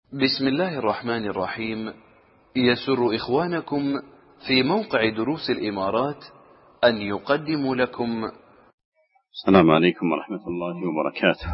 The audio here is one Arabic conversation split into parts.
بسم الله الرحمن الرحيم. يسر إخوانكم في موقع دروس الإمارات أن يقدموا لكم. السلام عليكم ورحمة الله وبركاته.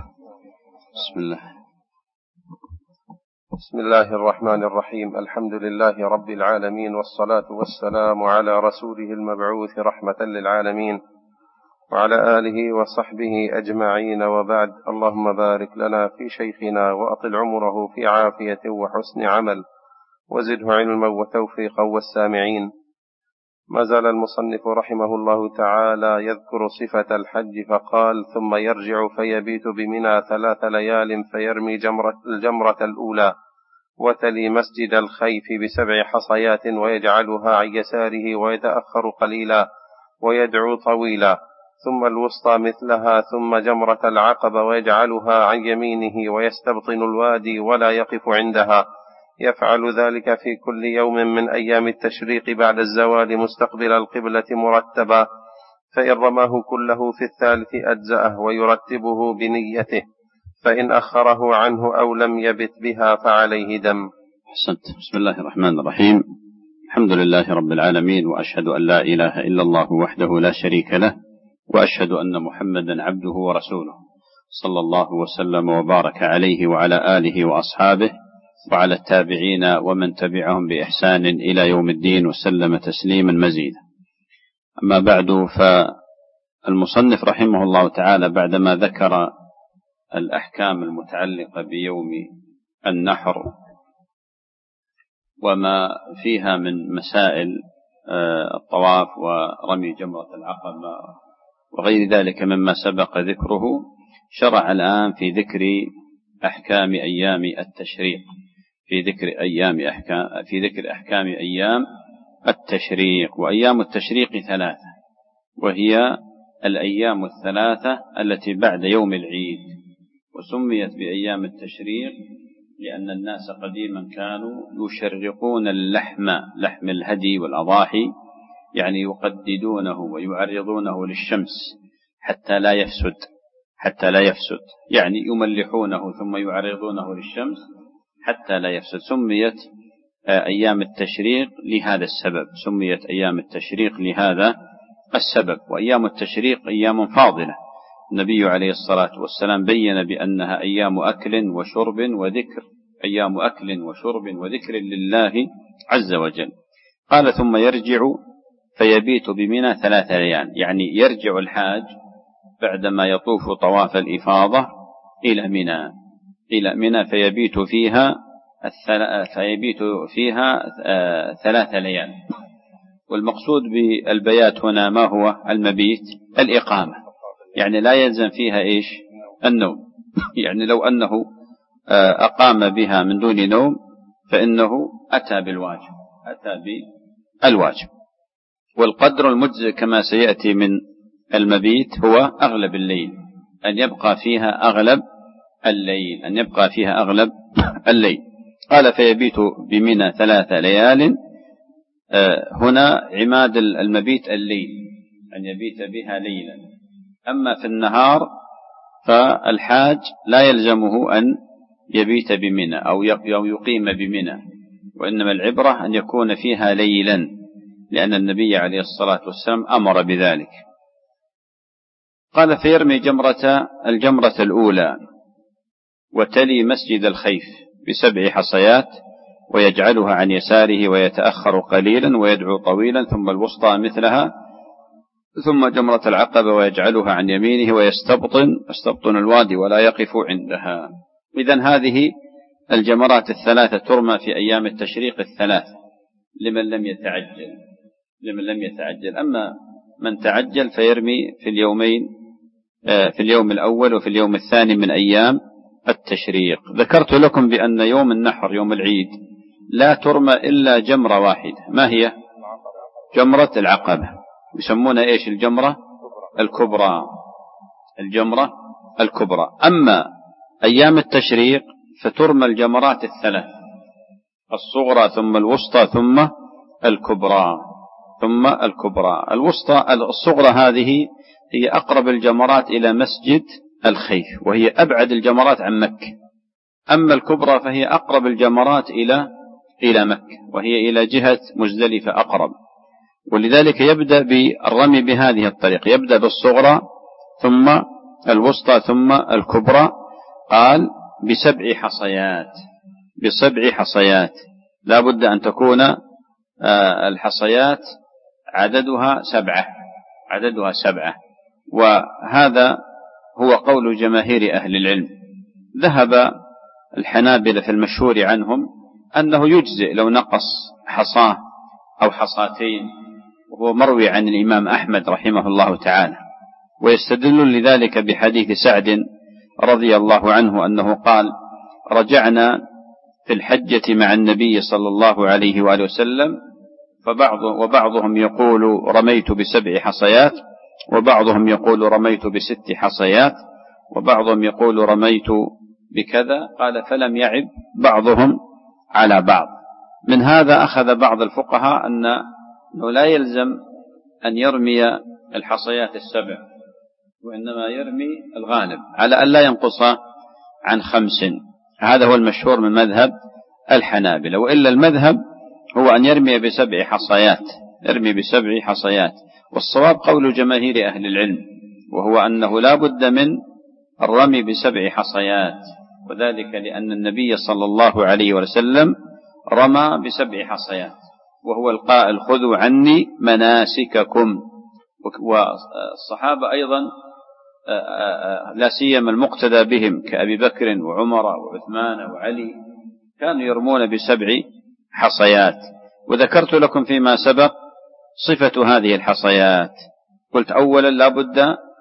بسم الله الرحمن الرحيم. الحمد لله رب العالمين، والصلاة والسلام على رسوله المبعوث رحمة للعالمين وعلى آله وصحبه أجمعين، وبعد. اللهم بارك لنا في شيخنا وأطل عمره في عافية وحسن عمل، وزده علما وتوفيقا والسامعين. ما زال المصنف رحمه الله تعالى يذكر صفة الحج، فقال: ثم يرجع فيبيت بمنى 3 ليال فيرمي الجمرة الأولى، وتلي مسجد الخيف ب7 حصيات، ويجعلها عن يساره ويتأخر قليلا ويدعو طويلا، ثم الوسطى مثلها، ثم جمرة العقبة ويجعلها عن يمينه ويستبطن الوادي ولا يقف عندها. يفعل ذلك في كل يوم من أيام التشريق بعد الزوال مستقبل القبلة مرتبا، فإن رماه كله في الثالث أجزأه، ويرتبه بنيته، فإن أخره عنه أو لم يبت بها فعليه دم. أحسنت. بسم الله الرحمن الرحيم. الحمد لله رب العالمين، وأشهد أن لا إله إلا الله وحده لا شريك له، وأشهد أن محمدا عبده ورسوله، صلى الله وسلم وبارك عليه وعلى آله وأصحابه وعلى التابعين ومن تبعهم بإحسان إلى يوم الدين، وسلم تسليما مزيدا. أما بعد، فالمصنف رحمه الله تعالى بعدما ذكر الأحكام المتعلقة بيوم النحر وما فيها من مسائل الطواف ورمي جمرة العقبة وغير ذلك مما سبق ذكره، شرع الآن في ذكر أحكام أيام التشريق، في ذكر أحكام أيام التشريق. وأيام التشريق 3، وهي الأيام 3 التي بعد يوم العيد، وسميت بأيام التشريق لأن الناس قديما كانوا يشرقون لحم الهدي والأضاحي، يعني يقددونه ويعرضونه للشمس حتى لا يفسد، يعني يملحونه ثم يعرضونه للشمس حتى لا يفسد. سميت أيام التشريق لهذا السبب. وأيام التشريق أيام فاضلة. النبي عليه الصلاة والسلام بين بأنها أيام أكل وشرب وذكر لله عز وجل. قال: ثم يرجع فيبيت بمنى 3 ليال، يعني يرجع الحاج بعدما يطوف طواف الإفاضة إلى منى فيبيت فيها 3 ليال. والمقصود بالبيات هنا ما هو المبيت؟ الإقامة، يعني لا يلزم فيها النوم. يعني لو أنه أقام بها من دون نوم فإنه أتى بالواجب. والقدر المجزئ كما سيأتي من المبيت هو أغلب الليل، أن يبقى فيها أغلب الليل. قال: فيبيت بمنى 3 ليال. هنا عماد المبيت الليل، أن يبيت بها ليلا. أما في النهار فالحاج لا يلزمه أن يبيت بمنى أو يقيم بمنى، وإنما العبرة أن يكون فيها ليلا، لأن النبي عليه الصلاة والسلام أمر بذلك. قال: فيرمي الجمرة الأولى، وتلي مسجد الخيف ب7 حصيات، ويجعلها عن يساره ويتأخر قليلا ويدعو طويلا، ثم الوسطى مثلها، ثم جمرة العقبة ويجعلها عن يمينه ويستبطن الوادي ولا يقف عندها. إذن هذه الجمرات 3 ترمى في أيام التشريق 3 لمن لم يتعجل. أما من تعجل فيرمي في اليوم الأول وفي اليوم الثاني من أيام التشريق. ذكرت لكم بأن يوم النحر يوم العيد لا ترمى إلا جمرة واحدة، ما هي؟ جمرة العقبة. يسمونها الجمرة الكبرى. أما أيام التشريق فترمى الجمرات 3، الصغرى ثم الوسطى ثم الكبرى. الصغرى هذه هي أقرب الجمرات إلى مسجد الخيف، وهي أبعد الجمرات عن مكة، أما الكبرى فهي أقرب الجمرات إلى مكة، وهي إلى جهة مزدلفة أقرب، ولذلك يبدأ بالرمي بهذه الطريقة، يبدأ بالصغرى ثم الوسطى ثم الكبرى. قال بسبع حصيات، لا بد أن تكون الحصيات عددها سبعة، وهذا هو قول جماهير أهل العلم. ذهب الحنابلة في المشهور عنهم أنه يجزئ لو نقص حصاة أو حصاتين، وهو مروي عن الإمام أحمد رحمه الله تعالى، ويستدل لذلك بحديث سعد رضي الله عنه أنه قال: رجعنا في الحجة مع النبي صلى الله عليه وآله وسلم، وبعضهم يقول رميت ب7 حصيات، وبعضهم يقول رميت ب6 حصيات، وبعضهم يقول رميت بكذا. قال: فلم يعب بعضهم على بعض. من هذا أخذ بعض الفقهاء أنه لا يلزم أن يرمي الحصيات 7، وإنما يرمي الغالب على أن لا ينقص عن 5. هذا هو المشهور من مذهب الحنابلة، وإلا المذهب هو أن يرمي ب7 حصيات، والصواب قول جماهير أهل العلم، وهو أنه لا بد من الرمي ب7 حصيات، وذلك لأن النبي صلى الله عليه وسلم رمى ب7 حصيات، وهو القائل: خذوا عني مناسككم. والصحابة أيضا لا سيما المقتدى بهم كأبي بكر وعمر وعثمان وعلي كانوا يرمون ب7 حصيات. وذكرت لكم فيما سبق صفة هذه الحصيات. قلت أولا لا بد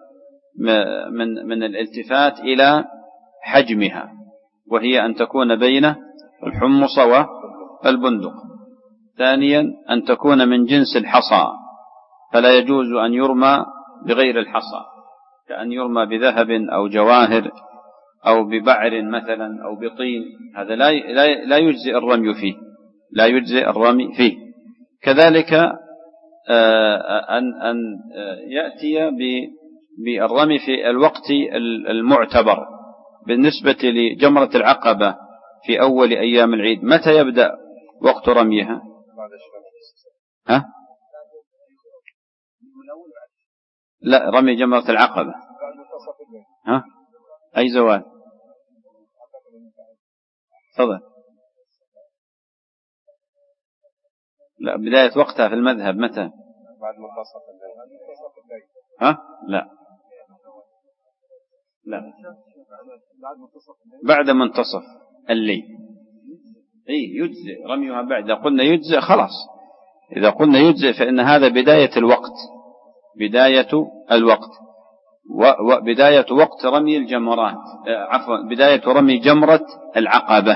من الالتفات إلى حجمها، وهي أن تكون بين الحمص والبندق. ثانيا أن تكون من جنس الحصى، فلا يجوز أن يرمى بغير الحصى، كأن يرمى بذهب أو جواهر أو ببعر مثلا أو بطين، هذا لا يجزئ الرمي فيه. كذلك أن يأتي بالرمي في الوقت المعتبر. بالنسبة لجمرة العقبة في أول أيام العيد، متى يبدأ وقت رميها؟ لا، رمي جمرة العقبة أي زوال؟ تفضل. لا، بداية وقتها في المذهب متى؟ بعد منتصف الليل. لا، بعد منتصف الليل. يجزئ رميها بعد. إذا قلنا يجزئ خلاص، إذا قلنا يجزئ فإن هذا بداية وقت رمي الجمرات، بداية رمي جمرة العقبة،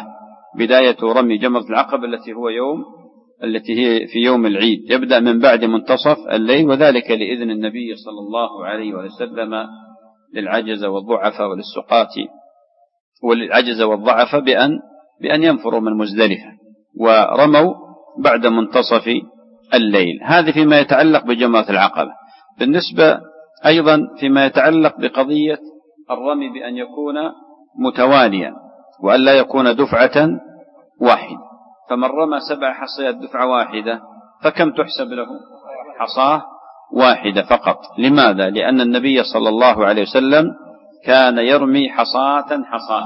التي هي في يوم العيد، يبدأ من بعد منتصف الليل، وذلك لإذن النبي صلى الله عليه وسلم للعجز والضعف وللسقاة وللعجز والضعف بأن ينفروا من مزدلفة، ورموا بعد منتصف الليل. هذه فيما يتعلق بجمرة العقبة. بالنسبة أيضا فيما يتعلق بقضية الرمي بأن يكون متواليا وأن لا يكون دفعة واحدة، فمن رمى 7 حصيات دفعة واحدة فكم تحسب له؟ حصاة واحدة فقط. لماذا؟ لأن النبي صلى الله عليه وسلم كان يرمي حصاة،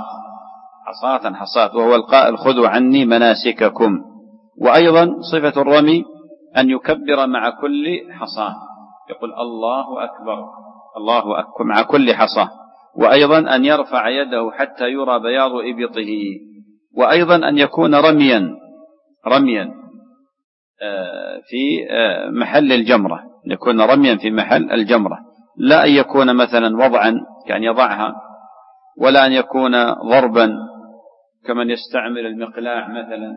وهو القائل: خذوا عني مناسككم. وأيضا صفة الرمي أن يكبر مع كل حصاة، يقول الله أكبر مع كل حصاة، وأيضا أن يرفع يده حتى يرى بياض إبطه، وأيضا أن يكون رميا في محل الجمرة، يكون رميا في محل الجمرة، لا أن يكون مثلا وضعا كأن يضعها، ولا أن يكون ضربا كمن يستعمل المقلاع مثلا،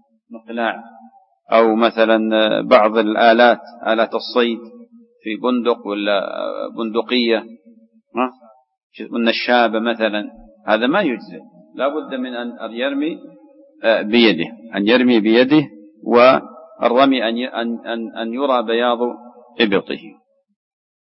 أو مثلا بعض آلات الصيد في بندق ولا بندقية والنشابة مثلا، هذا ما يجزئ. لا بد من أن يرمي بيده، والرمي أن يرى بياض إبطه.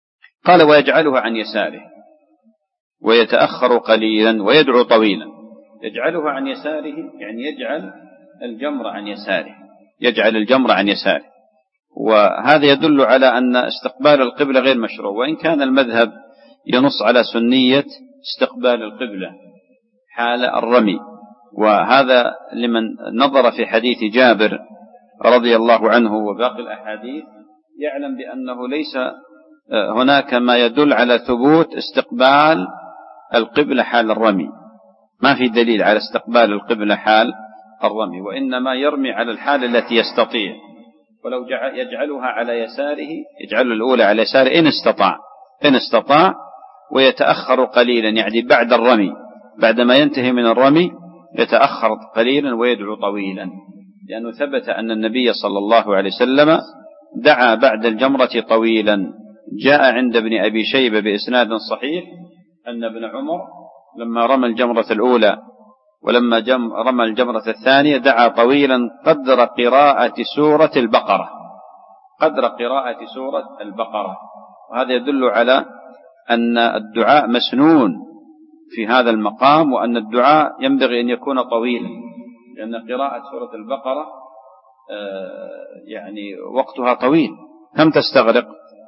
قال: ويجعلها عن يساره ويتأخر قليلا ويدعو طويلا. يجعلها عن يساره يعني يجعل الجمر عن يساره، يجعل الجمر عن يساره. وهذا يدل على أن استقبال القبلة غير مشروع، وإن كان المذهب ينص على سنية استقبال القبلة حال الرمي. وهذا لمن نظر في حديث جابر رضي الله عنه وباقي الأحاديث يعلم بأنه ليس هناك ما يدل على ثبوت استقبال القبلة حال الرمي، ما في دليل على استقبال القبلة حال الرمي، وإنما يرمي على الحال التي يستطيع. ولو يجعلها على يساره، يجعل الأولى على يساره إن استطاع ويتأخر قليلا، يعني بعد الرمي، بعدما ينتهي من الرمي يتأخر قليلا ويدعو طويلا، لأنه ثبت أن النبي صلى الله عليه وسلم دعا بعد الجمرة طويلا. جاء عند ابن أبي شيبة بإسناد صحيح أن ابن عمر لما رمى الجمرة الأولى ولما رمى الجمرة الثانية دعا طويلا قدر قراءة سورة البقرة، قدر قراءة سورة البقرة. وهذا يدل على أن الدعاء مسنون في هذا المقام، وأن الدعاء ينبغي أن يكون طويلا، لأن قراءة سورة البقرة يعني وقتها طويل. كم تستغرق؟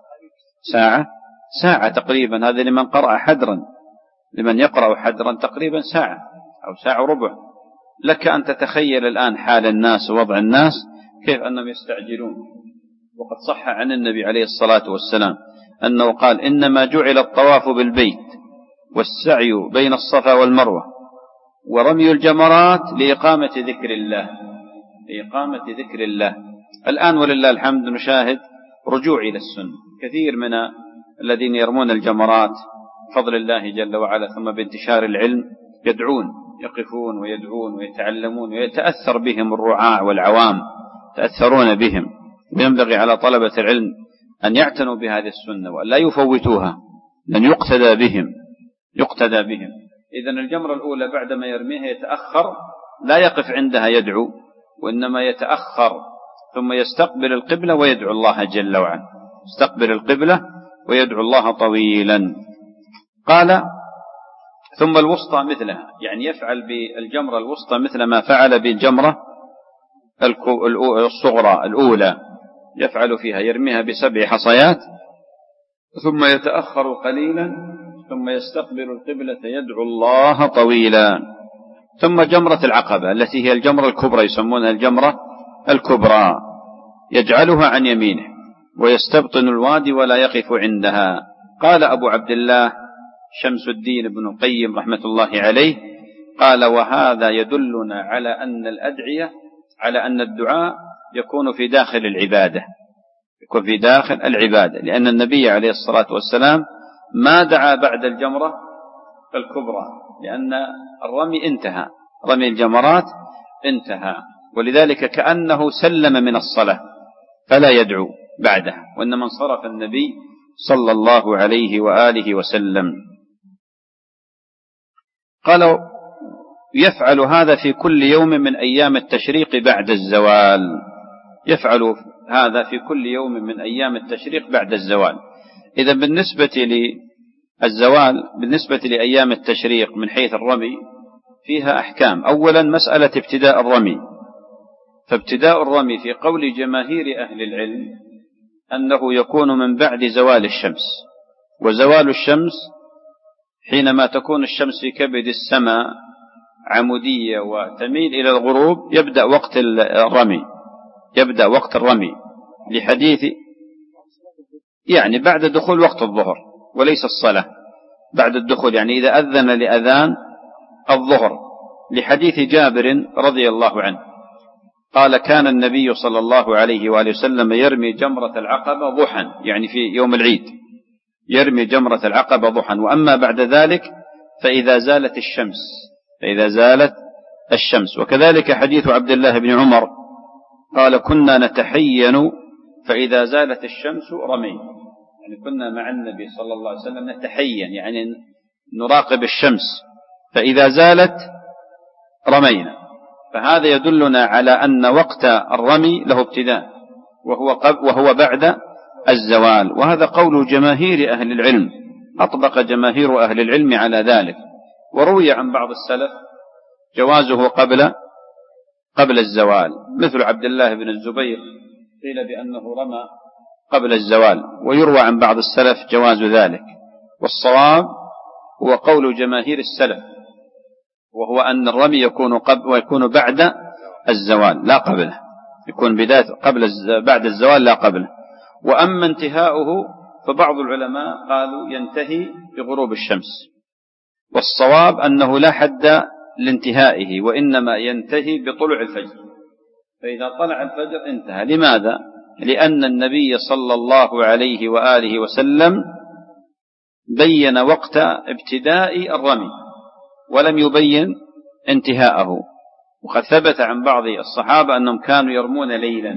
ساعة تقريبا. هذا لمن قرأ حدرا، لمن يقرأ حدرا تقريبا ساعة أو ساعة وربع. لك أن تتخيل الآن حال الناس ووضع الناس كيف أنهم يستعجلون. وقد صح عن النبي عليه الصلاة والسلام أنه قال: إنما جعل الطواف بالبيت والسعي بين الصفا والمروة ورمي الجمرات لإقامة ذكر الله، لإقامة ذكر الله. الآن ولله الحمد نشاهد رجوع إلى السنة. كثير من الذين يرمون الجمرات بفضل الله جل وعلا ثم بانتشار العلم يدعون، يقفون ويدعون ويتعلمون، ويتأثر بهم الرعاع والعوام، تأثرون بهم. وينبغي على طلبة العلم أن يعتنوا بهذه السنة وأن لا يفوتوها، لن يقتدى بهم. إذن الجمرة الأولى بعدما يرميها يتأخر، لا يقف عندها يدعو، وإنما يتأخر ثم يستقبل القبلة ويدعو الله جل وعلا، يستقبل القبلة ويدعو الله طويلا. قال: ثم الوسطى مثلها، يعني يفعل بالجمرة الوسطى مثل ما فعل بالجمرة الصغرى الأولى، يفعل فيها، يرميها ب7 حصيات ثم يتأخر قليلا ثم يستقبل القبلة يدعو الله طويلا. ثم جمرة العقبة التي هي الجمرة الكبرى، يسمونها الجمرة الكبرى، يجعلها عن يمينه ويستبطن الوادي ولا يقف عندها. قال أبو عبد الله شمس الدين بن القيم رحمة الله عليه قال: وهذا يدلنا على أن الأدعية، على أن الدعاء يكون في داخل العبادة، يكون في داخل العبادة، لأن النبي عليه الصلاة والسلام ما دعا بعد الجمرة الكبرى، لأن الرمي انتهى، رمي الجمرات انتهى، ولذلك كأنه سلم من الصلاة فلا يدعو بعدها، وإنما انصرف النبي صلى الله عليه وآله وسلم. قالوا: يفعل هذا في كل يوم من أيام التشريق بعد الزوال، يفعل هذا في كل يوم من أيام التشريق بعد الزوال. إذا بالنسبة للزوال، بالنسبة لأيام التشريق من حيث الرمي فيها أحكام. أولا مسألة ابتداء الرمي، فابتداء الرمي في قول جماهير أهل العلم أنه يكون من بعد زوال الشمس، وزوال الشمس حينما تكون الشمس في كبد السماء عمودية وتميل إلى الغروب يبدأ وقت الرمي، يبدأ وقت الرمي، لحديث يعني بعد دخول وقت الظهر وليس الصلاة، بعد الدخول، يعني إذا أذن لأذان الظهر، لحديث جابر رضي الله عنه قال: كان النبي صلى الله عليه وآله وسلم يرمي جمرة العقبة ضحى، يعني في يوم العيد يرمي جمرة العقبة ضحى، وأما بعد ذلك فإذا زالت الشمس، فإذا زالت الشمس. وكذلك حديث عبد الله بن عمر قال: كنا نتحين فإذا زالت الشمس رمينا، يعني كنا مع النبي صلى الله عليه وسلم نتحين، يعني نراقب الشمس، فإذا زالت رمينا. فهذا يدلنا على أن وقت الرمي له ابتداء وهو بعد الزوال، وهذا قول جماهير أهل العلم، أطبق جماهير أهل العلم على ذلك. وروي عن بعض السلف جوازه قبل الزوال، مثل عبد الله بن الزبير قيل بأنه رمى قبل الزوال، ويروى عن بعض السلف جواز ذلك. والصواب هو قول جماهير السلف، وهو أن الرمي يكون بعد الزوال لا قبله، يكون بداية بعد الزوال لا قبله. وأما انتهاؤه فبعض العلماء قالوا ينتهي بغروب الشمس، والصواب أنه لا حد لانتهائه، وإنما ينتهي بطلوع الفجر، فإذا طلع الفجر انتهى. لماذا؟ لأن النبي صلى الله عليه وآله وسلم بين وقت ابتداء الرمي ولم يبين انتهاءه، وقد ثبت عن بعض الصحابة أنهم كانوا يرمون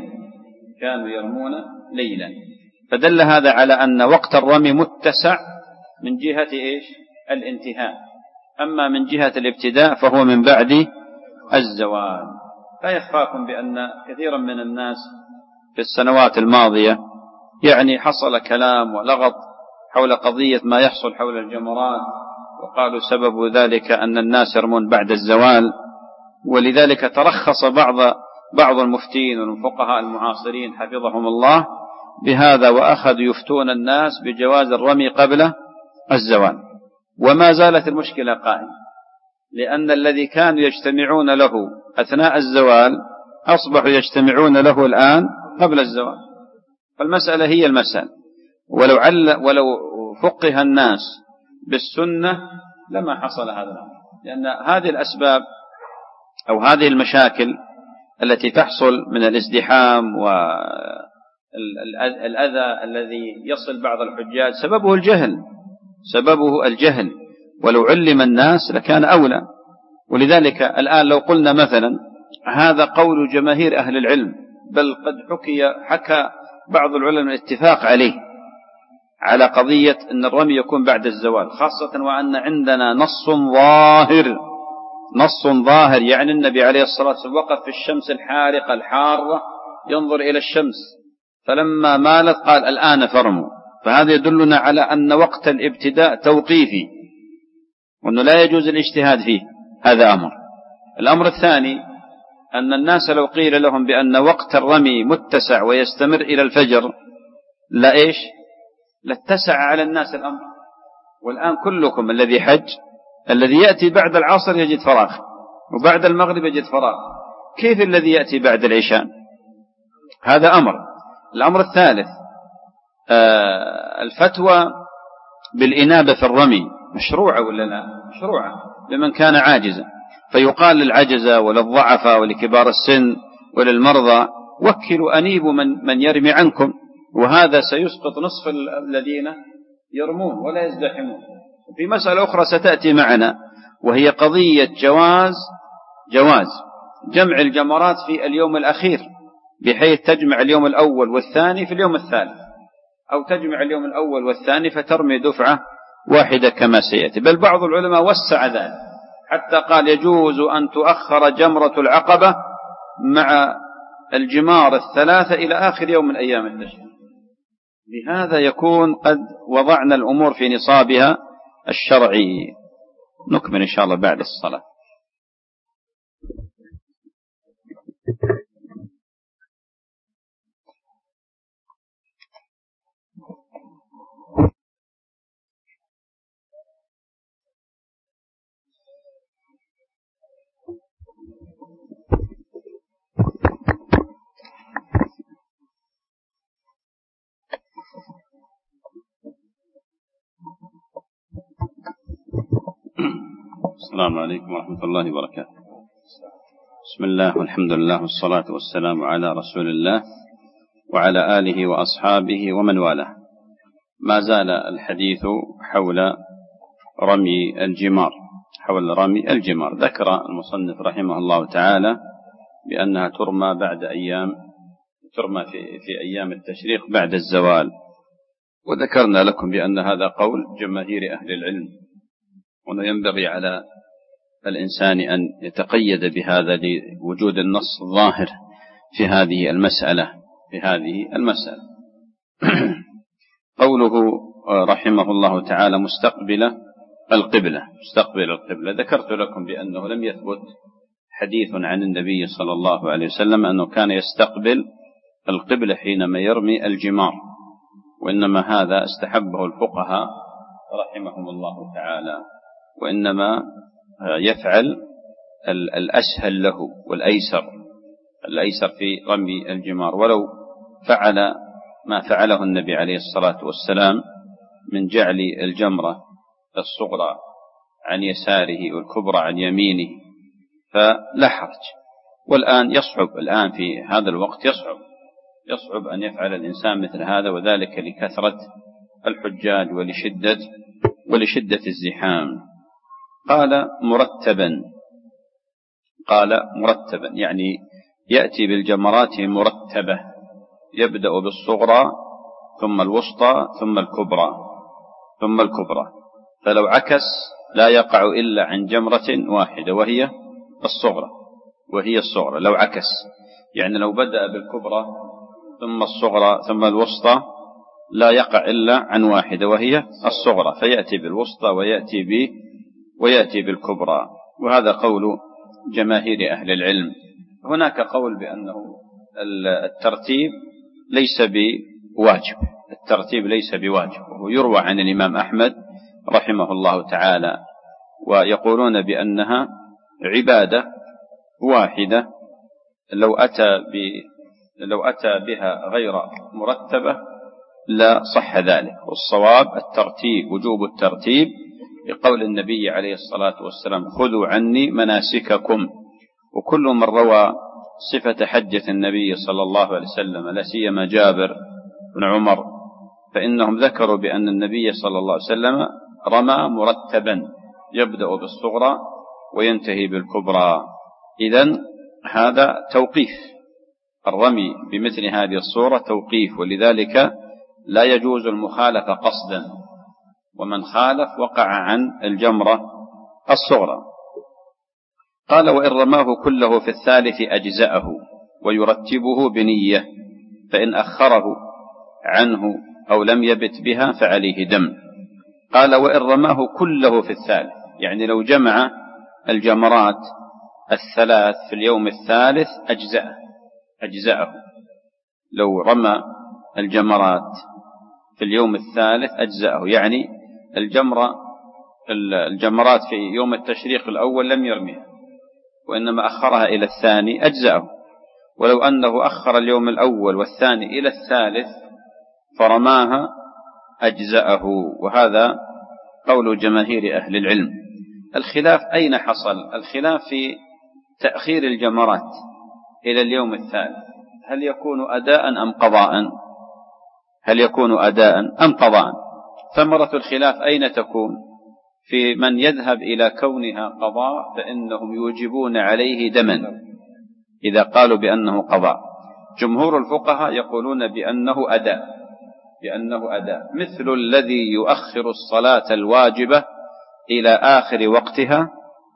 ليلا، فدل هذا على أن وقت الرمي متسع من جهة الانتهاء، أما من جهة الابتداء فهو من بعد الزوال. لا يخفاكم بأن كثيرا من الناس في السنوات الماضية يعني حصل كلام ولغط حول قضية ما يحصل حول الجمرات، وقالوا سبب ذلك أن الناس يرمون بعد الزوال، ولذلك ترخص بعض المفتين والفقهاء المعاصرين حفظهم الله بهذا، وأخذوا يفتون الناس بجواز الرمي قبل الزوال. وما زالت المشكلة قائمة، لأن الذي كانوا يجتمعون له أثناء الزوال أصبحوا يجتمعون له الآن قبل الزوال، فالمسألة هي المسألة. ولو فقه الناس بالسنة لما حصل هذا الأمر، لأن هذه الأسباب أو هذه المشاكل التي تحصل من الازدحام والأذى الذي يصل بعض الحجاج سببه الجهل، ولو علم الناس لكان أولى. ولذلك الآن لو قلنا مثلا هذا قول جماهير أهل العلم، بل قد حكى بعض العلماء الاتفاق عليه على قضية أن الرمي يكون بعد الزوال، خاصة وأن عندنا نص ظاهر يعني النبي عليه الصلاة والسلام وقف في الشمس الحارقة الحارة ينظر إلى الشمس، فلما مالت قال الآن فرموا، فهذا يدلنا على أن وقت الابتداء توقيفي، وأنه لا يجوز الاجتهاد فيه. هذا أمر. الأمر الثاني أن الناس لو قيل لهم بأن وقت الرمي متسع ويستمر إلى الفجر لاتسع على الناس الأمر. والآن كلكم الذي حج الذي يأتي بعد العصر يجد فراغ، وبعد المغرب يجد فراغ، كيف الذي يأتي بعد العشاء؟ هذا أمر. الأمر الثالث الفتوى بالإنابة في الرمي مشروعة ولا لا؟ مشروعة لمن كان عاجزا، فيقال للعجزة وللضعفاء ولكبار السن وللمرضى وكلوا أنيبوا من يرمي عنكم، وهذا سيسقط نصف الذين يرمون ولا يزدحمون. في مسألة أخرى ستأتي معنا، وهي قضية جواز جمع الجمرات في اليوم الأخير، بحيث تجمع اليوم الأول والثاني في اليوم الثالث، أو تجمع اليوم الأول والثاني فترمي دفعة واحدة كما سيأتي. بل بعض العلماء وسع ذلك حتى قال يجوز أن تؤخر جمرة العقبة مع الجمار الثلاثة إلى آخر يوم من أيام التشريق. بهذا يكون قد وضعنا الأمور في نصابها الشرعي. نكمل إن شاء الله بعد الصلاة. السلام عليكم ورحمة الله وبركاته. بسم الله والحمد لله والصلاة والسلام على رسول الله وعلى آله وأصحابه ومن والاه. ما زال الحديث حول رمي الجمار. ذكر المصنف رحمه الله تعالى بأنها ترمى بعد أيام، ترمى في أيام التشريق بعد الزوال، وذكرنا لكم بأن هذا قول جماهير أهل العلم، وأنه ينبغي على الإنسان أن يتقيد بهذا لوجود النص الظاهر في هذه المسألة. قوله رحمه الله تعالى مستقبلة القبلة، يستقبل القبلة. ذكرت لكم بأنه لم يثبت حديث عن النبي صلى الله عليه وسلم أنه كان يستقبل القبلة حينما يرمي الجمار، وإنما هذا استحبه الفقهاء رحمهم الله تعالى، وإنما يفعل الأسهل له والأيسر في رمي الجمار. ولو فعل ما فعله النبي عليه الصلاة والسلام من جعل الجمرة الصغرى عن يساره والكبرى عن يمينه فلا حرج. والآن يصعب، الآن في هذا الوقت يصعب أن يفعل الإنسان مثل هذا، وذلك لكثرة الحجاج ولشدة الزحام. قال مرتبا يعني يأتي بالجمرات مرتبة، يبدأ بالصغرى ثم الوسطى ثم الكبرى. فلو عكس لا يقع إلا عن جمرة واحدة وهي الصغرى. لو عكس يعني لو بدأ بالكبرى ثم الصغرى ثم الوسطى لا يقع إلا عن واحدة وهي الصغرى، فيأتي بالوسطى ويأتي بالكبرى. وهذا قول جماهير أهل العلم. هناك قول بأنه الترتيب ليس بواجب، وهو يروى عن الإمام أحمد رحمه الله تعالى، ويقولون بأنها عبادة واحدة لو أتى بها غير مرتبة لا صح ذلك. والصواب الترتيب، وجوب الترتيب، لقول النبي عليه الصلاة والسلام: خذوا عني مناسككم. وكل من روى صفة حجة النبي صلى الله عليه وسلم، لا سيما جابر بن عمر، فإنهم ذكروا بأن النبي صلى الله عليه وسلم رمى مرتبا، يبدأ بالصغرى وينتهي بالكبرى. إذن هذا توقيف، الرمي بمثل هذه الصورة توقيف، ولذلك لا يجوز المخالفة قصدا، ومن خالف وقع عن الجمرة الصغرى. قال: وإن رماه كله في الثالث أجزأه، ويرتبه بنية، فإن أخره عنه أو لم يبت بها فعليه دم. قال: وإن رماه كله في الثالث، يعني لو جمع الجمرات الثلاث في اليوم الثالث أجزأه. لو رمى الجمرات في اليوم الثالث أجزأه، يعني الجمرات في يوم التشريق الأول لم يرميها، وإنما أخرها إلى الثاني أجزأه. ولو أنه أخر اليوم الأول والثاني إلى الثالث فرماها أجزأه. وهذا قول جماهير أهل العلم. الخلاف أين حصل؟ الخلاف في تأخير الجمرات إلى اليوم الثالث، هل يكون أداء أم قضاء؟ ثمرة الخلاف أين تكون؟ في من يذهب إلى كونها قضاء فإنهم يوجبون عليه دما إذا قالوا بأنه قضاء. جمهور الفقهاء يقولون بأنه أداء، مثل الذي يؤخر الصلاة الواجبة إلى آخر وقتها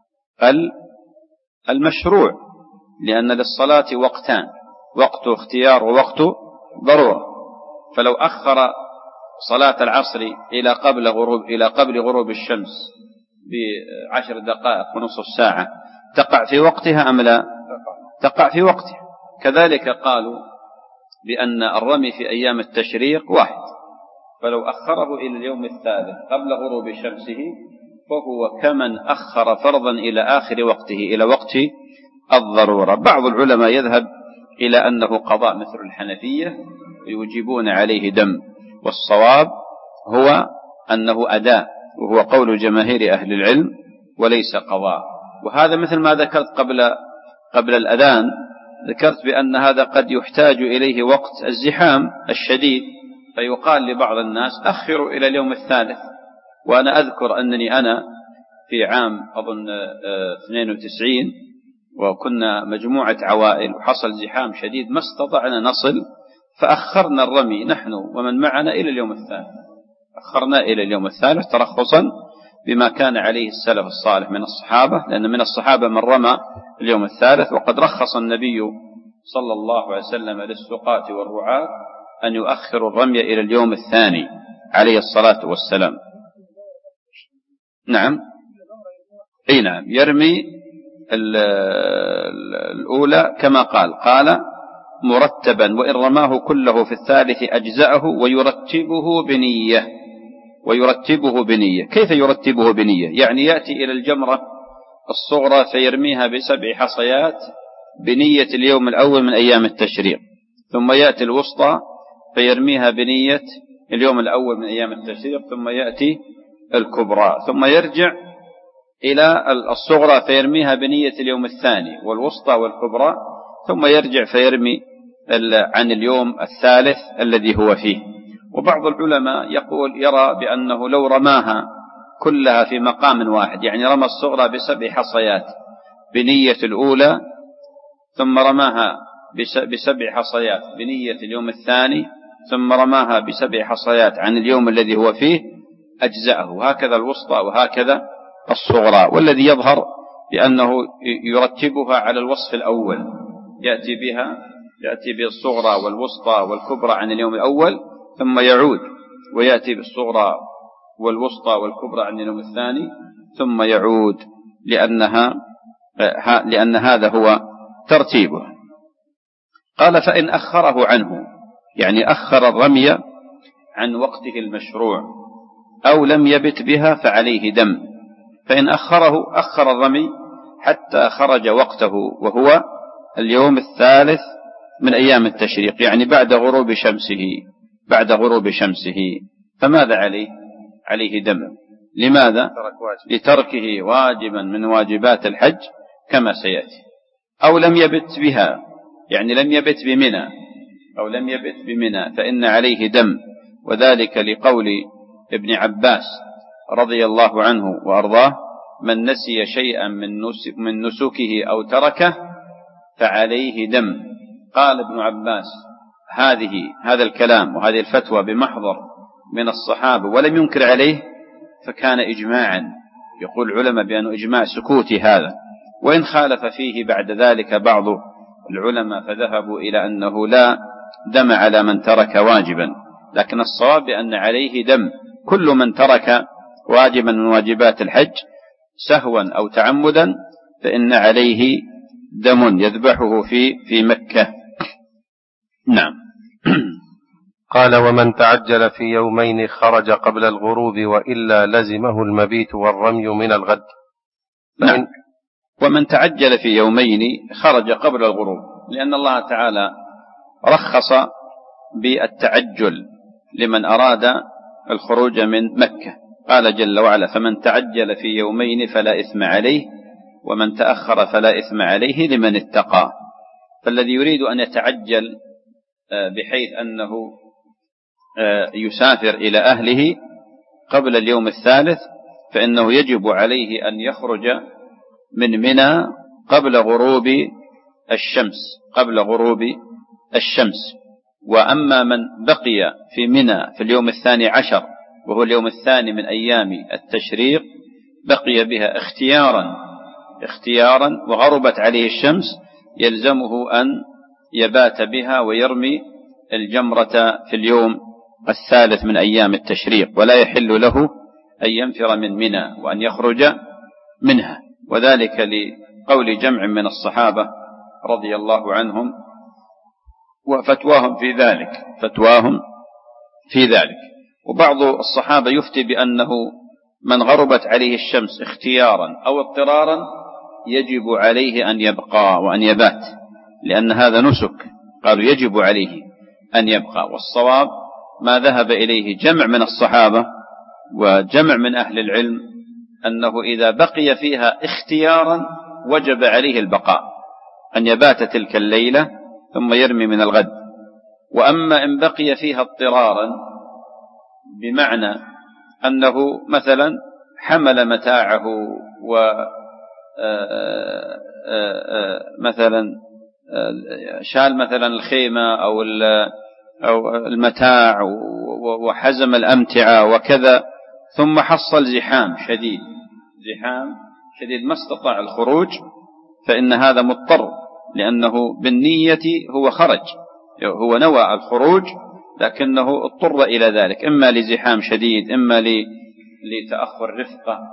المشروع، لأن للصلاة وقتان: وقت اختيار ووقت ضرورة. فلو أخر صلاة العصر إلى قبل غروب الشمس ب10 دقائق ونصف ساعة، تقع في وقتها أم لا؟ تقع في وقتها. كذلك قالوا بأن الرمي في أيام التشريق واحد، فلو أخره إلى اليوم الثالث قبل غروب شمسه فهو كمن أخر فرضا إلى آخر وقته، إلى وقت الضرورة. بعض العلماء يذهب إلى أنه قضاء مثل الحنفية ويوجبون عليه دم، والصواب هو أنه أداء، وهو قول جماهير أهل العلم وليس قضاء. وهذا مثل ما ذكرت قبل الأذان، ذكرت بأن هذا قد يحتاج إليه وقت الزحام الشديد، فيقال لبعض الناس أخروا إلى اليوم الثالث. وأنا أذكر أنني في عام أظن 92 وكنا مجموعة عوائل وحصل زحام شديد ما استطعنا نصل، فأخرنا الرمي نحن ومن معنا إلى اليوم الثالث، أخرنا إلى اليوم الثالث ترخصا بما كان عليه السلف الصالح من الصحابة، لأن من الصحابة من رمى اليوم الثالث، وقد رخص النبي صلى الله عليه وسلم للسقاة والرعاة أن يؤخروا الرمي إلى اليوم الثاني عليه الصلاة والسلام. نعم، أي نعم، يرمي الأولى كما قال مرتبا، وإن رماه كله في الثالث أجزأه، ويرتبه بنية. كيف يرتبه بنية؟ يعني يأتي إلى الجمرة الصغرى فيرميها ب7 حصيات بنية اليوم الأول من أيام التشريق، ثم يأتي الوسطى فيرميها بنية اليوم الأول من أيام التشريق، ثم يأتي الكبرى، ثم يرجع إلى الصغرى فيرميها بنية اليوم الثاني والوسطى والكبرى، ثم يرجع فيرمي عن اليوم الثالث الذي هو فيه. وبعض العلماء يرى بأنه لو رماها كلها في مقام واحد، يعني رمى الصغرى ب7 حصيات بنية الأولى، ثم رماها ب7 حصيات بنية اليوم الثاني، ثم رماها ب7 حصيات عن اليوم الذي هو فيه، أجزأه، هكذا الوسطى وهكذا الصغرى. والذي يظهر بأنه يرتبها على الوصف الأول، يأتي بالصغرى والوسطى والكبرى عن اليوم الأول، ثم يعود ويأتي بالصغرى والوسطى والكبرى عن اليوم الثاني، ثم يعود، لأن هذا هو ترتيبه. قال فإن أخره عنه، يعني أخر الرمي عن وقته المشروع أو لم يبت بها فعليه دم. فإن أخر الرمي حتى خرج وقته وهو اليوم الثالث من أيام التشريق، يعني بعد غروب شمسه، فماذا عليه دم. لماذا؟ لتركه واجبا من واجبات الحج كما سيأتي. أو لم يبت بها، يعني لم يبت بمنى فإن عليه دم، وذلك لقول ابن عباس رضي الله عنه وأرضاه: من نسي شيئا من نسكه أو تركه فعليه دم. قال ابن عباس هذا الكلام وهذه الفتوى بمحضر من الصحابة ولم ينكر عليه، فكان إجماعا. يقول العلماء بأنه إجماع سكوتي هذا، وإن خالف فيه بعد ذلك بعض العلماء فذهبوا إلى أنه لا دم على من ترك واجبا، لكن الصواب بأن عليه دم كل من ترك واجبا من واجبات الحج سهوا أو تعمدا، فإن عليه دم يذبحه في مكة. نعم. قال ومن تعجل في يومين خرج قبل الغروب وإلا لزمه المبيت والرمي من الغد. نعم. ومن تعجل في يومين خرج قبل الغروب، لأن الله تعالى رخص بالتعجل لمن أراد الخروج من مكة. قال جل وعلا: فمن تعجل في يومين فلا إثم عليه ومن تأخر فلا إثم عليه لمن اتقى. فالذي يريد أن يتعجل بحيث أنه يسافر إلى أهله قبل اليوم الثالث، فإنه يجب عليه أن يخرج من منى قبل غروب الشمس. وأما من بقي في منى في اليوم 12 وهو اليوم الثاني من أيام التشريق، بقي بها اختيارا وغربت عليه الشمس، يلزمه أن يبات بها ويرمي الجمرة في اليوم الثالث من أيام التشريق، ولا يحل له أن ينفر من منى وأن يخرج منها، وذلك لقول جمع من الصحابة رضي الله عنهم وفتواهم في ذلك. وبعض الصحابة يفتي بأنه من غربت عليه الشمس اختيارا أو اضطرارا يجب عليه أن يبقى وأن يبات، لأن هذا نسك، قالوا يجب عليه أن يبقى. والصواب ما ذهب إليه جمع من الصحابة وجمع من أهل العلم أنه إذا بقي فيها اختيارا وجب عليه البقاء، أن يبات تلك الليلة ثم يرمي من الغد. وأما إن بقي فيها اضطرارا، بمعنى أنه مثلا حمل متاعه مثلا شال مثلا الخيمة أو المتاع وحزم الأمتعة وكذا، ثم حصل زحام شديد ما استطاع الخروج، فإن هذا مضطر، لأنه بالنية هو خرج، هو نوى الخروج لكنه اضطر إلى ذلك، إما لزحام شديد، إما لتأخر رفقة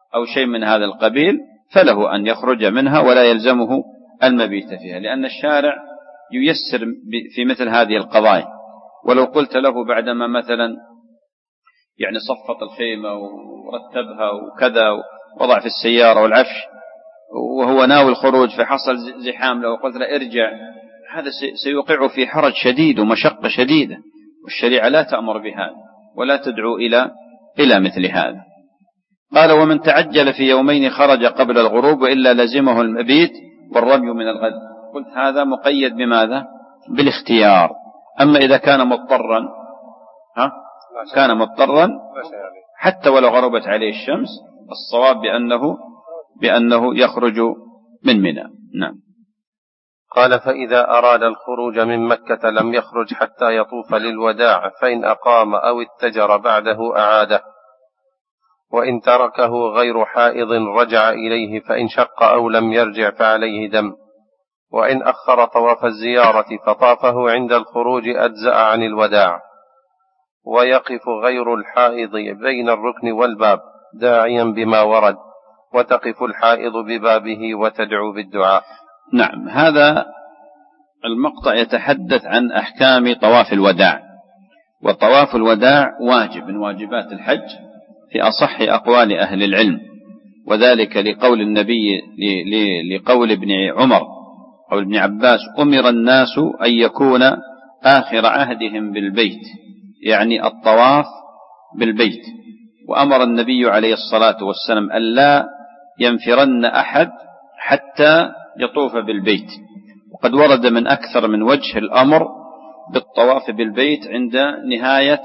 أو شيء من هذا القبيل فله أن يخرج منها ولا يلزمه المبيت فيها، لأن الشارع ييسر في مثل هذه القضايا. ولو قلت له بعدما مثلا يعني صفط الخيمة ورتبها وكذا ووضع في السيارة والعفش وهو ناوي الخروج فحصل زحام، لو قلت له ارجع، هذا سيوقعه في حرج شديد ومشقة شديدة، والشريعة لا تأمر بهذا ولا تدعو إلى مثل هذا. قال: ومن تعجل في يومين خرج قبل الغروب وإلا لزمه المبيت والرمي من الغد. قلت هذا مقيد بماذا؟ بالاختيار. أما إذا كان مضطرا كان مضطرا حتى ولو غربت عليه الشمس، الصواب بأنه يخرج من منى. نعم. قال: فإذا أراد الخروج من مكة لم يخرج حتى يطوف للوداع، فإن أقام أو اتجر بعده أعاده، وإن تركه غير حائض رجع إليه، فإن شق أو لم يرجع فعليه دم، وإن أخر طواف الزيارة فطافه عند الخروج أجزأ عن الوداع، ويقف غير الحائض بين الركن والباب داعيا بما ورد، وتقف الحائض ببابه وتدعو بالدعاء. نعم. هذا المقطع يتحدث عن أحكام طواف الوداع، وطواف الوداع واجب من واجبات الحج في أصح أقوال أهل العلم، وذلك لقول النبي لقول ابن عمر أو ابن عباس: أمر الناس أن يكون آخر عهدهم بالبيت، يعني الطواف بالبيت. وأمر النبي عليه الصلاة والسلام ألا ينفرن أحد حتى يطوف بالبيت. وقد ورد من أكثر من وجه الأمر بالطواف بالبيت عند نهاية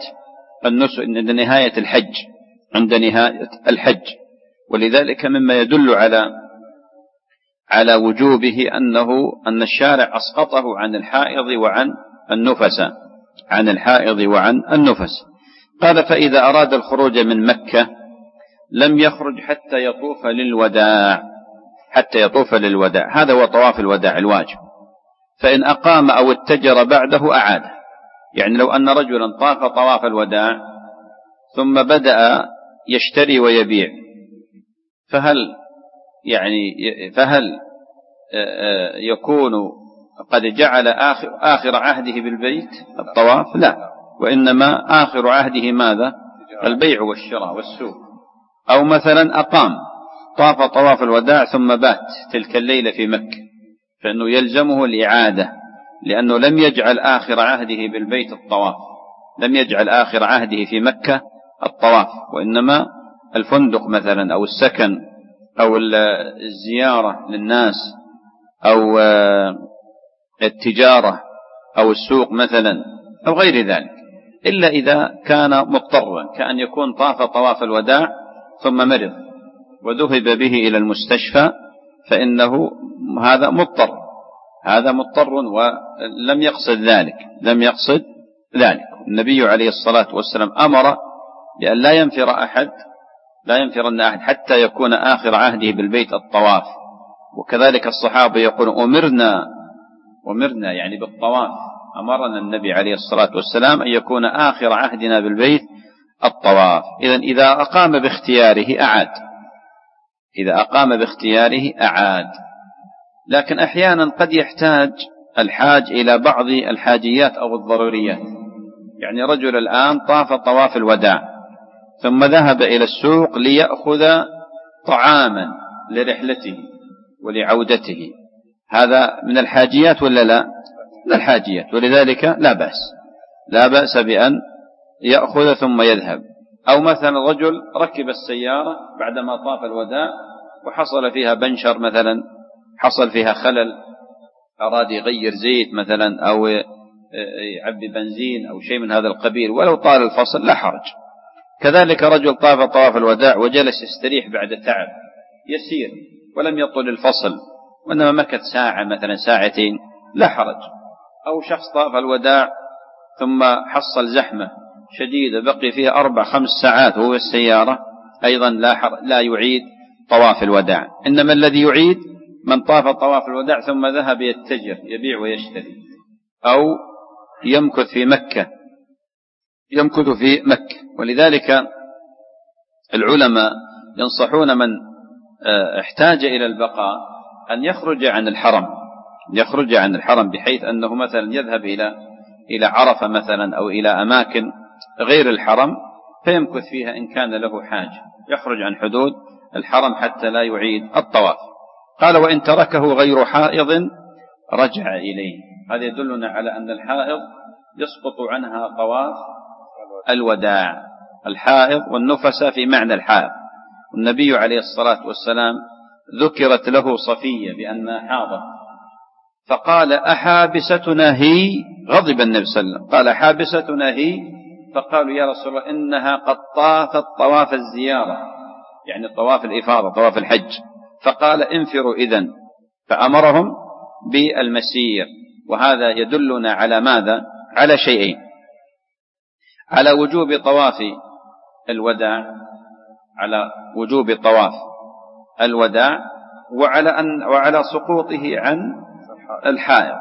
الحج، ولذلك مما يدل على وجوبه أن الشارع أسقطه عن الحائض وعن النفس. قال: فإذا أراد الخروج من مكة لم يخرج حتى يطوف للوداع، هذا هو طواف الوداع الواجب. فإن أقام أو اتجر بعده أعاده، يعني لو أن رجلا طاف طواف الوداع ثم بدأ يشتري ويبيع، فهل يكون قد جعل آخر عهده بالبيت الطواف؟ لا، وإنما آخر عهده ماذا؟ البيع والشراء والسوق. أو مثلا أقام طاف طواف الوداع ثم بات تلك الليلة في مكة، فإنه يلزمه الإعادة، لأنه لم يجعل آخر عهده بالبيت الطواف، لم يجعل آخر عهده في مكة الطواف، وإنما الفندق مثلا أو السكن أو الزيارة للناس أو التجارة أو السوق مثلا أو غير ذلك، إلا إذا كان مضطرا، كأن يكون طاف طواف الوداع ثم مرض وذهب به إلى المستشفى، فإنه هذا مضطر ولم يقصد ذلك. النبي عليه الصلاة والسلام أمر بأن لا ينفرن أحد حتى يكون آخر عهده بالبيت الطواف. وكذلك الصحابة يقولون أمرنا يعني بالطواف، أمرنا النبي عليه الصلاة والسلام أن يكون آخر عهدنا بالبيت الطواف. إذا أقام باختياره أعاد. لكن أحيانا قد يحتاج الحاج إلى بعض الحاجيات أو الضروريات، يعني رجل الآن طاف طواف الوداع ثم ذهب إلى السوق ليأخذ طعاما لرحلته ولعودته، هذا من الحاجيات ولا لا؟ من الحاجيات، ولذلك لا بأس بأن يأخذ ثم يذهب. أو مثلا رجل ركب السيارة بعدما طاف الوداع وحصل فيها بنشر مثلا، حصل فيها خلل، أراد يغير زيت مثلا أو يعبي بنزين أو شيء من هذا القبيل، ولو طال الفصل لا حرج. كذلك رجل طاف طواف الوداع وجلس يستريح بعد تعب يسير ولم يطل الفصل، وإنما مكث ساعة مثلا ساعتين، لا حرج. أو شخص طاف الوداع ثم حصل زحمة شديدة بقي فيها 4-5 ساعات وهو السيارة، أيضا لا يعيد طواف الوداع. إنما الذي يعيد من طاف طواف الوداع ثم ذهب يتجر يبيع ويشتري، أو يمكث في مكة. ولذلك العلماء ينصحون من احتاج إلى البقاء أن يخرج عن الحرم بحيث أنه مثلا يذهب إلى عرفة مثلا أو إلى أماكن غير الحرم فيمكث فيها إن كان له حاجة، يخرج عن حدود الحرم حتى لا يعيد الطواف. قال وإن تركه غير حائض رجع إليه. هذا يدلنا على أن الحائض يسقط عنها طواف الوداع. الحائض والنفس في معنى الحائض. والنبي عليه الصلاة والسلام ذكرت له صفية بأنها حاضت فقال أحابستنا هي؟ غضب النبي صلى الله عليه وسلم قال أحابستنا هي؟ فقالوا يا رسول الله إنها قد طافت طواف الزيارة، يعني طواف الإفاضة طواف الحج. فقال انفروا إذن، فأمرهم بالمسير. وهذا يدلنا على ماذا؟ على شيئين: على وجوب طواف الوداع، على وجوب طواف الوداع، وعلى سقوطه عن الحائض،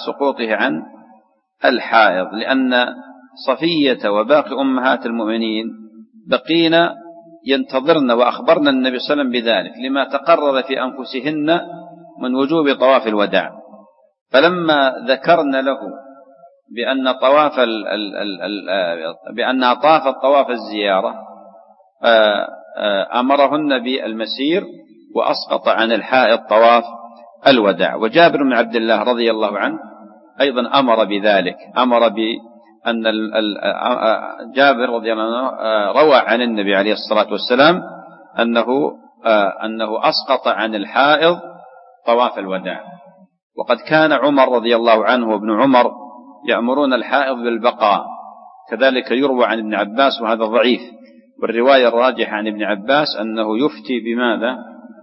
لأن صفية وباقي أمهات المؤمنين بقينا ينتظرن وأخبرن النبي صلى الله عليه وسلم بذلك لما تقرر في أنفسهن من وجوب طواف الوداع. فلما ذكرن له بأنها طافت طواف الزيارة أمرهن بالمسير وأسقط عن الحائض طواف الوداع. وجابر بن عبد الله رضي الله عنه أيضا أمر بذلك، أمر بأن جابر رضي الله عنه روى عن النبي عليه الصلاة والسلام أنه أسقط عن الحائض طواف الوداع. وقد كان عمر رضي الله عنه وابن عمر يأمرون الحائض بالبقاء. كذلك يروى عن ابن عباس وهذا ضعيف، والرواية الراجحة عن ابن عباس أنه يفتي بماذا؟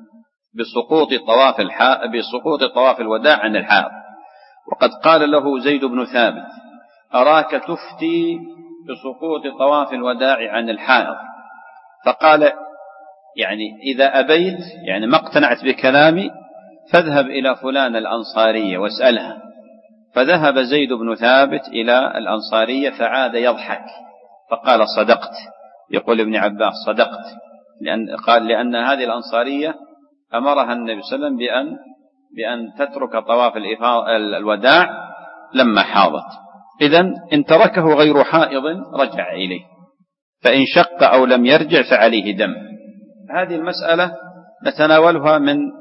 بسقوط طواف الوداع عن الحائض. وقد قال له زيد بن ثابت أراك تفتي بسقوط طواف الوداع عن الحائض. فقال يعني إذا أبيت، يعني ما اقتنعت بكلامي، فاذهب إلى فلان الأنصارية واسألها. فذهب زيد بن ثابت إلى الأنصارية فعاد يضحك فقال صدقت. يقول ابن عباس صدقت، لأن هذه الأنصارية أمرها النبي صلى الله عليه وسلم بأن تترك طواف الوداع لما حاضت. إذن إن تركه غير حائض رجع إليه، فإن شق أو لم يرجع فعليه دم. هذه المسألة نتناولها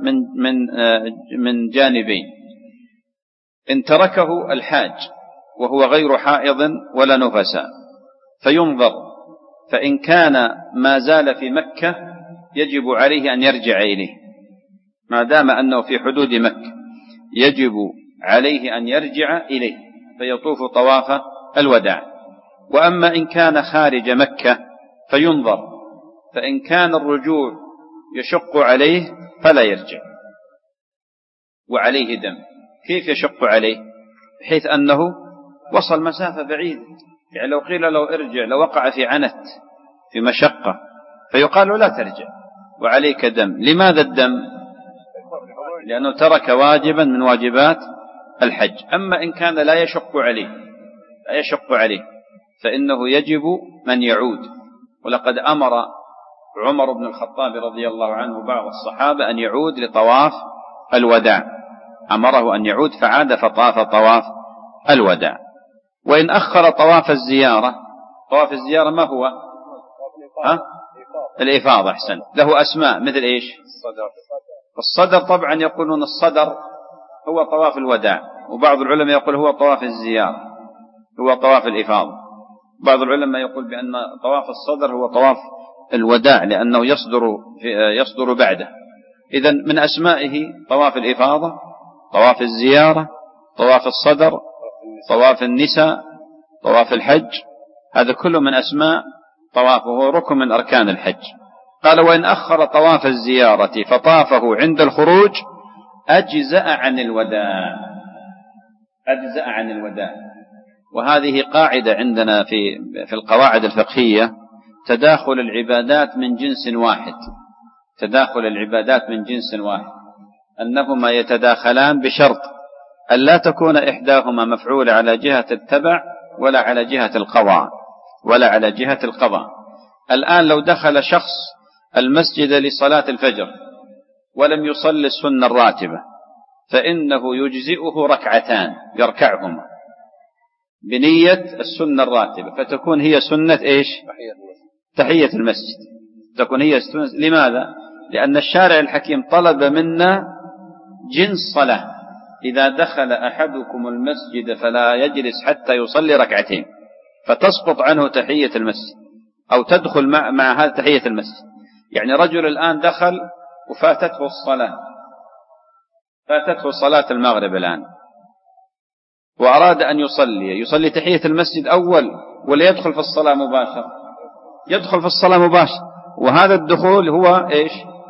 من جانبين: إن تركه الحاج وهو غير حائض ولا نفسا فينظر، فإن كان ما زال في مكة يجب عليه أن يرجع إليه، ما دام أنه في حدود مكة يجب عليه أن يرجع إليه فيطوف طواف الوداع. وأما إن كان خارج مكة فينظر، فإن كان الرجوع يشق عليه فلا يرجع وعليه دم. كيف يشق عليه؟ بحيث أنه وصل مسافة بعيدة، يعني لو قيل له ارجع لوقع في عنت في مشقة، فيقال لا ترجع وعليك دم. لماذا الدم؟ لأنه ترك واجبا من واجبات الحج. أما إن كان لا يشق عليه فإنه يجب من يعود. ولقد أمر عمر بن الخطاب رضي الله عنه بعض الصحابة أن يعود لطواف الوداع، أمره أن يعود فعاد فطاف طواف الوداع. وإن أخر طواف الزيارة، طواف الزيارة ما هو؟ الإفاضة. أحسن، له أسماء مثل إيش؟ الصدر. طبعا يقولون الصدر هو طواف الوداع، وبعض العلماء يقول هو طواف الزيارة، هو طواف الإفاضة. بعض العلماء يقول بأن طواف الصدر هو طواف الوداع لأنه يصدر بعده. إذن من أسمائه طواف الإفاضة، طواف الزيارة، طواف الصدر، طواف النساء، طواف الحج، هذا كله من أسماء طواف، وهو ركن من أركان الحج. قال وإن أخر طواف الزيارة فطافه عند الخروج أجزأ عن الوداع. وهذه قاعدة عندنا في القواعد الفقهية: تداخل العبادات من جنس واحد، أنهما يتداخلان بشرط أن لا تكون إحداهما مفعولة على جهة التبع ولا على جهة القضاء. الآن لو دخل شخص المسجد لصلاة الفجر ولم يصلي السنة الراتبة فإنه يجزئه ركعتان يركعهما بنية السنة الراتبة، فتكون هي سنة إيش؟ تحية المسجد. تكون هي سنة. لماذا؟ لأن الشارع الحكيم طلب منا جنس صلاة. إذا دخل أحدكم المسجد فلا يجلس حتى يصلي ركعتين، فتسقط عنه تحية المسجد أو تدخل مع هذا تحية المسجد. يعني رجل الآن دخل وفاتته الصلاة، فاتته صلاة المغرب الآن وأراد أن يصلي تحية المسجد أول ولا يدخل في الصلاة مباشرة؟ يدخل في الصلاة مباشرة. وهذا الدخول هو إيش؟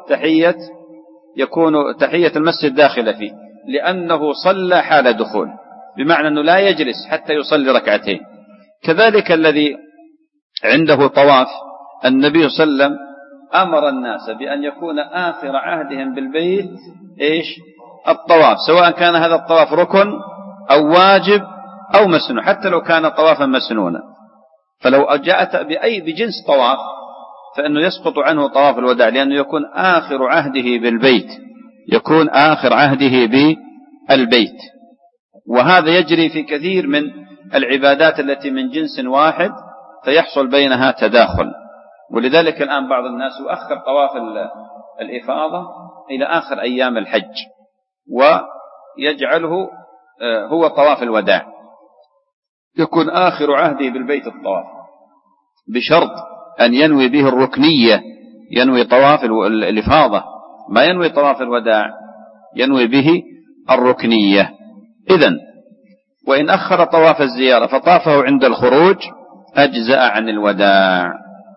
يكون تحية المسجد داخلة فيه، لأنه صلى حال دخول، بمعنى أنه لا يجلس حتى يصلي ركعتين. كذلك الذي عنده طواف، النبي صلى الله عليه وسلم أمر الناس بأن يكون آخر عهدهم بالبيت إيش؟ الطواف، سواء كان هذا الطواف ركن أو واجب أو مسنون، حتى لو كان طوافا مسنونا. فلو جاءت بجنس طواف فإنه يسقط عنه طواف الوداع، لأنه يكون آخر عهده بالبيت، يكون آخر عهده بالبيت. وهذا يجري في كثير من العبادات التي من جنس واحد، فيحصل بينها تداخل. ولذلك الآن بعض الناس يؤخر طواف الإفاضة إلى آخر أيام الحج ويجعله هو طواف الوداع، يكون آخر عهده بالبيت الطواف، بشرط أن ينوي به الركنية، ينوي طواف الإفاضة، ما ينوي طواف الوداع، ينوي به الركنية. إذن وإن أخر طواف الزيارة فطافه عند الخروج أجزأ عن الوداع.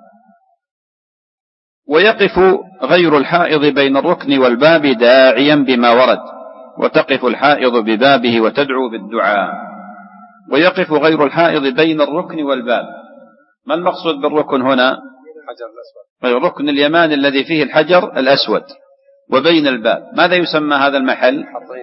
ويقف غير الحائض بين الركن والباب داعيا بما ورد، وتقف الحائض ببابه وتدعو بالدعاء. ويقف غير الحائض بين الركن والباب. ما المقصود بالركن هنا؟ الركن اليماني الذي فيه الحجر الأسود، وبين الباب ماذا يسمى هذا المحل؟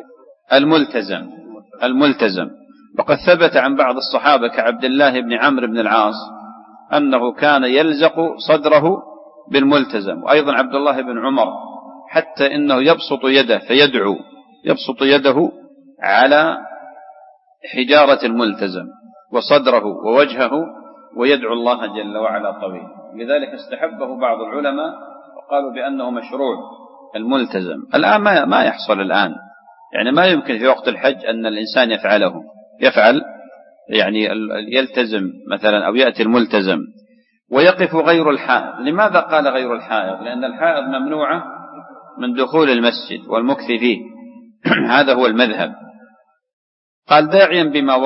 الملتزم. وقد ثبت عن بعض الصحابة كعبد الله بن عمرو بن العاص أنه كان يلزق صدره بالملتزم، وأيضا عبد الله بن عمر، حتى إنه يبسط يده فيدعو، يبسط يده على حجارة الملتزم وصدره ووجهه ويدعو الله جل وعلا طويل. لذلك استحبه بعض العلماء وقالوا بأنه مشروع الملتزم. الآن ما يحصل الآن، يعني ما يمكن في وقت الحج أن الإنسان يفعل يعني يلتزم مثلا أو يأتي الملتزم. ويقف غير الحائض. لماذا قال غير الحائض؟ لأن الحائض ممنوعة من دخول المسجد والمكث فيه هذا هو المذهب. قال داعيا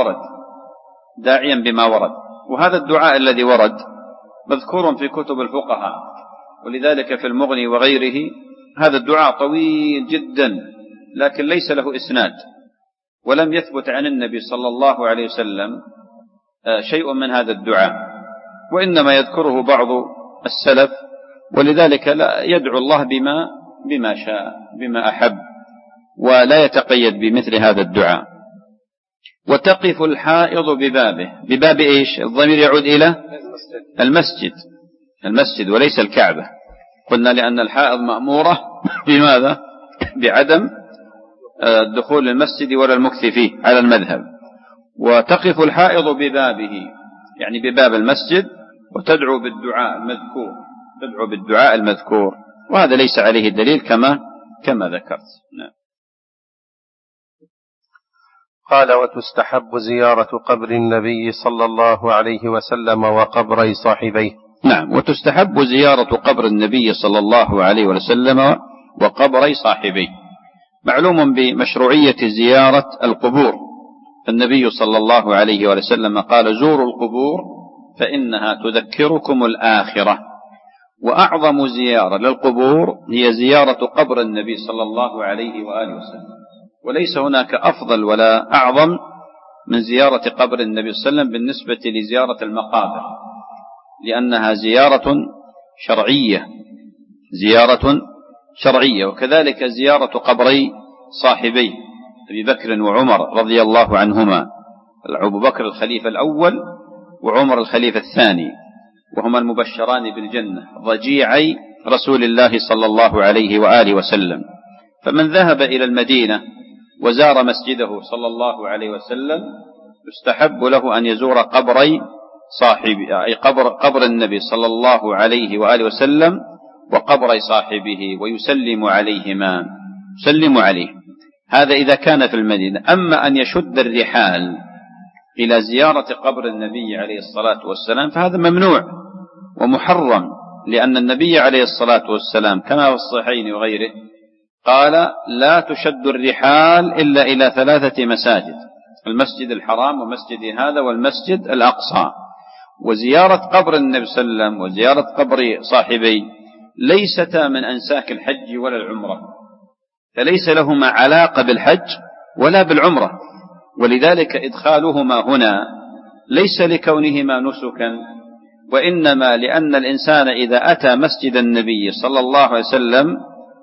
بما ورد. وهذا الدعاء الذي ورد مذكور في كتب الفقهاء، ولذلك في المغني وغيره هذا الدعاء طويل جدا، لكن ليس له إسناد، ولم يثبت عن النبي صلى الله عليه وسلم شيء من هذا الدعاء، وإنما يذكره بعض السلف، ولذلك لا يدعو الله بما شاء بما أحب، ولا يتقيد بمثل هذا الدعاء. وتقف الحائض بباب إيش؟ الضمير يعود إلى المسجد وليس الكعبة. قلنا لأن الحائض مأمورة بماذا؟ بعدم الدخول المسجد ولا المكث فيه على المذهب. وتقف الحائض ببابه يعني بباب المسجد، وتدعو بالدعاء المذكور، وهذا ليس عليه دليل كما ذكرت. نعم. قال وتستحب زيارة قبر النبي صلى الله عليه وسلم وقبري صاحبيه. نعم، وتستحب زيارة قبر النبي صلى الله عليه وسلم وقبري صاحبيه. معلوم بمشروعية زيارة القبور. النبي صلى الله عليه وسلم قال زوروا القبور فإنها تذكركم الآخرة. وأعظم زيارة للقبور هي زيارة قبر النبي صلى الله عليه وآله وسلم، وليس هناك أفضل ولا أعظم من زيارة قبر النبي صلى الله عليه وسلم بالنسبة لزيارة المقابر، لأنها زيارة شرعية. وكذلك زيارة قبري صاحبي أبي بكر وعمر رضي الله عنهما، أبو بكر الخليفة الأول وعمر الخليفة الثاني، وهما المبشران بالجنة ضجيعي رسول الله صلى الله عليه وآله وسلم. فمن ذهب إلى المدينة وزار مسجده صلى الله عليه وسلم يستحب له أن يزور قبري صاحبه، أي قبر النبي صلى الله عليه وآله وسلم وقبري صاحبه، ويسلم عليهما، يسلم عليه. هذا إذا كان في المدينة. أما أن يشد الرحال إلى زيارة قبر النبي عليه الصلاة والسلام فهذا ممنوع ومحرم، لأن النبي عليه الصلاة والسلام كما في الصحيحين وغيره قال: لا تشد الرحال إلا إلى 3 مساجد: المسجد الحرام ومسجد هذا والمسجد الأقصى. وزيارة قبر النبي صلى الله عليه وسلم وزيارة قبر صاحبي ليستا من أنساك الحج ولا العمرة، فليس لهما علاقة بالحج ولا بالعمرة، ولذلك إدخالهما هنا ليس لكونهما نسكا، وإنما لأن الإنسان إذا أتى مسجد النبي صلى الله عليه وسلم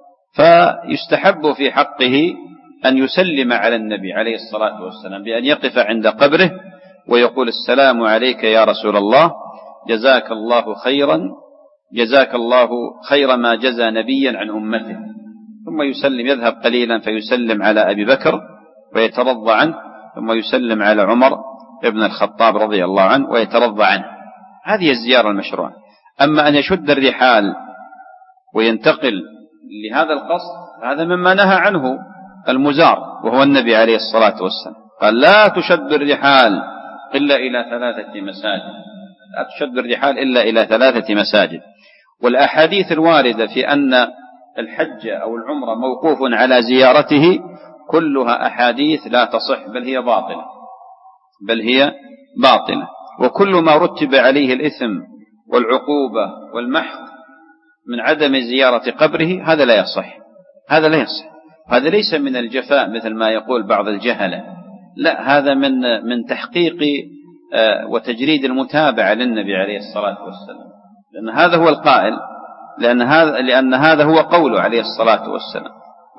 فيستحب في حقه أن يسلم على النبي عليه الصلاة والسلام بأن يقف عند قبره ويقول: السلام عليك يا رسول الله، جزاك الله خيرا، جزاك الله خير ما جزى نبيا عن أمته. ثم يسلم، يذهب قليلا فيسلم على أبي بكر ويترضى عنه، ثم يسلم على عمر ابن الخطاب رضي الله عنه ويترضى عنه. هذه الزيارة المشروعة. أما أن يشد الرحال وينتقل لهذا القصد هذا مما نهى عنه المزار وهو النبي عليه الصلاة والسلام، قال: لا تشد الرحال إلا إلى 3 مساجد، لا تشد الرحال إلا إلى 3 مساجد. والأحاديث الواردة في أن الحج أو العمرة موقوف على زيارته كلها أحاديث لا تصح، بل هي باطلة، بل هي باطلة. وكل ما رتب عليه الإثم والعقوبة والمحق من عدم زيارة قبره هذا لا يصح، هذا لا يصح. هذا ليس من الجفاء مثل ما يقول بعض الجهلة، لا، هذا من تحقيق وتجريد المتابعة للنبي عليه الصلاة والسلام، لأن هذا هو القائل، لأن هذا هو قوله عليه الصلاة والسلام،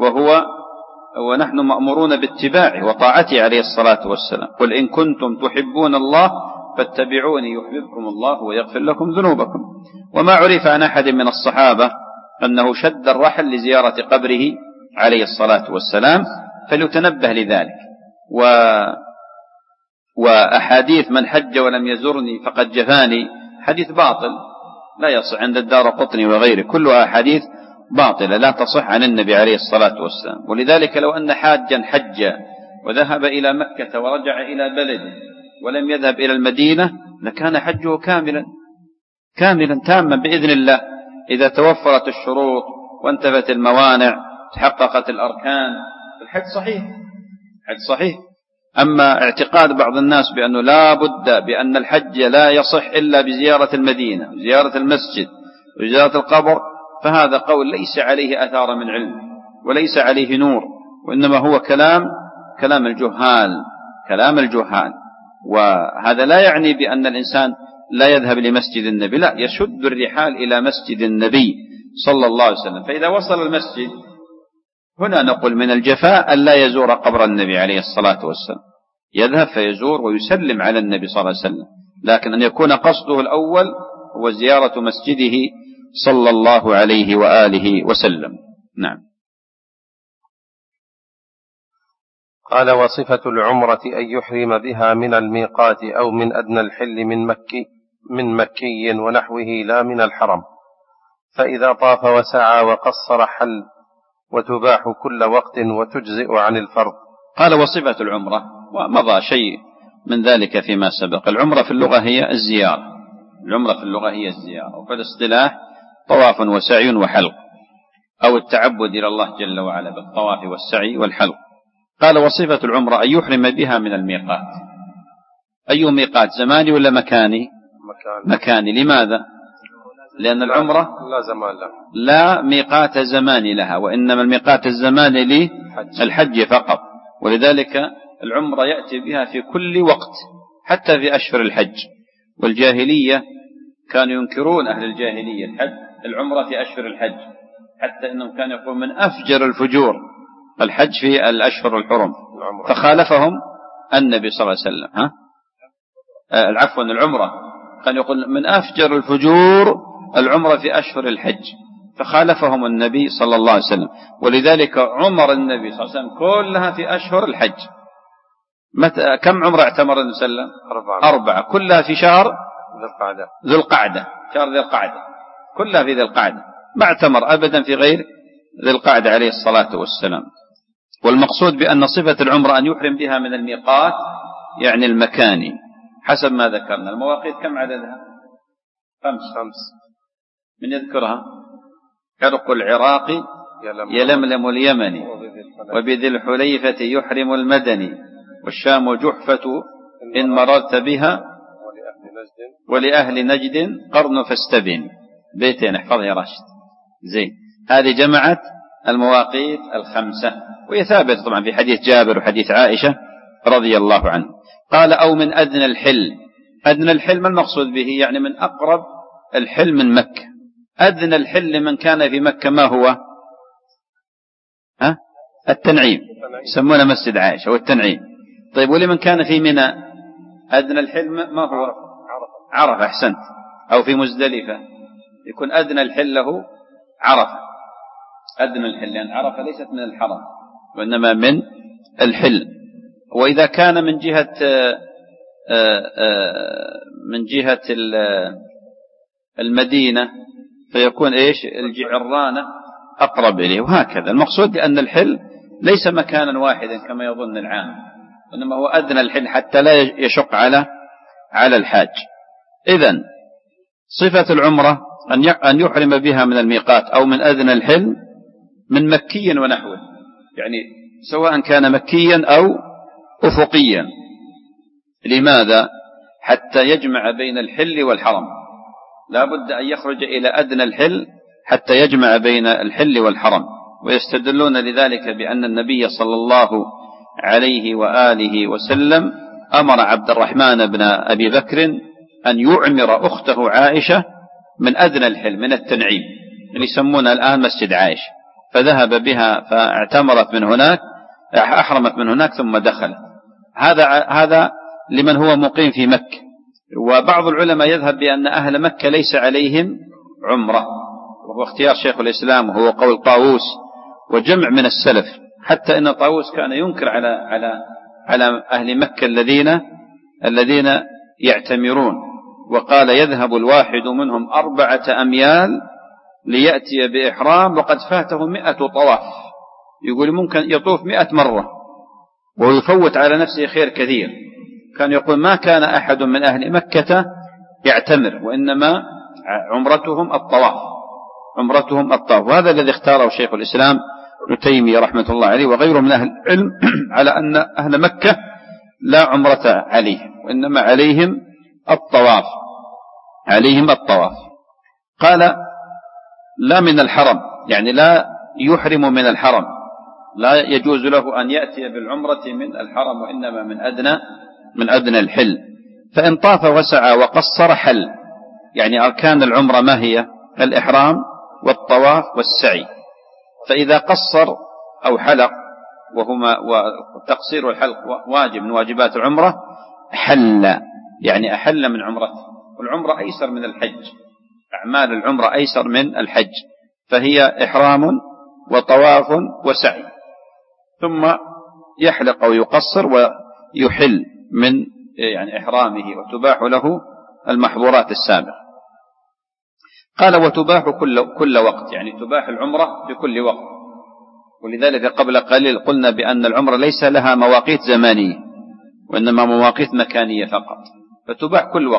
ونحن مأمورون باتباعه وطاعته عليه الصلاة والسلام. قل إن كنتم تحبون الله فاتبعوني يحببكم الله ويغفر لكم ذنوبكم. وما عرف عن أحد من الصحابة أنه شد الرحل لزيارة قبره عليه الصلاة والسلام، فليتنبه لذلك. وأحاديث من حج ولم يزرني فقد جفاني حديث باطل لا يصح عند الدارقطني وغيره، كلها أحاديث باطلة لا تصح عن النبي عليه الصلاة والسلام. ولذلك لو أن حاجا حج وذهب إلى مكة ورجع إلى بلده ولم يذهب إلى المدينة لكان حجه كاملا تاما بإذن الله، إذا توفرت الشروط وانتفت الموانع تحققت الأركان، الحج صحيح، الحج صحيح. أما اعتقاد بعض الناس بأنه لا بد بأن الحج لا يصح إلا بزيارة المدينة وزيارة المسجد وزيارة القبر، فهذا قول ليس عليه أثار من علم وليس عليه نور، وإنما هو كلام الجهال. وهذا لا يعني بأن الإنسان لا يذهب لمسجد النبي، لا، يشد الرحال إلى مسجد النبي صلى الله عليه وسلم. فإذا وصل المسجد هنا نقول من الجفاء أن لا يزور قبر النبي عليه الصلاة والسلام، يذهب فيزور ويسلم على النبي صلى الله عليه وسلم، لكن أن يكون قصده الأول هو زيارة مسجده صلى الله عليه وآله وسلم. نعم. قال: وصفة العمرة أن يحرم بها من الميقات أو من أدنى الحل من مكي ونحوه لا من الحرم، فإذا طاف وسعى وقصر حل، وتباح كل وقت وتجزئ عن الفرض. قال: وصفة العمرة، ومضى شيء من ذلك فيما سبق. العمرة في اللغة هي الزيارة، العمرة في اللغة هي الزيارة، وفي الاصطلاح طواف وسعي وحلق، أو التعبد إلى الله جل وعلا بالطواف والسعي والحلق. قال: وصفة العمرة أن يحرم بها من الميقات. أي ميقات، زماني ولا مكاني؟ مكاني. لماذا؟ لأن العمرة لا زمان لها، لا ميقات زماني لها، وإنما الميقات الزماني للحج فقط. ولذلك العمرة يأتي بها في كل وقت حتى في أشهر الحج. والجاهلية كانوا ينكرون، أهل الجاهلية، العمرة في أشهر الحج، حتى إنهم كانوا يقولون من أفجر الفجور الحج في الأشهر الحرم، فخالفهم النبي صلى الله عليه وسلم. العمرة كان يقول من أفجر الفجور العمرة في أشهر الحج، فخالفهم النبي صلى الله عليه وسلم. ولذلك عمر النبي صلى الله عليه وسلم كلها في أشهر الحج. كم عمر اعتمر النبي صلى الله عليه وسلم؟ 4 كلها في شهر ذو القعدة، شهر ذي القعدة، كلها في ذي القعدة، ما اعتمر أبدا في غير ذي القعدة عليه الصلاة والسلام. والمقصود بأن صفة العمرة أن يحرم بها من الميقات يعني المكاني حسب ما ذكرنا. المواقيت كم عددها؟ 5. من يذكرها؟ عرق العراق يلملم اليمني، وبذي الحليفة يحرم المدني، والشام جحفة إن مررت بها، ولأهل نجد قرن فاستبن. بيتين احفظها يا راشد. زين، هذه جمعت المواقيت 5، وهي ثابتة طبعا في حديث جابر وحديث عائشة رضي الله عنه. قال أو من أدنى الحل. أدنى الحل ما المقصود به؟ يعني من أقرب الحل من مكة. أدنى الحل لمن كان في مكة ما هو؟ التنعيم، يسمونه مسجد عائشة والتنعيم. طيب ولمن كان في منى أدنى الحل ما هو؟ عرفة. أحسنت. أو في مزدلفة يكون أدنى الحل له عرفة. أدنى الحل لأن عرفة ليست من الحرم وإنما من الحل. وإذا كان من جهة المدينة فيكون إيش؟ الجعرانة أقرب إليه. وهكذا المقصود بأن الحل ليس مكانا واحدا كما يظن العام، وإنما هو أدنى الحل حتى لا يشق على الحاج. إذن صفة العمرة أن يحرم بها من الميقات أو من أدنى الحل من مكي ونحوه، يعني سواء كان مكيا أو أفقيا. لماذا؟ حتى يجمع بين الحل والحرم، لا بد أن يخرج إلى أدنى الحل حتى يجمع بين الحل والحرم. ويستدلون لذلك بأن النبي صلى الله عليه وآله وسلم أمر عبد الرحمن بن أبي بكر أن يعمر أخته عائشة من أدنى الحل من التنعيم اللي يسمونه الآن مسجد عائشة، فذهب بها فاعتمرت من هناك، أحرمت من هناك ثم دخلت. هذا لمن هو مقيم في مكة. وبعض العلماء يذهب بأن أهل مكة ليس عليهم عمرة، وهو اختيار شيخ الإسلام وهو قول طاووس وجمع من السلف، حتى أن طاووس كان ينكر على أهل مكة الذين يعتمرون، وقال يذهب الواحد منهم 4 أميال ليأتي بإحرام وقد فاته 100 طواف. يقول ممكن يطوف 100 مرة ويفوت على نفسه خير كثير. كان يقول ما كان أحد من أهل مكة يعتمر، وإنما عمرتهم الطواف. وهذا الذي اختاره شيخ الإسلام ابن تيمية رحمة الله عليه وغيره من أهل العلم على أن أهل مكة لا عمرة عليهم، وإنما عليهم الطواف. قال لا من الحرم، يعني لا يحرم من الحرم، لا يجوز له أن يأتي بالعمرة من الحرم، وإنما من أدنى الحل. فإن طاف وسعى وقصر حل. يعني أركان العمرة ما هي؟ الإحرام والطواف والسعي. فإذا قصر أو حلق، وتقصير الحلق واجب من واجبات العمرة، حل، يعني أحل من عمرته. والعمرة أيسر من الحج، أعمال العمرة أيسر من الحج، فهي إحرام وطواف وسعي، ثم يحلق أو يقصر ويحل من يعني إحرامه، وتباح له المحظورات السابقة. قال وتباح كل وقت، يعني تباح العمرة في كل وقت. ولذلك قبل قليل قلنا بأن العمرة ليس لها مواقيت زمانية، وإنما مواقيت مكانية فقط. فتباح كل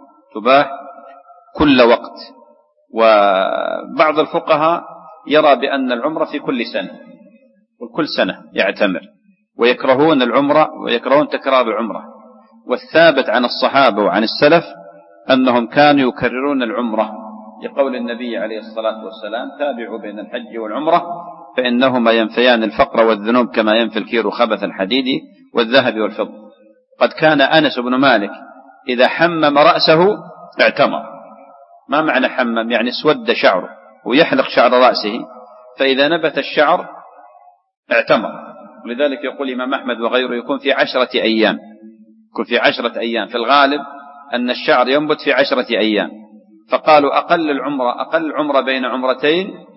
وقت. وبعض الفقهاء يرى بأن العمرة في كل سنة، وكل سنة يعتمر، ويكرهون العمرة ويكرهون تكرار العمرة. والثابت عن الصحابة وعن السلف أنهم كانوا يكررون العمرة، لقول النبي عليه الصلاة والسلام تابعوا بين الحج والعمرة فإنهما ينفيان الفقر والذنوب كما ينفي الكير خبث الحديد والذهب والفضة. قد كان أنس بن مالك إذا حمم رأسه اعتمر. ما معنى حمم؟ يعني اسود شعره ويحلق شعر رأسه، فإذا نبت الشعر اعتمر. ولذلك يقول الإمام أحمد وغيره يكون في 10 أيام، في الغالب أن الشعر ينبت في 10 أيام. فقالوا أقل العمرة بين عمرتين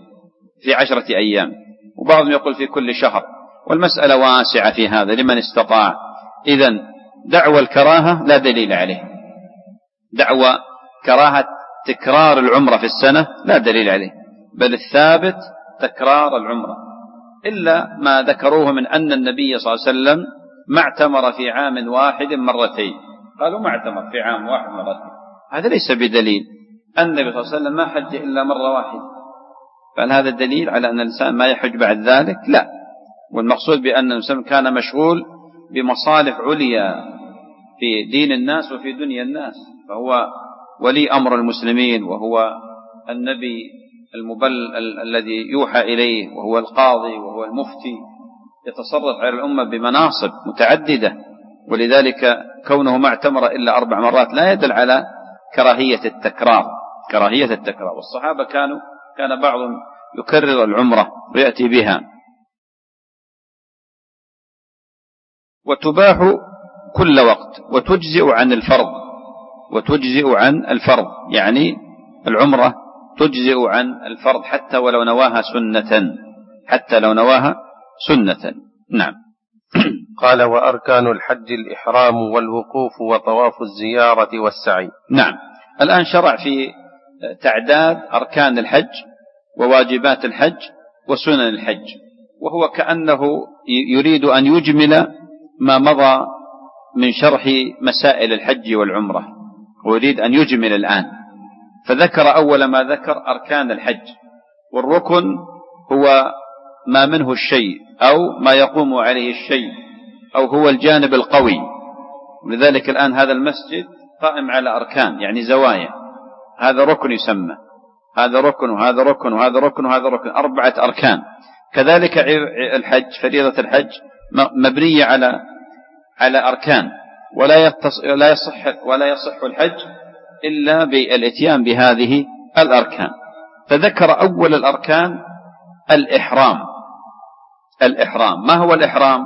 في 10 أيام، وبعضهم يقول في كل شهر، والمسألة واسعة في هذا لمن استطاع. إذن دعوى الكراهة لا دليل عليه، دعوى كراهة تكرار العمرة في السنة لا دليل عليه، بل الثابت تكرار العمرة، إلا ما ذكروه من أن النبي صلى الله عليه وسلم ما اعتمر في عام واحد مرتين، قالوا ما اعتمر في عام واحد مرتين، هذا ليس بدليل. النبي صلى الله عليه وسلم ما حج إلا مرة واحدة، فهل هذا الدليل على أن الإنسان ما يحج بعد ذلك؟ لا. والمقصود بأن الإنسان كان مشغول بمصالح عليا في دين الناس وفي دنيا الناس، فهو ولي أمر المسلمين، وهو النبي الذي يوحى إليه، وهو القاضي، وهو المفتي، يتصرف على الأمة بمناصب متعددة، ولذلك كونه ما اعتمر إلا 4 مرات لا يدل على كراهية التكرار. والصحابة كان بعضهم يكرر العمرة ويأتي بها. وتباح كل وقت وتجزئ عن الفرض، يعني العمرة تجزئ عن الفرض حتى ولو نواها سنة. نعم. قال: وأركان الحج الإحرام والوقوف وطواف الزيارة والسعي. نعم. الآن شرع في تعداد أركان الحج وواجبات الحج وسنن الحج، وهو كأنه يريد أن يجمل ما مضى من شرح مسائل الحج والعمرة، ويريد أن يجمل الآن، فذكر أول ما ذكر أركان الحج. والركن هو ما منه الشيء أو ما يقوم عليه الشيء، أو هو الجانب القوي. ولذلك الآن هذا المسجد قائم على أركان، يعني زوايا، هذا ركن يسمى، هذا ركن وهذا ركن وهذا ركن وهذا ركن، 4 أركان. كذلك الحج، فريضة الحج مبنية على أركان، ولا يصح الحج إلا بالاتيان بهذه الأركان. فذكر أول الأركان الإحرام. ما هو الإحرام؟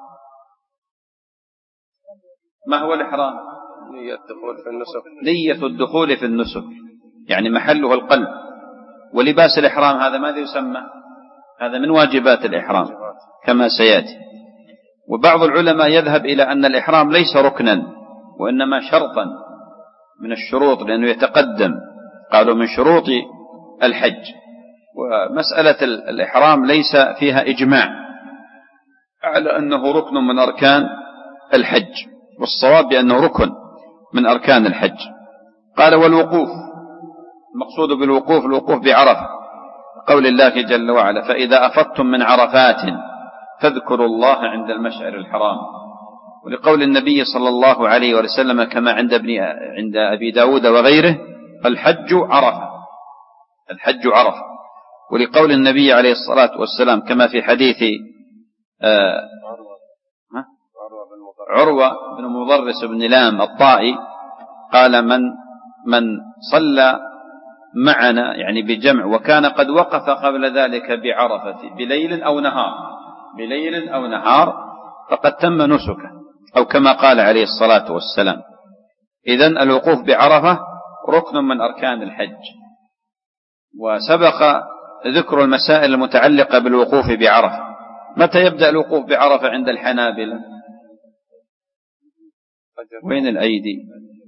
نية الدخول في النسك، يعني محله القلب. ولباس الإحرام هذا ماذا يسمى؟ هذا من واجبات الإحرام كما سيأتي. وبعض العلماء يذهب إلى أن الإحرام ليس ركنا، وإنما شرطا من الشروط، لأنه يتقدم، قالوا من شروط الحج. ومسألة الإحرام ليس فيها إجماع على أنه ركن من أركان الحج، والصواب بأنه ركن من أركان الحج. قال: والوقوف، المقصود بالوقوف الوقوف بعرفة، قول الله جل وعلا: فإذا أفضتم من عرفات فاذكروا الله عند المشعر الحرام. ولقول النبي صلى الله عليه وسلم كما عند أبي داود وغيره: الحج عرفة. ولقول النبي عليه الصلاة والسلام كما في حديث عروة بن مضرس بن لام الطائي، قال: من صلى معنا، يعني بجمع، وكان قد وقف قبل ذلك بعرفة بليل أو نهار فقد تم نسكه، أو كما قال عليه الصلاة والسلام. إذن الوقوف بعرفة ركن من أركان الحج. وسبق ذكر المسائل المتعلقة بالوقوف بعرفة. متى يبدأ الوقوف بعرفة عند الحنابلة؟ وين الأيدي؟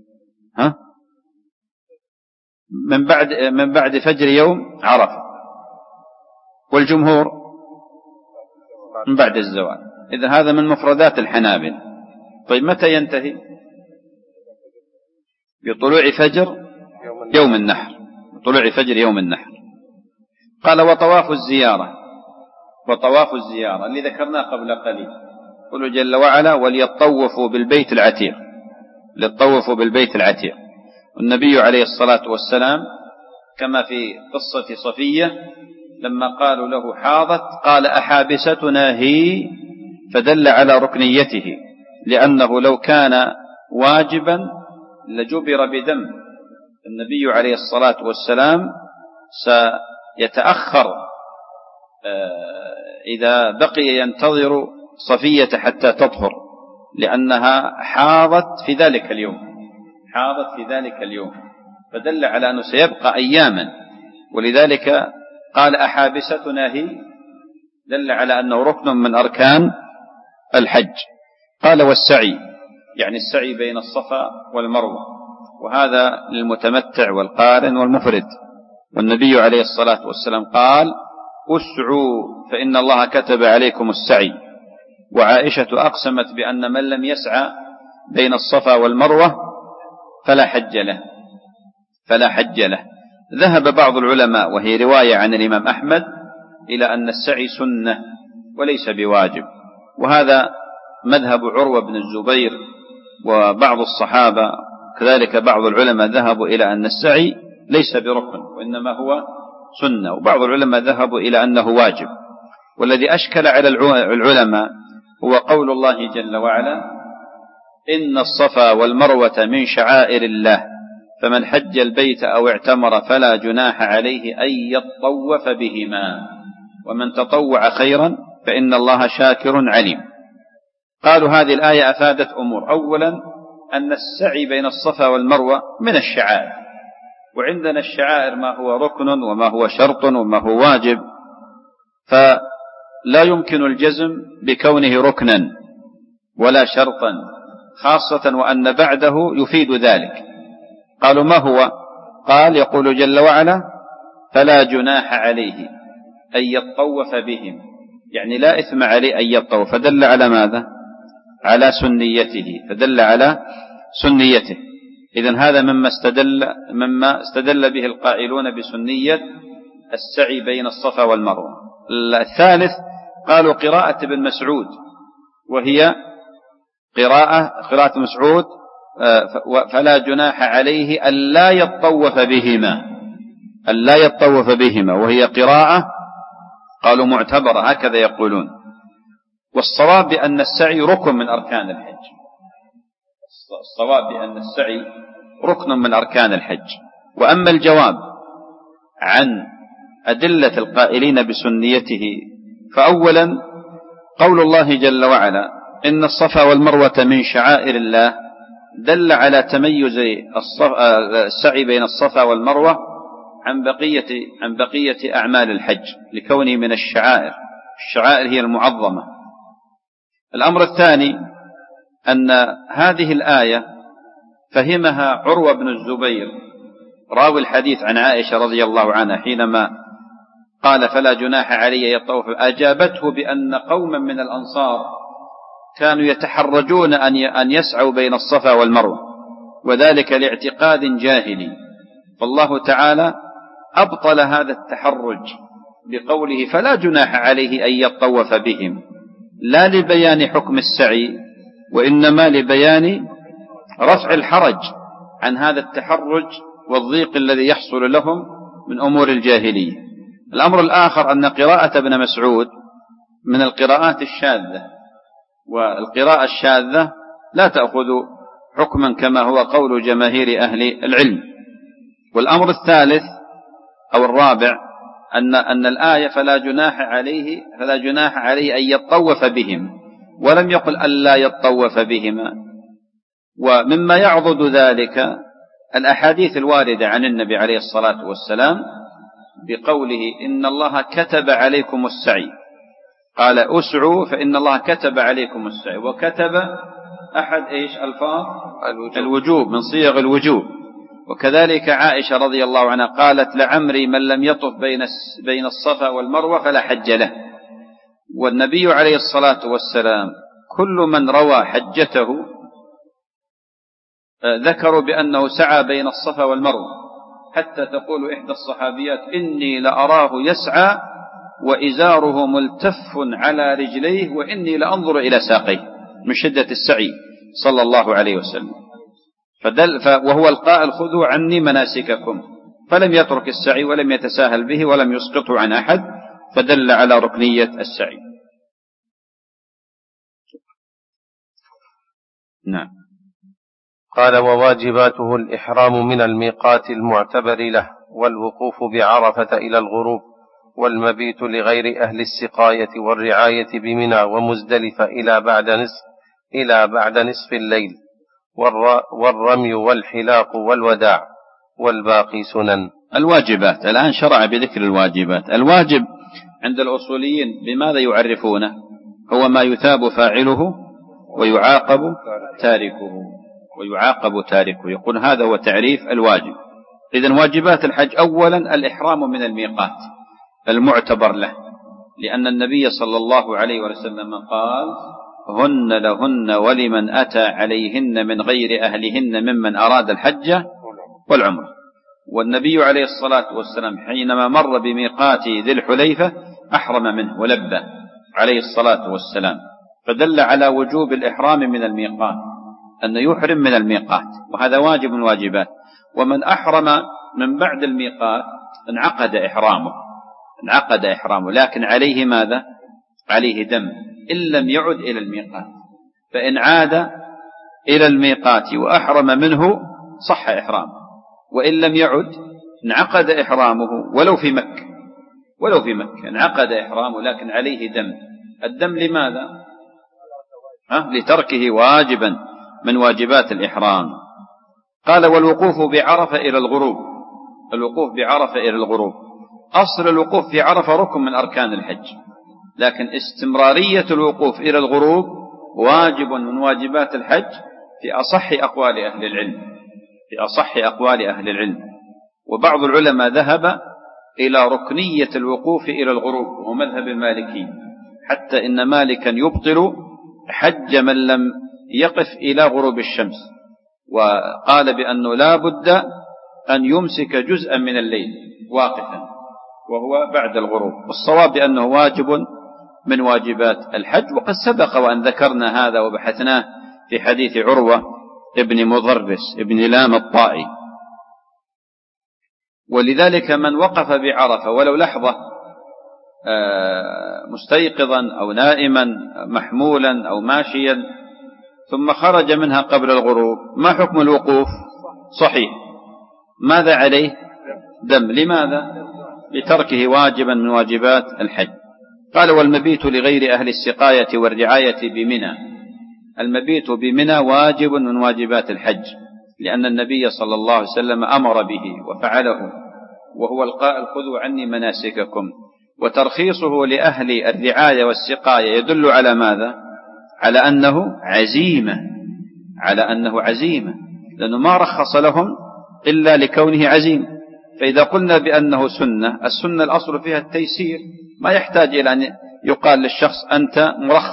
من بعد فجر يوم عرفة. والجمهور من بعد الزوال. إذا هذا من مفردات الحنابلة. طيب متى ينتهي؟ بطلوع فجر يوم النحر. قال: وطواف الزيارة اللي ذكرناه قبل قليل، قل جل وعلا: وليطوفوا بالبيت العتيق. والنبي عليه الصلاة والسلام كما في قصة صفية لما قالوا له حاضت قال: أحابستنا هي، فدل على ركنيته، لأنه لو كان واجبا لجبر بدم. النبي عليه الصلاة والسلام سيتأخر إذا بقي ينتظر صفية حتى تطهر، لأنها حاضت في ذلك اليوم، فدل على أنه سيبقى أياما. ولذلك قال أحابستنا هي؟ دل على أنه ركن من أركان الحج. قال والسعي، يعني السعي بين الصفا والمروة، وهذا للمتمتع والقارن والمفرد. والنبي عليه الصلاة والسلام قال اسعوا فإن الله كتب عليكم السعي. وعائشة أقسمت بأن من لم يسعى بين الصفا والمروة فلا حج له. ذهب بعض العلماء، وهي رواية عن الإمام أحمد، إلى أن السعي سنة وليس بواجب، وهذا مذهب عروة بن الزبير وبعض الصحابة. كذلك بعض العلماء ذهبوا إلى أن السعي ليس بركن وإنما هو سنة، وبعض العلماء ذهبوا إلى أنه واجب. والذي أشكل على العلماء هو قول الله جل وعلا إن الصفا والمروة من شعائر الله فمن حج البيت أو اعتمر فلا جناح عليه أن يطوف بهما ومن تطوع خيرا فإن الله شاكر عليم. قالوا هذه الآية أفادت أمور. أولا أن السعي بين الصفا والمروة من الشعائر، وعندنا الشعائر ما هو ركن وما هو شرط وما هو واجب، فلا يمكن الجزم بكونه ركنا ولا شرطا، خاصة وأن بعده يفيد ذلك. قالوا ما هو؟ قال يقول جل وعلا فلا جناح عليه أن يطوف بهم، يعني لا إثم عليه أن يطوف، فدل على ماذا؟ على سنيته. إذن هذا مما استدل به القائلون بسنية السعي بين الصفا والمروة. الثالث قالوا قراءة ابن مسعود، وهي قراءة مسعود فلا جناح عليه ألا يطوف بهما، وهي قراءة قالوا معتبرة، هكذا يقولون. والصواب بأن السعي ركن من أركان الحج. وأما الجواب عن أدلة القائلين بسنيته، فأولا قول الله جل وعلا إن الصفا والمروة من شعائر الله دل على تميز السعي بين الصفا والمروة عن بقية أعمال الحج لكونه من الشعائر هي المعظمة. الأمر الثاني أن هذه الآية فهمها عروة بن الزبير راوي الحديث عن عائشة رضي الله عنها حينما قال فلا جناح علي يطوف، أجابته بأن قوما من الأنصار كانوا يتحرجون أن يسعوا بين الصفا والمروة، وذلك لاعتقاد جاهلي، فالله تعالى أبطل هذا التحرج بقوله فلا جناح عليه أن يطوف بهم، لا لبيان حكم السعي وإنما لبيان رفع الحرج عن هذا التحرج والضيق الذي يحصل لهم من أمور الجاهلية. الأمر الآخر أن قراءة ابن مسعود من القراءات الشاذة، والقراءة الشاذة لا تأخذ حكما كما هو قول جماهير أهل العلم. والأمر الثالث أو الرابع أن الآية فلا جناح عليه أن يطوف بهم، ولم يقل ألا يطوف بهما. ومما يعضد ذلك الأحاديث الواردة عن النبي عليه الصلاة والسلام بقوله إن الله كتب عليكم السعي، قال أسعوا فإن الله كتب عليكم السعي، وكتب أحد ألفاظ الوجوب من صيغ الوجوب. وكذلك عائشة رضي الله عنها قالت لعمري من لم يطف بين الصفا والمروة فلا حج له. والنبي عليه الصلاة والسلام كل من روى حجته ذكروا بأنه سعى بين الصفا والمروة، حتى تقول إحدى الصحابيات إني لأراه يسعى وإزاره ملتف على رجليه وإني لأنظر إلى ساقيه من شدة السعي صلى الله عليه وسلم. وهو القائل خذوا عني مناسككم، فلم يترك السعي ولم يتساهل به ولم يسقطه عن أحد، فدل على ركنية السعي. نعم. قال وواجباته الإحرام من الميقات المعتبر له، والوقوف بعرفة إلى الغروب، والمبيت لغير أهل السقاية والرعاية بمنى ومزدلفة إلى بعد نصف الليل، والرمي والحلاق والوداع، والباقي سنن. الواجبات، الآن شرع بذكر الواجبات. الواجب عند الأصوليين بماذا يعرفونه؟ هو ما يثاب فاعله ويعاقب تاركه. يقول هذا هو تعريف الواجب. إذن واجبات الحج أولا الإحرام من الميقات المعتبر له، لأن النبي صلى الله عليه وسلم قال: هن لهن ولمن أتى عليهن من غير أهلهن ممن أراد الحج والعمرة. والنبي عليه الصلاة والسلام حينما مر بميقات ذي الحليفة أحرم منه ولبى عليه الصلاة والسلام، فدل على وجوب الإحرام من الميقات، أن يحرم من الميقات، وهذا واجب من الواجبات. ومن أحرم من بعد الميقات انعقد إحرامه، لكن عليه ماذا؟ عليه دم إن لم يعد إلى الميقات. فإن عاد إلى الميقات وأحرم منه صح إحرامه، وإن لم يعد انعقد إحرامه ولو في مكة انعقد إحرامه، لكن عليه دم. الدم لماذا؟ لتركه واجبا من واجبات الإحرام. قال: والوقوف بعرفة إلى الغروب. أصل الوقوف في عرفة ركن من أركان الحج، لكن استمرارية الوقوف إلى الغروب واجب من واجبات الحج في أصح أقوال أهل العلم. وبعض العلماء ذهب إلى ركنية الوقوف إلى الغروب، وهو مذهب المالكي، حتى إن مالكا يبطل حج من لم يقف إلى غروب الشمس، وقال بأنه لا بد أن يمسك جزءا من الليل واقفا وهو بعد الغروب. والصواب بأنه واجب من واجبات الحج، وقد سبق وأن ذكرنا هذا وبحثناه في حديث عروة ابن مضرس ابن لام الطائي. ولذلك من وقف بعرفة ولو لحظة مستيقظا أو نائما محمولا أو ماشيا ثم خرج منها قبل الغروب، ما حكم الوقوف؟ صحيح. ماذا عليه؟ دم. لماذا؟ لتركه واجبا من واجبات الحج. قال: والمبيت لغير أهل السقاية والرعاية بمنى. المبيت بمنى واجب من واجبات الحج، لأن النبي صلى الله عليه وسلم أمر به وفعله، وهو القائل: خذوا عني مناسككم. وترخيصه لأهل الرعاية والسقاية يدل على ماذا؟ على أنه عزيمة، لأنه ما رخص لهم إلا لكونه عزيم. فإذا قلنا بأنه سنة، السنة الأصل فيها التيسير، ما يحتاج إلى أن يقال للشخص أنت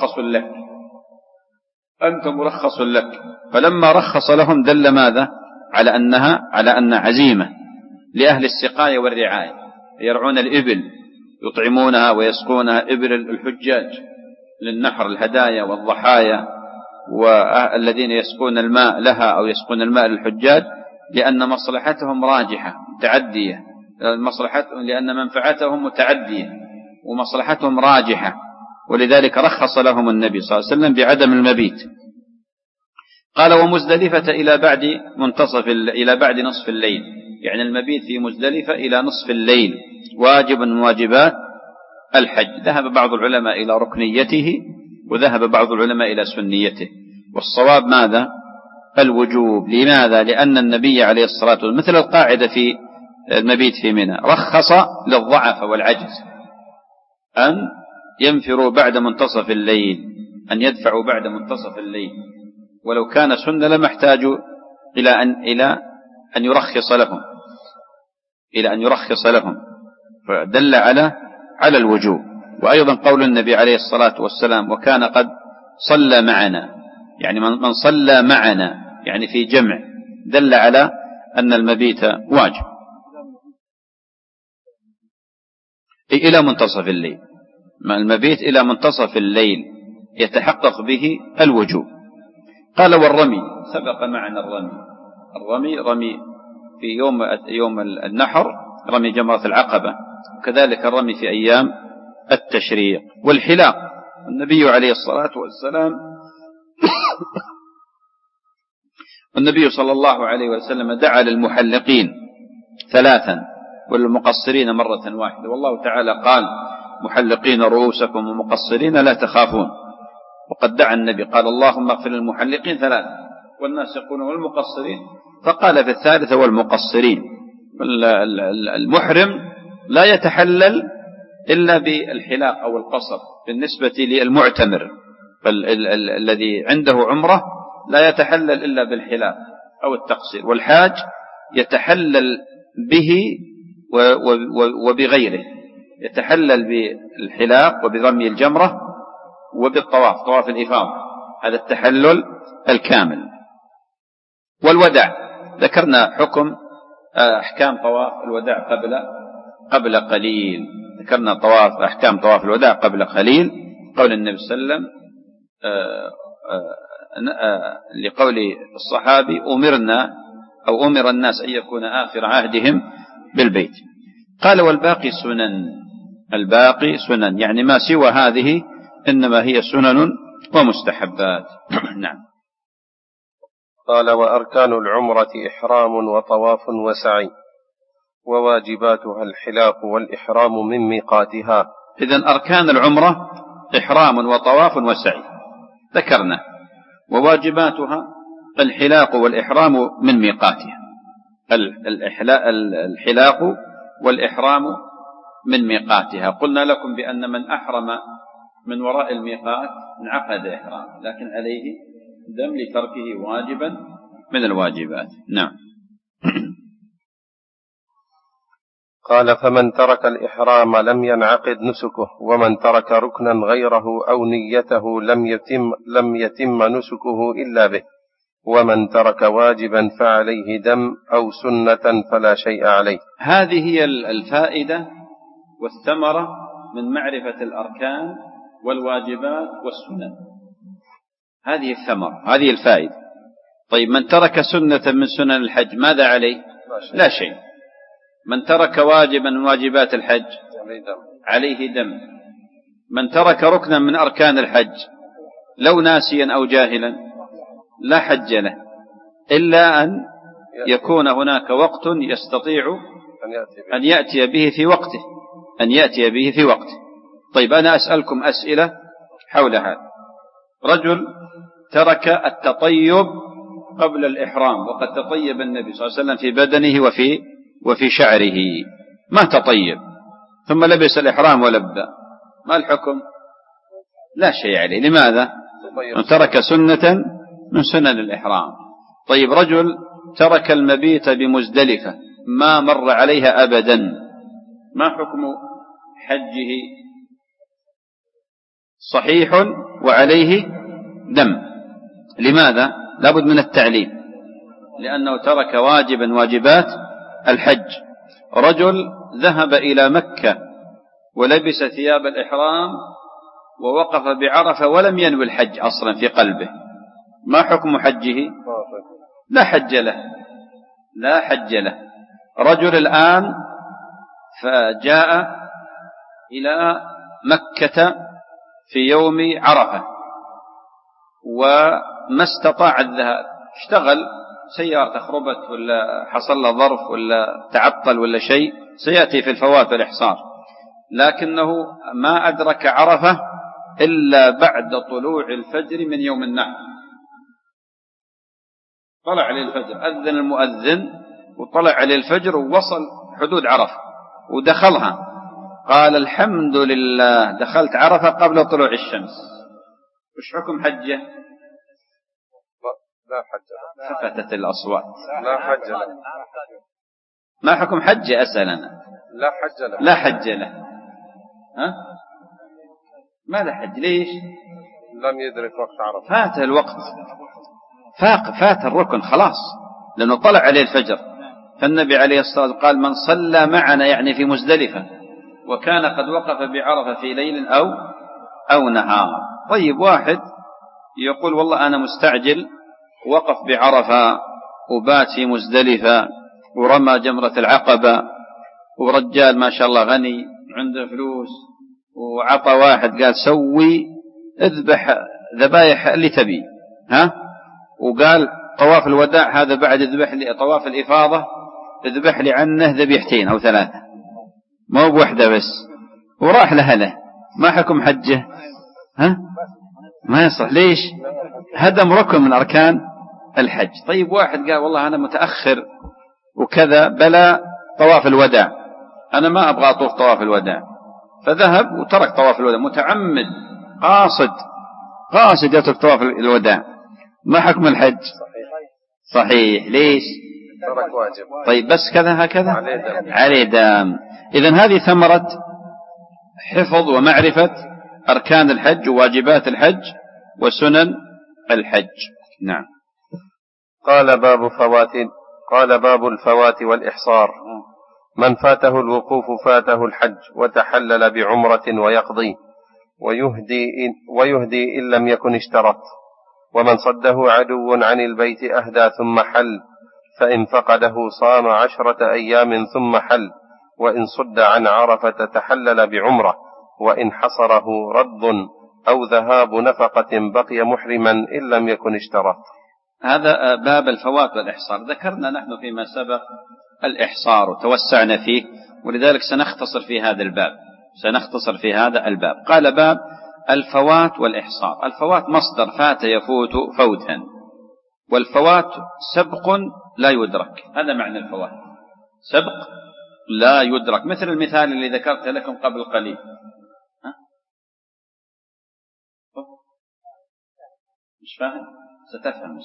مرخص لك. فلما رخص لهم دل ماذا؟ على أن عزيمة. لأهل السقاية والرعاية يرعون الإبل، يطعمونها ويسقونها، إبل الحجاج للنحر الهدايا والضحايا، والذين يسقون الماء لها أو يسقون الماء للحجاج، لأن مصلحتهم راجحة متعدية، لأن منفعتهم متعدية ومصلحتهم راجحة، ولذلك رخص لهم النبي صلى الله عليه وسلم بعدم المبيت. قال: ومزدلفة إلى بعد نصف الليل، يعني المبيت في مزدلفة إلى نصف الليل واجب من واجبات الحج. ذهب بعض العلماء إلى ركنيته، وذهب بعض العلماء إلى سنيته، والصواب ماذا؟ الوجوب. لماذا؟ لأن النبي عليه الصلاة والسلام مثل القاعدة في المبيت في منى، رخص للضعف والعجز أن ينفروا بعد منتصف الليل، أن يدفعوا بعد منتصف الليل، ولو كان سنة لما احتاجوا إلى أن يرخص لهم، فدل على الوجوب. وأيضا قول النبي عليه الصلاة والسلام: وكان قد صلى معنا، يعني من صلى معنا يعني في جمع، دل على أن المبيت واجب إلى منتصف الليل. المبيت إلى منتصف الليل يتحقق به الوجوب. قال: والرمي سبق معنا الرمي في يوم النحر، رمي جمرة العقبة، وكذلك الرمي في أيام التشريق. والحلاق، النبي عليه الصلاة والسلام والنبي صلى الله عليه وسلم دعا للمحلقين 3 والمقصرين مرة واحدة، والله تعالى قال: محلقين رؤوسكم ومقصرين لا تخافون. وقد دعا النبي قال: اللهم اغفر للمحلقين 3، والناس يقولون والمقصرين، فقال في 3 والمقصرين. المحرم لا يتحلل إلا بالحلاق أو القصر بالنسبة للمعتمر، الذي عنده عمرة لا يتحلل إلا بالحلاق أو التقصير، والحاج يتحلل به وبغيره، يتحلل بالحلاق وبرمي الجمرة وبالطواف، طواف الإفاضة، هذا التحلل الكامل. والوداع ذكرنا حكم أحكام طواف الوداع قبل قليل، ذكرنا أحكام طواف الوداع قبل قليل، قول النبي صلى الله عليه وسلم لقول الصحابي أمر الناس أن يكون آخر عهدهم بالبيت. قال والباقي سنن، الباقي سنن يعني ما سوى هذه إنما هي سنن ومستحبات. نعم. قال وأركان العمرة إحرام وطواف وسعي، وواجباتها الحلاق والإحرام من ميقاتها. إذن أركان العمرة إحرام وطواف وسعي ذكرنا، وواجباتها الحلاق والإحرام من ميقاتها، الحلاق والإحرام من ميقاتها. قلنا لكم بأن من أحرم من وراء الميقات انعقد إحرام، لكن عليه دم لتركه واجبا من الواجبات. نعم. قال فمن ترك الإحرام لم ينعقد نسكه، ومن ترك ركنا غيره أو نيته لم يتم نسكه إلا به، ومن ترك واجبا فعليه دم أو سنة فلا شيء عليه. هذه هي الفائدة والثمرة من معرفة الأركان والواجبات والسنن، هذه الثمرة، هذه الفائدة. طيب من ترك سنة من سنن الحج ماذا عليه؟ لا شيء. من ترك واجبا من واجبات الحج عليه دم. من ترك ركنا من أركان الحج لو ناسيا أو جاهلا لا حج له، إلا أن يكون هناك وقت يستطيع أن يأتي به في وقته. طيب أنا أسألكم أسئلة حول هذا. رجل ترك التطيب قبل الإحرام، وقد تطيب النبي صلى الله عليه وسلم في بدنه وفي شعره، ما تطيب ثم لبس الإحرام ولبى، ما الحكم؟ لا شيء عليه. لماذا؟ ترك سنة من سنن الإحرام. طيب رجل ترك المبيت بمزدلفة ما مر عليها أبدا، ما حكم حجه؟ صحيح وعليه دم. لماذا؟ لابد من التعليم، لأنه ترك واجبا واجبات الحج. رجل ذهب إلى مكة ولبس ثياب الإحرام ووقف بعرفة ولم ينوي الحج أصلا في قلبه، ما حكم حجه؟ لا حج له. رجل الآن فجاء إلى مكة في يوم عرفة وما استطاع الذهاب، اشتغل، سيارة خربت ولا حصل له ظرف ولا تعطل ولا شيء، سيأتي في الفوات والإحصار، لكنه ما أدرك عرفة إلا بعد طلوع الفجر من يوم النحر. طلع عليه الفجر، أذن المؤذن وطلع عليه الفجر ووصل حدود عرفة ودخلها، قال الحمد لله دخلت عرفة قبل طلوع الشمس. وش حكم حجه؟ لا حج له. سكتت الأصوات. لا حج له. ما حكم حجه أسألنا؟ لا حج له. ها؟ ماذا حج؟ ليش؟ لم يدرك وقت عرفة، فات الوقت، فات الركن خلاص، لأنه طلع عليه الفجر. فالنبي عليه الصلاة والسلام قال من صلى معنا يعني في مزدلفة وكان قد وقف بعرفة في ليل أو نهار. طيب واحد يقول والله أنا مستعجل، وقف بعرفة وبات في مزدلفة ورمى جمرة العقبة، ورجال ما شاء الله غني عنده فلوس، وعطى واحد قال سوي اذبح ذبايح اللي تبي، وقال طواف الوداع هذا بعد اذبح لي طواف الإفاضة اذبح لي عنه ذبيحتين أو 3، ما هو واحدة بس، وراح لهله، ما حكم حجه؟ ما يصح. ليش؟ هدم ركن من أركان الحج. طيب واحد قال والله أنا متأخر وكذا، بلى طواف الوداع، أنا ما أبغى أطوف طواف الوداع، فذهب وترك طواف الوداع متعمد قاصد يترك طواف الوداع، ما حكم الحج؟ صحيح. ليش؟ ترك واجب. طيب بس كذا هكذا عليه دام. إذن هذه ثمرة حفظ ومعرفة أركان الحج وواجبات الحج وسنن الحج. نعم. قال باب الفوات والإحصار. من فاته الوقوف فاته الحج وتحلل بعمرة ويقضي ويهدي إن لم يكن اشترط. ومن صده عدو عن البيت أهدى ثم حل، فإن فقده صام 10 أيام ثم حل، وإن صد عن عرفة تحلل بعمرة، وإن حصره رد أو ذهاب نفقة بقي محرما إن لم يكن اشترط. هذا باب الفوات والإحصار. ذكرنا نحن فيما سبق الإحصار وتوسعنا فيه، ولذلك سنختصر في هذا الباب. قال باب الفوات والإحصار. الفوات مصدر فات يفوت فوتا، والفوات سبق لا يدرك، هذا معنى الفوات، سبق لا يدرك. مثل المثال اللي ذكرت لكم قبل قليل. مش فاهم؟ ستفهم.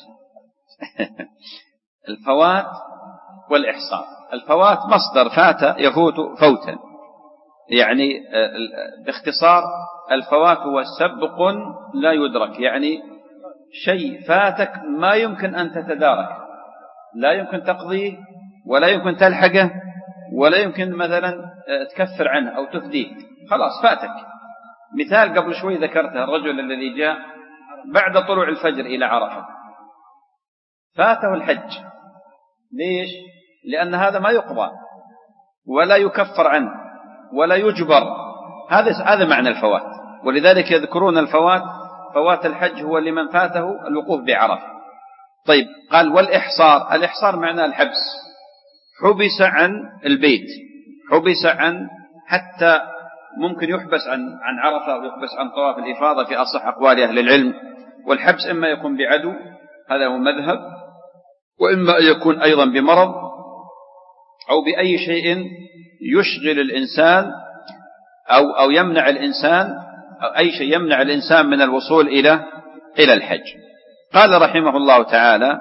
الفوات والإحصار. الفوات مصدر فات يفوت فوتا، يعني باختصار الفوات هو سبق لا يدرك، يعني شيء فاتك ما يمكن أن تتدارك، لا يمكن تقضيه ولا يمكن تلحقه ولا يمكن مثلا تكفر عنه أو تفديه، خلاص فاتك. مثال قبل شوي ذكرته، الرجل الذي جاء بعد طلوع الفجر إلى عرفة فاته الحج. ليش؟ لأن هذا ما يقضى ولا يكفر عنه ولا يجبر، هذا معنى الفوات. ولذلك يذكرون الفوات، فوات الحج هو لمن فاته الوقوف بعرفة. طيب قال والإحصار. الإحصار معناه الحبس، حبس عن البيت، حبس عن، حتى ممكن يحبس عن عرفة ويحبس عن طواف الإفاضة في أصح أقوال أهل العلم. والحبس إما يكون بعدو، هذا هو مذهب، وإما يكون أيضا بمرض أو بأي شيء يشغل الإنسان أو يمنع الإنسان، أو أي شيء يمنع الإنسان من الوصول إلى الحج. قال رحمه الله تعالى: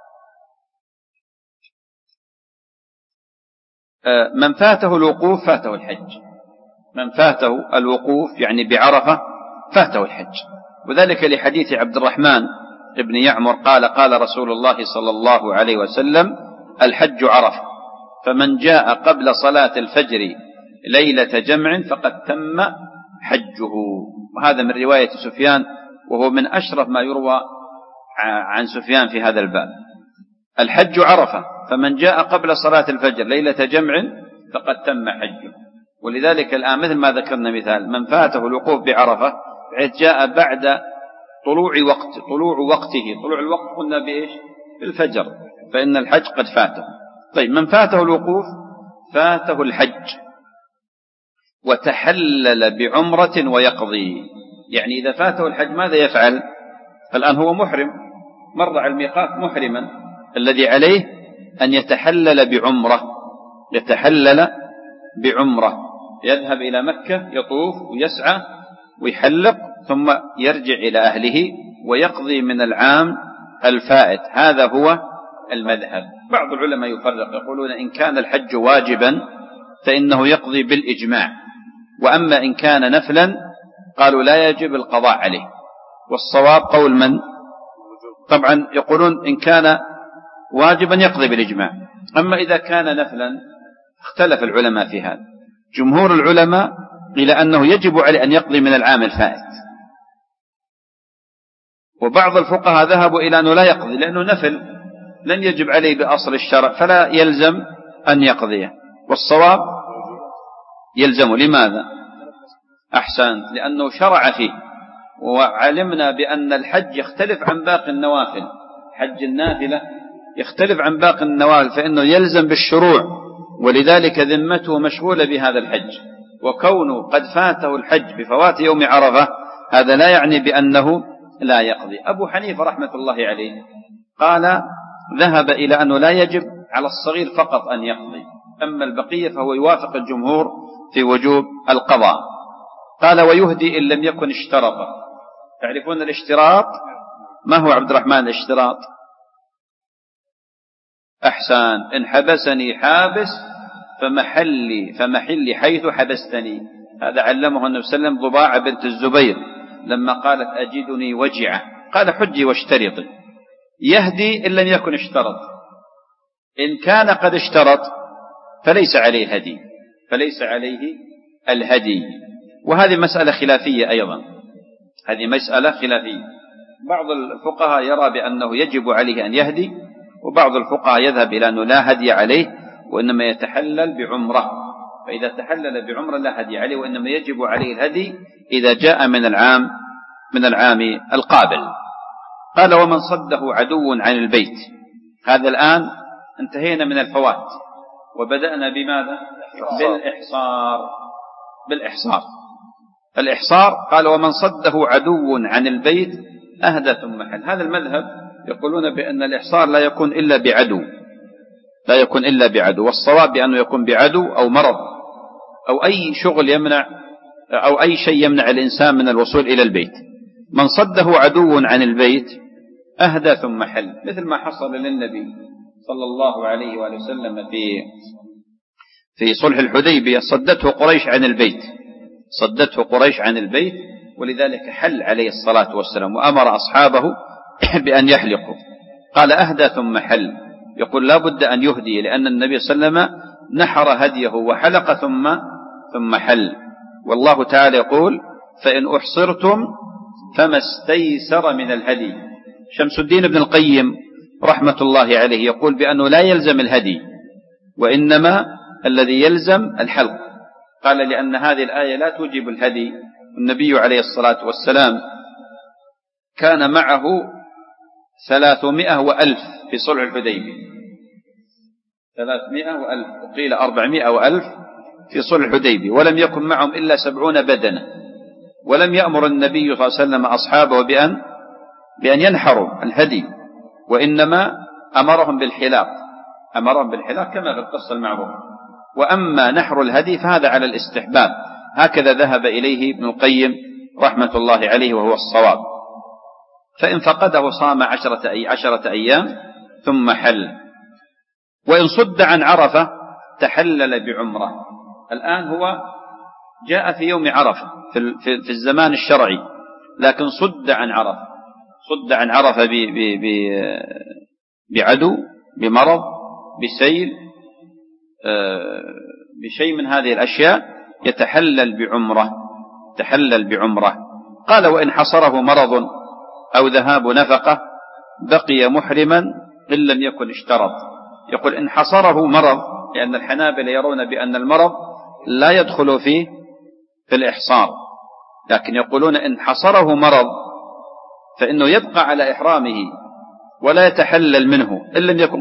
من فاته الوقوف فاته الحج. من فاته الوقوف يعني بعرفة فاته الحج، وذلك لحديث عبد الرحمن ابن يعمر قال: قال رسول الله صلى الله عليه وسلم: الحج عرفة، فمن جاء قبل صلاة الفجر ليلة جمع فقد تم حجه. وهذا من رواية سفيان، وهو من أشرف ما يروى عن سفيان في هذا الباب. الحج عرفة، فمن جاء قبل صلاة الفجر ليلة جمع فقد تم حجه. ولذلك الآن مثل ما ذكرنا مثال، من فاته الوقوف بعرفة بحيث جاء بعد طلوع وقته. طلوع الوقت قلنا بإيش؟ بالفجر، فإن الحج قد فاته. طيب من فاته الوقوف فاته الحج وتحلل بعمرة ويقضي. يعني إذا فاته الحج ماذا يفعل؟ فالآن هو محرم، مر على الميقات محرما، الذي عليه أن يتحلل بعمرة، يذهب إلى مكة يطوف ويسعى ويحلق، ثم يرجع إلى أهله ويقضي من العام الفائت. هذا هو المذهب. بعض العلماء يفرق، يقولون إن كان الحج واجبا فإنه يقضي بالإجماع، وأما إن كان نفلا قالوا لا يجب القضاء عليه. والصواب قول من؟ طبعا يقولون إن كان واجبا يقضي بالإجماع، أما إذا كان نفلا اختلف العلماء في هذا. جمهور العلماء إلى أنه يجب عليه أن يقضي من العام الفائت، وبعض الفقهاء ذهبوا إلى أنه لا يقضي لأنه نفل لن يجب عليه بأصل الشرع، فلا يلزم أن يقضيه. والصواب يلزمه. لماذا؟ أحسنت، لأنه شرع فيه، وعلمنا بأن الحج يختلف عن باقي النوافل. حج النافلة يختلف عن باقي النوافل، فإنه يلزم بالشروع، ولذلك ذمته مشغولة بهذا الحج. وكونه قد فاته الحج بفوات يوم عرفة هذا لا يعني بأنه لا يقضي. أبو حنيفة رحمة الله عليه قال ذهب إلى أنه لا يجب على الصغير فقط أن يقضي، أما البقية فهو يوافق الجمهور في وجوب القضاء. قال ويهدي إن لم يكن اشترط. تعرفون الاشتراط؟ ما هو عبد الرحمن الاشتراط؟ أحسن. إن حبسني حابس فمحلي حيث حبستني. هذا علمه النبي صلى الله عليه وسلم ضباعة بنت الزبير لما قالت أجدني وجعة، قال حجي واشترطي. يهدي إن لم يكن اشترط. إن كان قد اشترط فليس عليه هدي، فليس عليه الهدي. وهذه مسألة خلافية أيضا، هذه مسألة خلافية. بعض الفقهاء يرى بأنه يجب عليه أن يهدي، وبعض الفقهاء يذهب إلى أنه لا هدي عليه وإنما يتحلل بعمرة، فإذا تحلل بعمرة لا هدي عليه، وإنما يجب عليه الهدي إذا جاء من العام القابل. قال ومن صده عدو عن البيت. هذا الآن انتهينا من الفوات وبدأنا بماذا؟ بالإحصار. قال ومن صده عدو عن البيت أهدى ثم حل. هذا المذهب يقولون بأن الإحصار لا يكون إلا بعدو، والصواب بأنه يكون بعدو أو مرض أو أي شغل يمنع أو أي شيء يمنع الإنسان من الوصول إلى البيت. من صده عدو عن البيت أهدى ثم حل، مثل ما حصل للنبي صلى الله عليه وآله وسلم في صلح الحديبية. صدته قريش عن البيت، ولذلك حل عليه الصلاة والسلام وأمر أصحابه بأن يحلقوا. قال أهدى ثم حل، يقول لا بد أن يهدي، لأن النبي صلى الله عليه وسلم نحر هديه وحلق ثم حل. والله تعالى يقول فإن أحصرتم فما استيسر من الهدي. شمس الدين بن القيم رحمة الله عليه يقول بأنه لا يلزم الهدي، وإنما الذي يلزم الحلق. قال لأن هذه الآية لا توجب الهدي. النبي عليه الصلاة والسلام كان معه 300,000 في صلح الحديبية، 300,000 وقيل 400,000 في صلح الحديبية، ولم يكن معهم إلا 70 بدنة. ولم يأمر النبي صلى الله عليه وسلم أصحابه بأن ينحروا الهدي، وإنما أمرهم بالحلاق كما في القصة المعروفة. وأما نحر الهدي فهذا على الاستحباب، هكذا ذهب إليه ابن القيم رحمة الله عليه وهو الصواب. فإن فقده صام 10 أيام ثم حل. وإن صد عن عرفة تحلل بعمرة. الآن هو جاء في يوم عرفة في الزمان الشرعي، لكن صد عن عرفة بعدو، بمرض، بسيل، بشيء من هذه الأشياء تحلل بعمرة. قال وإن حصره مرض أو ذهاب نفقة بقي محرما إن لم يكن اشترط. يقول إن حصره مرض، لأن الحنابلة يرون بأن المرض لا يدخل في الإحصار، لكن يقولون إن حصره مرض فإنه يبقى على إحرامه ولا يتحلل منه إن لم يكن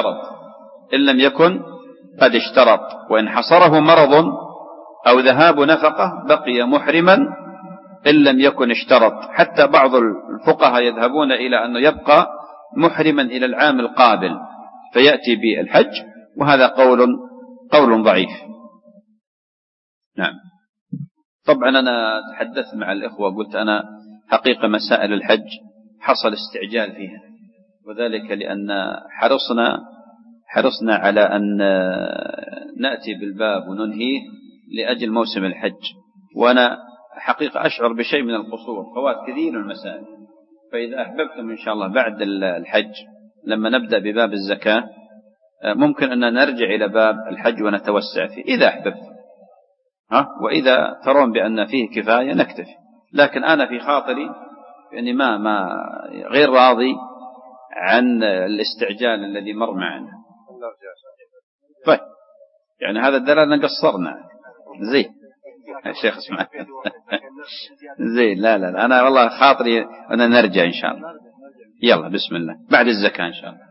قد اشترط. وإن حصره مرض أو ذهاب نفقة بقي محرما إن لم يكن اشترط. حتى بعض الفقهاء يذهبون إلى أنه يبقى محرما إلى العام القابل فيأتي بالحج، وهذا قول ضعيف. نعم. طبعا أنا تحدثت مع الإخوة، قلت أنا حقيقة مسائل الحج حصل استعجال فيها، وذلك لأن حرصنا على أن نأتي بالباب وننهيه لأجل موسم الحج، وأنا حقيقة أشعر بشيء من القصور، فوات كثير من المسائل. فإذا أحببتم إن شاء الله بعد الحج لما نبدأ بباب الزكاة ممكن أن نرجع إلى باب الحج ونتوسع فيه إذا أحببتم، وإذا ترون بأن فيه كفاية نكتفي. لكن أنا في خاطري يعني ما غير راضي عن الاستعجال الذي مر معنا. طيب يعني هذا الدلالة أن قصرنا زين يا شيخ اسمع زين. لا أنا والله خاطري أن نرجع إن شاء الله. يلا بسم الله بعد الزكاة إن شاء الله.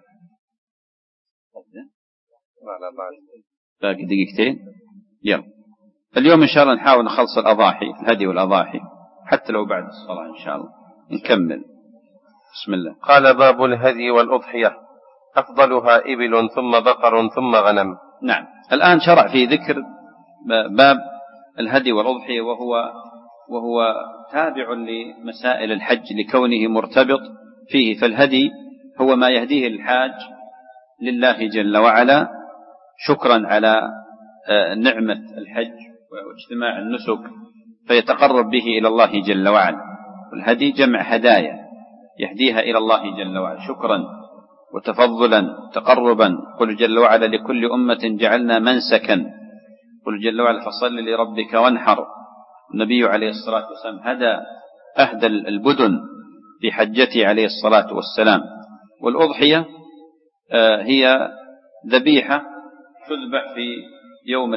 باقي دقيقتين. يلا اليوم إن شاء الله نحاول نخلص الأضاحي، الهدي والأضاحي، حتى لو بعد الصلاة إن شاء الله نكمل. بسم الله. قال باب الهدي والأضحية. أفضلها إبل ثم بقر ثم غنم. نعم. الآن شرع في ذكر باب الهدي والأضحية، وهو تابع لمسائل الحج لكونه مرتبط فيه. فالهدي هو ما يهديه الحاج لله جل وعلا شكرا على نعمة الحج واجتماع النسك، فيتقرب به إلى الله جل وعلا. الهدي جمع هدايا يهديها إلى الله جل وعلا شكرا وتفضلا تقربا. قل جل وعلا لكل أمة جعلنا منسكا، قل جل وعلا فصل لربك وانحر. النبي عليه الصلاة والسلام أهدى البدن في حجته عليه الصلاة والسلام. والأضحية هي ذبيحة تذبح في يوم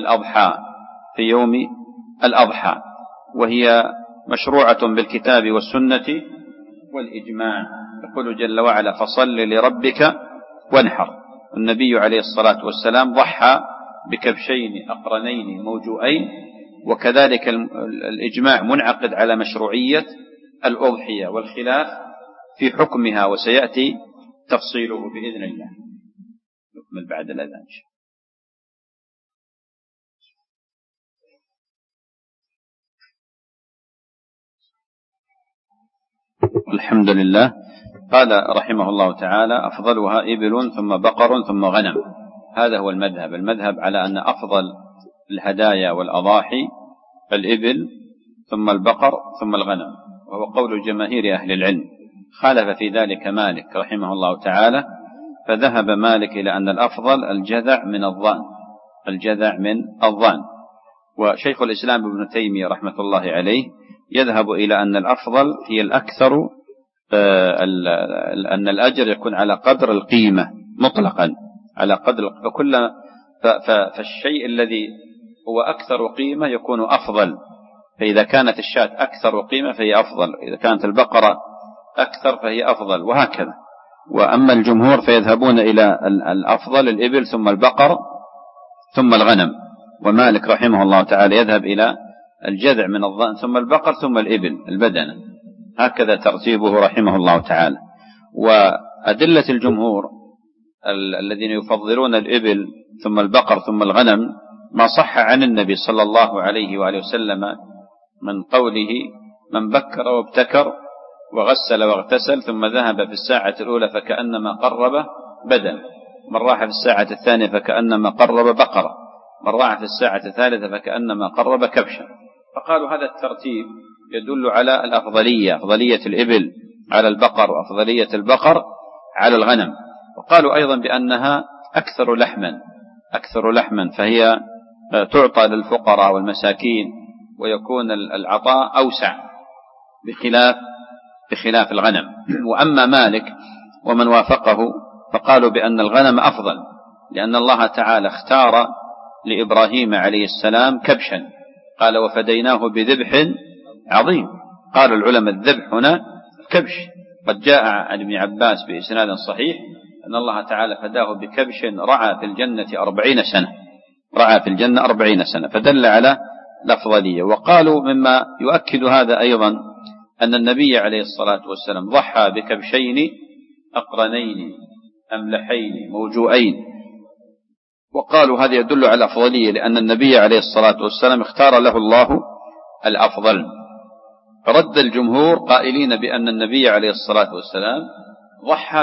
الأضحى، وهي مشروعة بالكتاب والسنة والإجماع. يقول جل وعلا فصل لربك وانحر. النبي عليه الصلاة والسلام ضحى بكبشين أقرنين موجوئين، وكذلك الإجماع منعقد على مشروعية الأضحية، والخلاف في حكمها وسيأتي تفصيله بإذن الله. نكمل بعد الأذان. الحمد لله. قال رحمه الله تعالى أفضلها إبل ثم بقر ثم غنم. هذا هو المذهب على أن أفضل الهدايا والأضاحي الإبل ثم البقر ثم الغنم، وهو قول جماهير أهل العلم. خالف في ذلك مالك رحمه الله تعالى، فذهب مالك إلى أن الأفضل الجذع من الضان. وشيخ الإسلام ابن تيمية رحمة الله عليه يذهب إلى أن الأفضل هي الأكثر، أن الأجر يكون على قدر القيمة مطلقا، على قدر فالشيء الذي هو أكثر قيمة يكون أفضل. فإذا كانت الشاة أكثر قيمة فهي أفضل، إذا كانت البقرة أكثر فهي أفضل، وهكذا. وأما الجمهور فيذهبون إلى الأفضل الإبل ثم البقر ثم الغنم. ومالك رحمه الله تعالى يذهب إلى الجذع من الضأن ثم البقر ثم الإبل البدنة، هكذا ترتيبه رحمه الله تعالى. وأدلة الجمهور الذين يفضلون الإبل ثم البقر ثم الغنم ما صح عن النبي صلى الله عليه وآله وسلم من قوله من بكر وابتكر وغسل واغتسل ثم ذهب في الساعة الأولى فكأنما قرب بدن، من راح في الساعة الثانية فكأنما قرب بقرة، من راح في الساعة الثالثة فكأنما قرب كبشا. فقالوا هذا الترتيب يدل على الأفضلية، أفضلية الإبل على البقر وأفضلية البقر على الغنم. وقالوا أيضا بأنها أكثر لحما فهي تعطى للفقراء والمساكين، ويكون العطاء أوسع بخلاف الغنم. وأما مالك ومن وافقه فقالوا بأن الغنم أفضل، لأن الله تعالى اختار لإبراهيم عليه السلام كبشا، قال وفديناه بذبح عظيم. قال العلماء الذبح هنا كبش. قد جاء عن ابن عباس بإسناد صحيح أن الله تعالى فداه بكبش رعى في الجنة 40 سنة، فدل على الأفضلية. وقالوا مما يؤكد هذا أيضا أن النبي عليه الصلاة والسلام ضحى بكبشين أقرنين أملحين موجوئين، وقالوا هذا يدل على الأفضلية لأن النبي عليه الصلاة والسلام اختار له الله الأفضل. رد الجمهور قائلين بأن النبي عليه الصلاة والسلام ضحى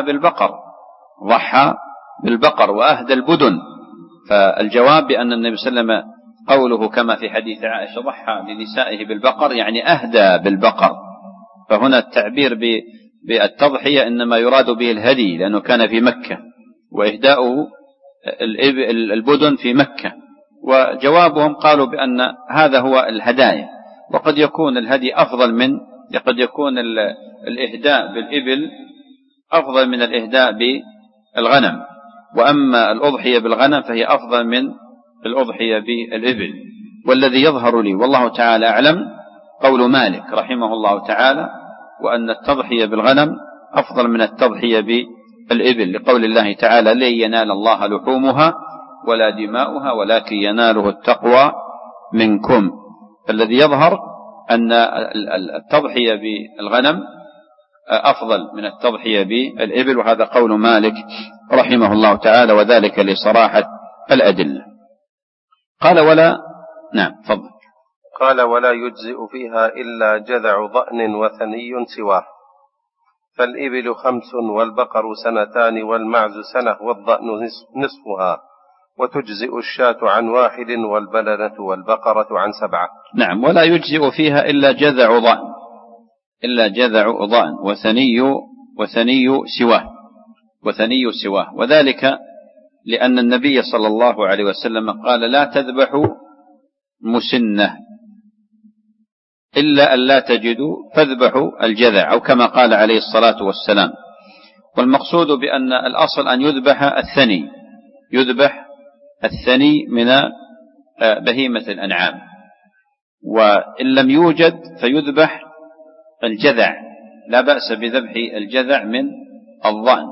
بالبقر وأهدى البدن. فالجواب بأن النبي صلى الله عليه وسلم قوله كما في حديث عائشة ضحى لنسائه بالبقر يعني أهدى بالبقر، فهنا التعبير بالتضحية إنما يراد به الهدي لأنه كان في مكة، وإهداؤه البدن في مكة. وجوابهم قالوا بأن هذا هو الهدايا، وقد يكون الهدي أفضل قد يكون الإهداء بالإبل أفضل من الإهداء بالغنم، وأما الأضحية بالغنم فهي أفضل من الأضحية بالإبل. والذي يظهر لي والله تعالى أعلم قول مالك رحمه الله تعالى وأن التضحية بالغنم أفضل من التضحية بالإبل، لقول الله تعالى لن ينال الله لحومها ولا دماؤها ولكن يناله التقوى منكم. فالذي يظهر أن التضحية بالغنم أفضل من التضحية بالإبل، وهذا قول مالك رحمه الله تعالى، وذلك لصراحة الأدلة. قال ولا، نعم فضل. قال ولا يجزئ فيها إلا جذع ضأن وثني سواه، فالإبل 5 والبقر 2 والمعز 1 والضأن نصفها، وتجزئ الشاة عن 1 والبلنة والبقرة عن 7. نعم، ولا يجزئ فيها إلا جذع ضأن، إلا جذع ضأن وثني سواه، وذلك لأن النبي صلى الله عليه وسلم قال لا تذبحوا مسنة إلا أن لا تجدوا فاذبحوا الجذع، أو كما قال عليه الصلاة والسلام. والمقصود بأن الأصل أن يذبح الثني من بهيمة الأنعام، وإن لم يوجد فيذبح الجذع، لا بأس بذبح الجذع من الضأن،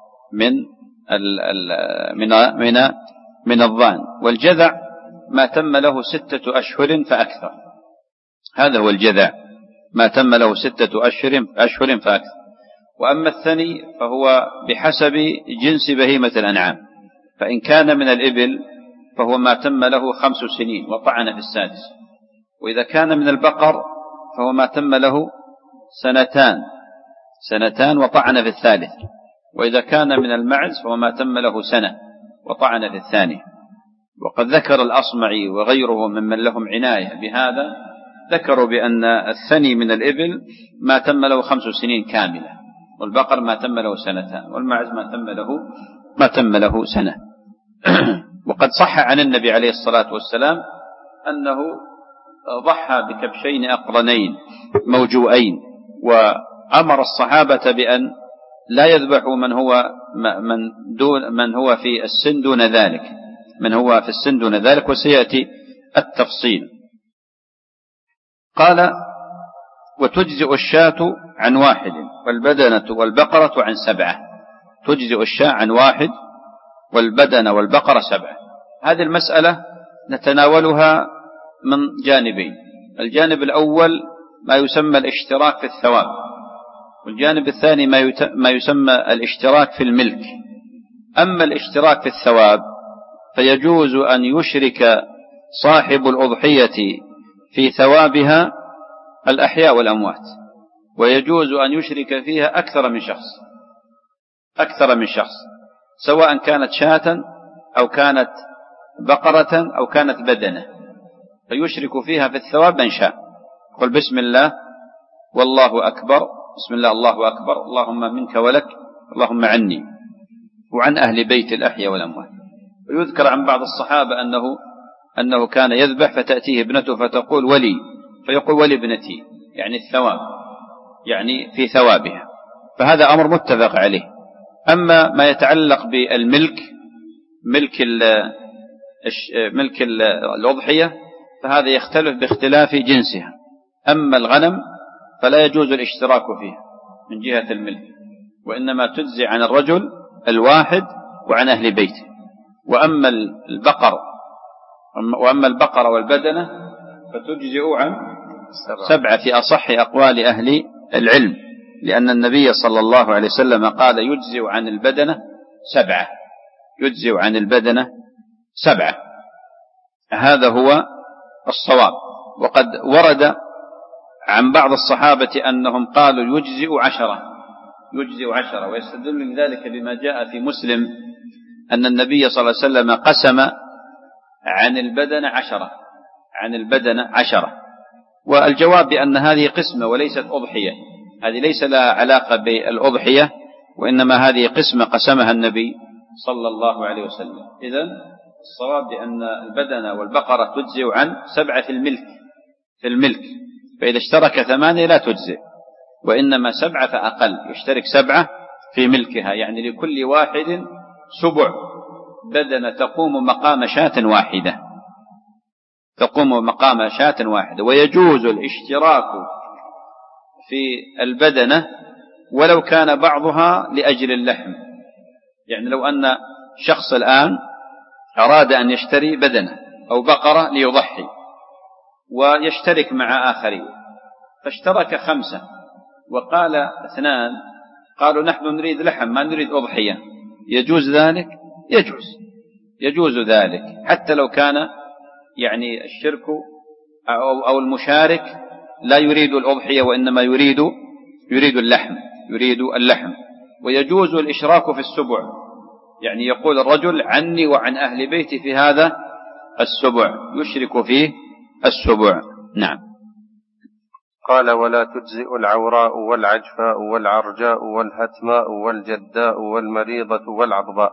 من الضأن. والجذع ما تم له 6 أشهر فأكثر، هذا هو الجذع، ما تم له 6 أشهر فأكثر. وأما الثني فهو بحسب جنس بهيمة الأنعام، فإن كان من الإبل فهو ما تم له 5 سنين وطعن في السادس، وإذا كان من البقر فهو ما تم له 2 وطعن في الثالث، وإذا كان من المعز فهو ما تم له 1 وطعن في الثاني. وقد ذكر الأصمعي وغيره ممن لهم عناية بهذا، ذكروا بأن الثني من الإبل ما تم له 5 سنين كاملة، والبقر ما تم له 2، والمعز ما تم له 1. وقد صح عن النبي عليه الصلاة والسلام أنه ضحى بكبشين أقرنين موجوئين، وأمر الصحابة بأن لا يذبحوا من هو في السن دون ذلك، وسيأتي التفصيل. قال وتجزئ الشاة عن 1 والبدنة والبقرة عن 7. تجزئ الشاة عن 1 والبدنة والبقرة 7. هذه المسألة نتناولها من جانبين: الجانب الأول ما يسمى الاشتراك في الثواب، والجانب الثاني ما يسمى الاشتراك في الملك. أما الاشتراك في الثواب فيجوز أن يشرك صاحب الأضحية في ثوابها الأحياء والأموات، ويجوز أن يشرك فيها أكثر من شخص، سواء كانت شاة أو كانت بقرة أو كانت بدنة، فيشرك فيها في الثواب من شاء. قل بسم الله والله أكبر، بسم الله الله أكبر، اللهم منك ولك، اللهم عني وعن أهل بيت الأحياء والأموات. ويذكر عن بعض الصحابة أنه كان يذبح فتأتيه ابنته فتقول ولي، فيقول ولي ابنتي، يعني الثواب، يعني في ثوابها. فهذا أمر متفق عليه. أما ما يتعلق بالملك، ملك الأضحية، فهذا يختلف باختلاف جنسها. أما الغنم فلا يجوز الاشتراك فيها من جهة الملك، وإنما تجزي عن الرجل الواحد وعن أهل بيته. وأما البقر والبدنة فتجزئ عن 7 في أصح أقوال أهل العلم، لأن النبي صلى الله عليه وسلم قال يجزئ عن البدنة 7، يجزئ عن البدنة 7. هذا هو الصواب. وقد ورد عن بعض الصحابة أنهم قالوا يجزئ 10، ويستدل لذلك بما جاء في مسلم أن النبي صلى الله عليه وسلم قسم عن البدنة 10. والجواب بأن هذه قسمة وليست أضحية، هذه ليس لها علاقة بالأضحية، وإنما هذه قسمة قسمها النبي صلى الله عليه وسلم. إذن الصواب بأن البدنة والبقرة تجزئ عن 7 في الملك، فإذا اشترك 8 لا تجزئ، وإنما 7 فأقل، يشترك 7 في ملكها، يعني لكل واحد 7 بدنة تقوم مقام شاة واحدة. ويجوز الاشتراك في البدنة ولو كان بعضها لأجل اللحم، يعني لو أن شخص الآن أراد أن يشتري بدنة أو بقرة ليضحي، ويشترك مع آخرين، فاشترك 5 وقال 2 قالوا نحن نريد لحم ما نريد أضحية، يجوز ذلك؟ يجوز ذلك، حتى لو كان يعني الشرك أو المشارك لا يريد الأضحية وإنما يريد اللحم. ويجوز الإشراك في السبع، يعني يقول الرجل عني وعن أهل بيتي في هذا السبع، يشرك فيه السبع. نعم. قال: ولا تجزئ العوراء والعجفاء والعرجاء والهتماء والجداء والمريضة والعضباء،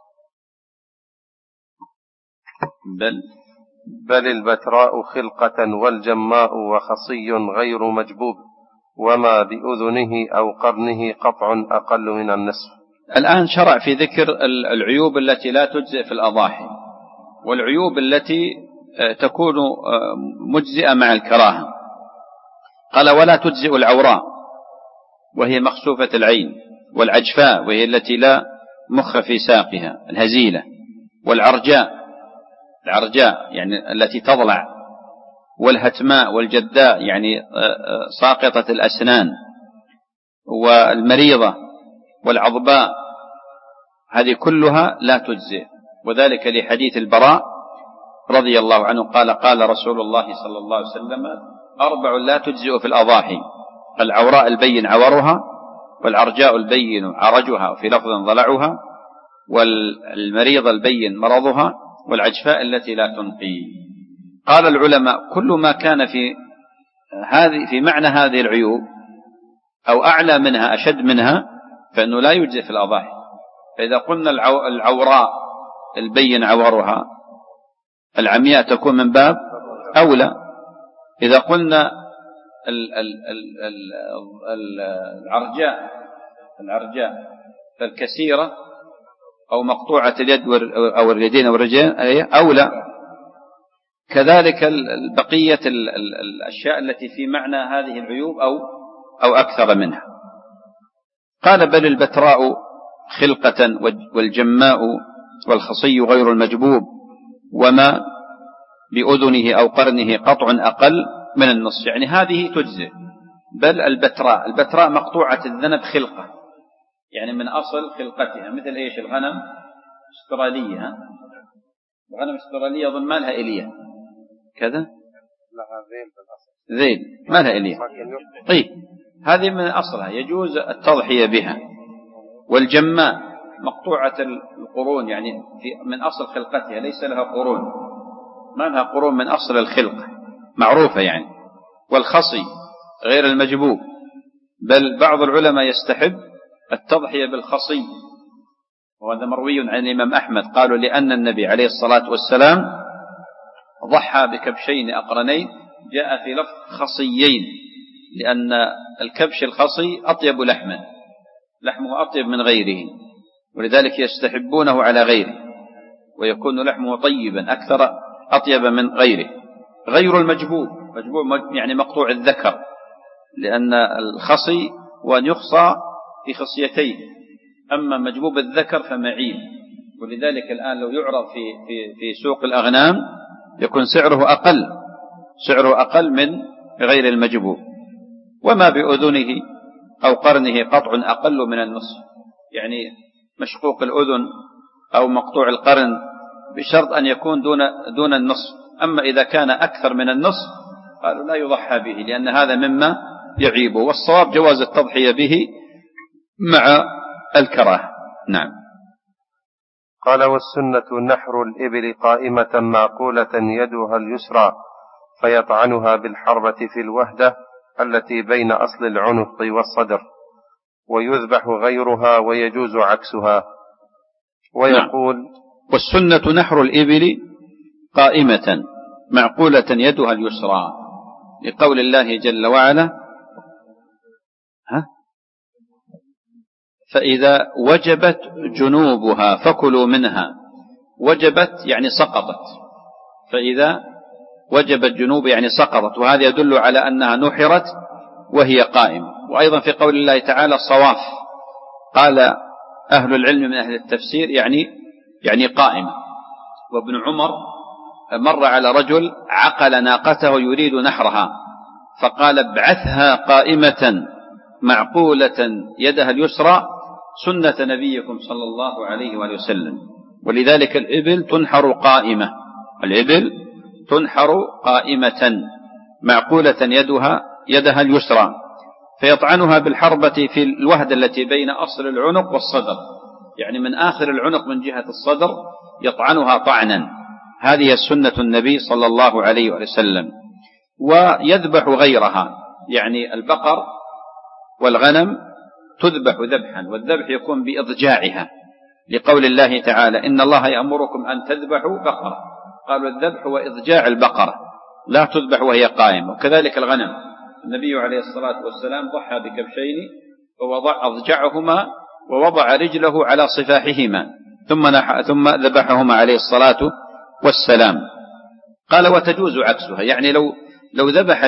بل البتراء خلقة والجماء وخصي غير مجبوب، وما بأذنه أو قرنه قطع أقل من النصف. الآن شرع في ذكر العيوب التي لا تجزئ في الأضاحي، والعيوب التي تكون مجزئة مع الكراهة. قال: ولا تجزئ العوراء وهي مخسوفة العين، والعجفاء وهي التي لا مخ في ساقها الهزيلة، والعرجاء يعني التي تضلع، والهتماء والجداء يعني ساقطة الأسنان، والمريضة والعضباء، هذه كلها لا تجزئ. وذلك لحديث البراء رضي الله عنه قال: قال رسول الله صلى الله عليه وسلم: 4 لا تجزئ في الأضاحي: العوراء البين عورها، والعرجاء البين عرجها وفي لفظ ضلعها، والمريضة البين مرضها، والعجفاء التي لا تنقي. قال العلماء: كل ما كان في معنى هذه العيوب أو أعلى منها أشد منها فإنه لا يجزئ في الأضاحي. فإذا قلنا العوراء البين عورها، العمياء تكون من باب أولى. إذا قلنا العرجاء الكثيرة أو مقطوعة اليد أو اليدين أو الرجلين أولى. كذلك بقية الأشياء التي في معنى هذه العيوب أو أكثر منها. قال: بل البتراء خلقة والجماء والخصي غير المجبوب، وما بأذنه أو قرنه قطع أقل من النصف، يعني هذه تجزئ. بل البتراء مقطوعة الذنب خلقة، يعني من أصل خلقتها، مثل إيش؟ الغنم استرالية، الغنم استرالية أظن ما لها إلية كذا، لها ذيل ما لها إلية. طيب هذه من أصلها يجوز التضحية بها. والجماء مقطوعة القرون، يعني من أصل خلقتها ليس لها قرون، ما لها قرون من أصل الخلقة معروفة يعني. والخصي غير المجبوب، بل بعض العلماء يستحب التضحية بالخصي، وهذا مروي عن الإمام أحمد، قالوا: لأن النبي عليه الصلاة والسلام ضحى بكبشين أقرنين، جاء في لفظ خصيين، لأن الكبش الخصي أطيب لحمه أطيب من غيره، ولذلك يستحبونه على غيره، ويكون لحمه طيبا أطيب من غيره. غير المجبوب يعني مقطوع الذكر، لأن الخصي وأن يخصى في خصيتيه، أما مجبوب الذكر فمعين. ولذلك الآن لو يعرض في سوق الأغنام يكون سعره أقل من غير المجبوب. وما بأذنه أو قرنه قطع أقل من النصف، يعني مشقوق الأذن أو مقطوع القرن بشرط أن يكون دون النصف. أما إذا كان أكثر من النصف قالوا لا يضحى به، لأن هذا مما يعيبه. والصواب جواز التضحية به مع الكراهة. نعم. قال: والسنة نحر الإبل قائمة معقولة يدها اليسرى، فيطعنها بالحربة في الوهدة التي بين أصل العنق والصدر، ويذبح غيرها ويجوز عكسها. ويقول: والسنة نحر الإبل قائمة معقولة يدها اليسرى، لقول الله جل وعلا: فإذا وجبت جنوبها فكلوا منها. وجبت يعني سقطت، فإذا وجبت جنوب يعني سقطت، وهذا يدل على أنها نحرت وهي قائمة. وأيضا في قول الله تعالى صواف، قال أهل العلم من أهل التفسير يعني قائمة. وابن عمر مر على رجل عقل ناقته يريد نحرها، فقال: ابعثها قائمة معقولة يدها اليسرى سنة نبيكم صلى الله عليه وآله وسلم. ولذلك الإبل تنحر قائمة، الإبل تنحر قائمة معقولة يدها اليسرى، فيطعنها بالحربة في الوهدة التي بين أصل العنق والصدر، يعني من آخر العنق من جهة الصدر يطعنها طعنا. هذه سنة النبي صلى الله عليه وسلم. ويذبح غيرها، يعني البقر والغنم تذبح ذبحا، والذبح يكون بإضجاعها، لقول الله تعالى إن الله يأمركم أن تذبحوا بقرة، قالوا الذبح وإضجاع البقرة، لا تذبح وهي قائمة. وكذلك الغنم، النبي عليه الصلاة والسلام ضحى بكبشين ووضع أضجعهما ووضع رجله على صفاحهما ثم ذبحهما عليه الصلاة والسلام. قال وتجوز عكسها، يعني لو ذبح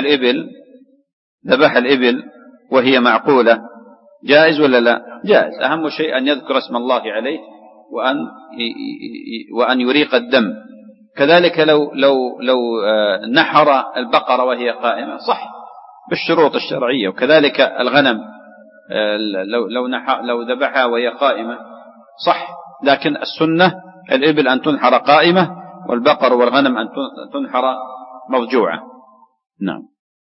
الإبل وهي معقولة جائز ولا لا؟ جائز. أهم شيء أن يذكر اسم الله عليه وأن يريق الدم. كذلك لو نحر البقرة وهي قائمة صح بالشروط الشرعية. وكذلك الغنم لو ذبحها وهي قائمة صح، لكن السنة الإبل أن تنحر قائمة، والبقر والغنم أن تنحر مضجوعة. نعم.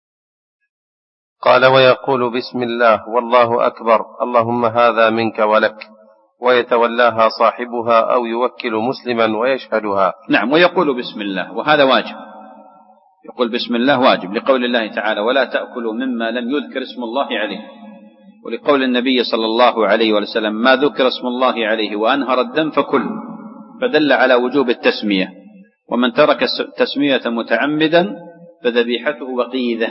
قال ويقول بسم الله والله أكبر اللهم هذا منك ولك، ويتولاها صاحبها أو يوكل مسلما ويشهدها. نعم، ويقول بسم الله، وهذا واجب، يقول بسم الله واجب، لقول الله تعالى ولا تأكلوا مما لم يذكر اسم الله عليه، ولقول النبي صلى الله عليه وسلم ما ذكر اسم الله عليه وأنهر الدم فكل، فدل على وجوب التسمية. ومن ترك التسمية متعمدا فذبيحته وقيذة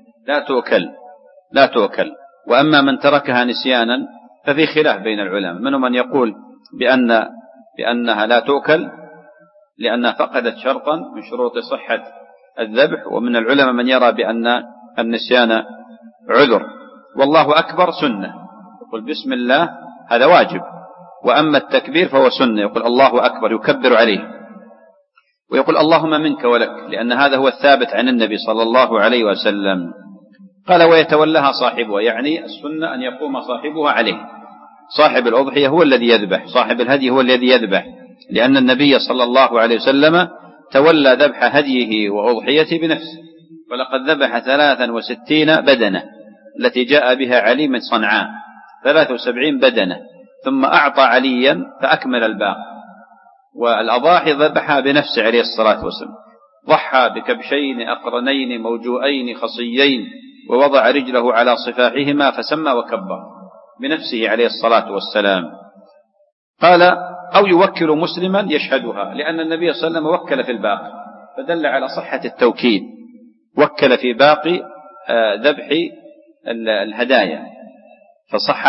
لا تؤكل. وأما من تركها نسيانا ففي خلاف بين العلماء، منهم من يقول بأنها لا تؤكل لأنها فقدت شرطا من شروط صحة الذبح، ومن العلماء من يرى بأن النسيان عذر. والله أكبر سنة، يقول بسم الله هذا واجب، وأما التكبير فهو سنة، يقول الله أكبر يكبر عليه، ويقول اللهم منك ولك، لأن هذا هو الثابت عن النبي صلى الله عليه وسلم. قال ويتولاها صاحبها، يعني السنة أن يقوم صاحبها عليه، صاحب الأضحية هو الذي يذبح، صاحب الهدي هو الذي يذبح، لأن النبي صلى الله عليه وسلم تولى ذبح هديه وأضحيته بنفسه، ولقد ذبح 63 بدنة التي جاء بها علي من صنعاء، 73 بدنة، ثم أعطى عليا فأكمل الباقي. والأضاحي ذبحها بنفسه عليه الصلاة والسلام، ضحى بكبشين أقرنين موجوئين خصيين، ووضع رجله على صفاحهما فسمى وكبر بنفسه عليه الصلاة والسلام. قال أو يوكل مسلما يشهدها، لأن النبي صلى الله عليه وسلم وكل في الباقي، فدل على صحة التوكيد، وكل في باقي ذبح الهدايا، فصح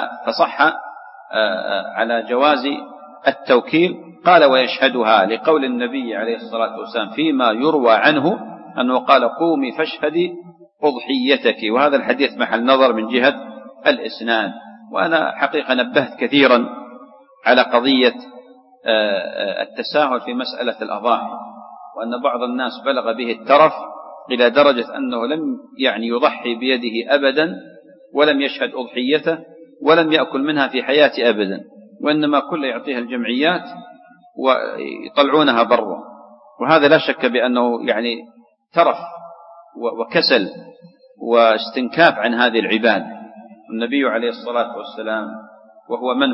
على جواز التوكيل. قال ويشهدها، لقول النبي عليه الصلاة والسلام فيما يروى عنه أنه قال قومي فاشهدي أضحيتك، وهذا الحديث محل نظر من جهة الإسناد. وأنا حقيقة نبهت كثيرا على قضية التساهل في مسألة الأضاحي، وأن بعض الناس بلغ به الترف إلى درجة أنه لم يضحي بيده أبدا، ولم يشهد أضحيته، ولم يأكل منها في حياته أبدا، وإنما كل يعطيها الجمعيات ويطلعونها برا. وهذا لا شك بأنه ترف وكسل واستنكاف عن هذه العبادة. النبي عليه الصلاة والسلام وهو من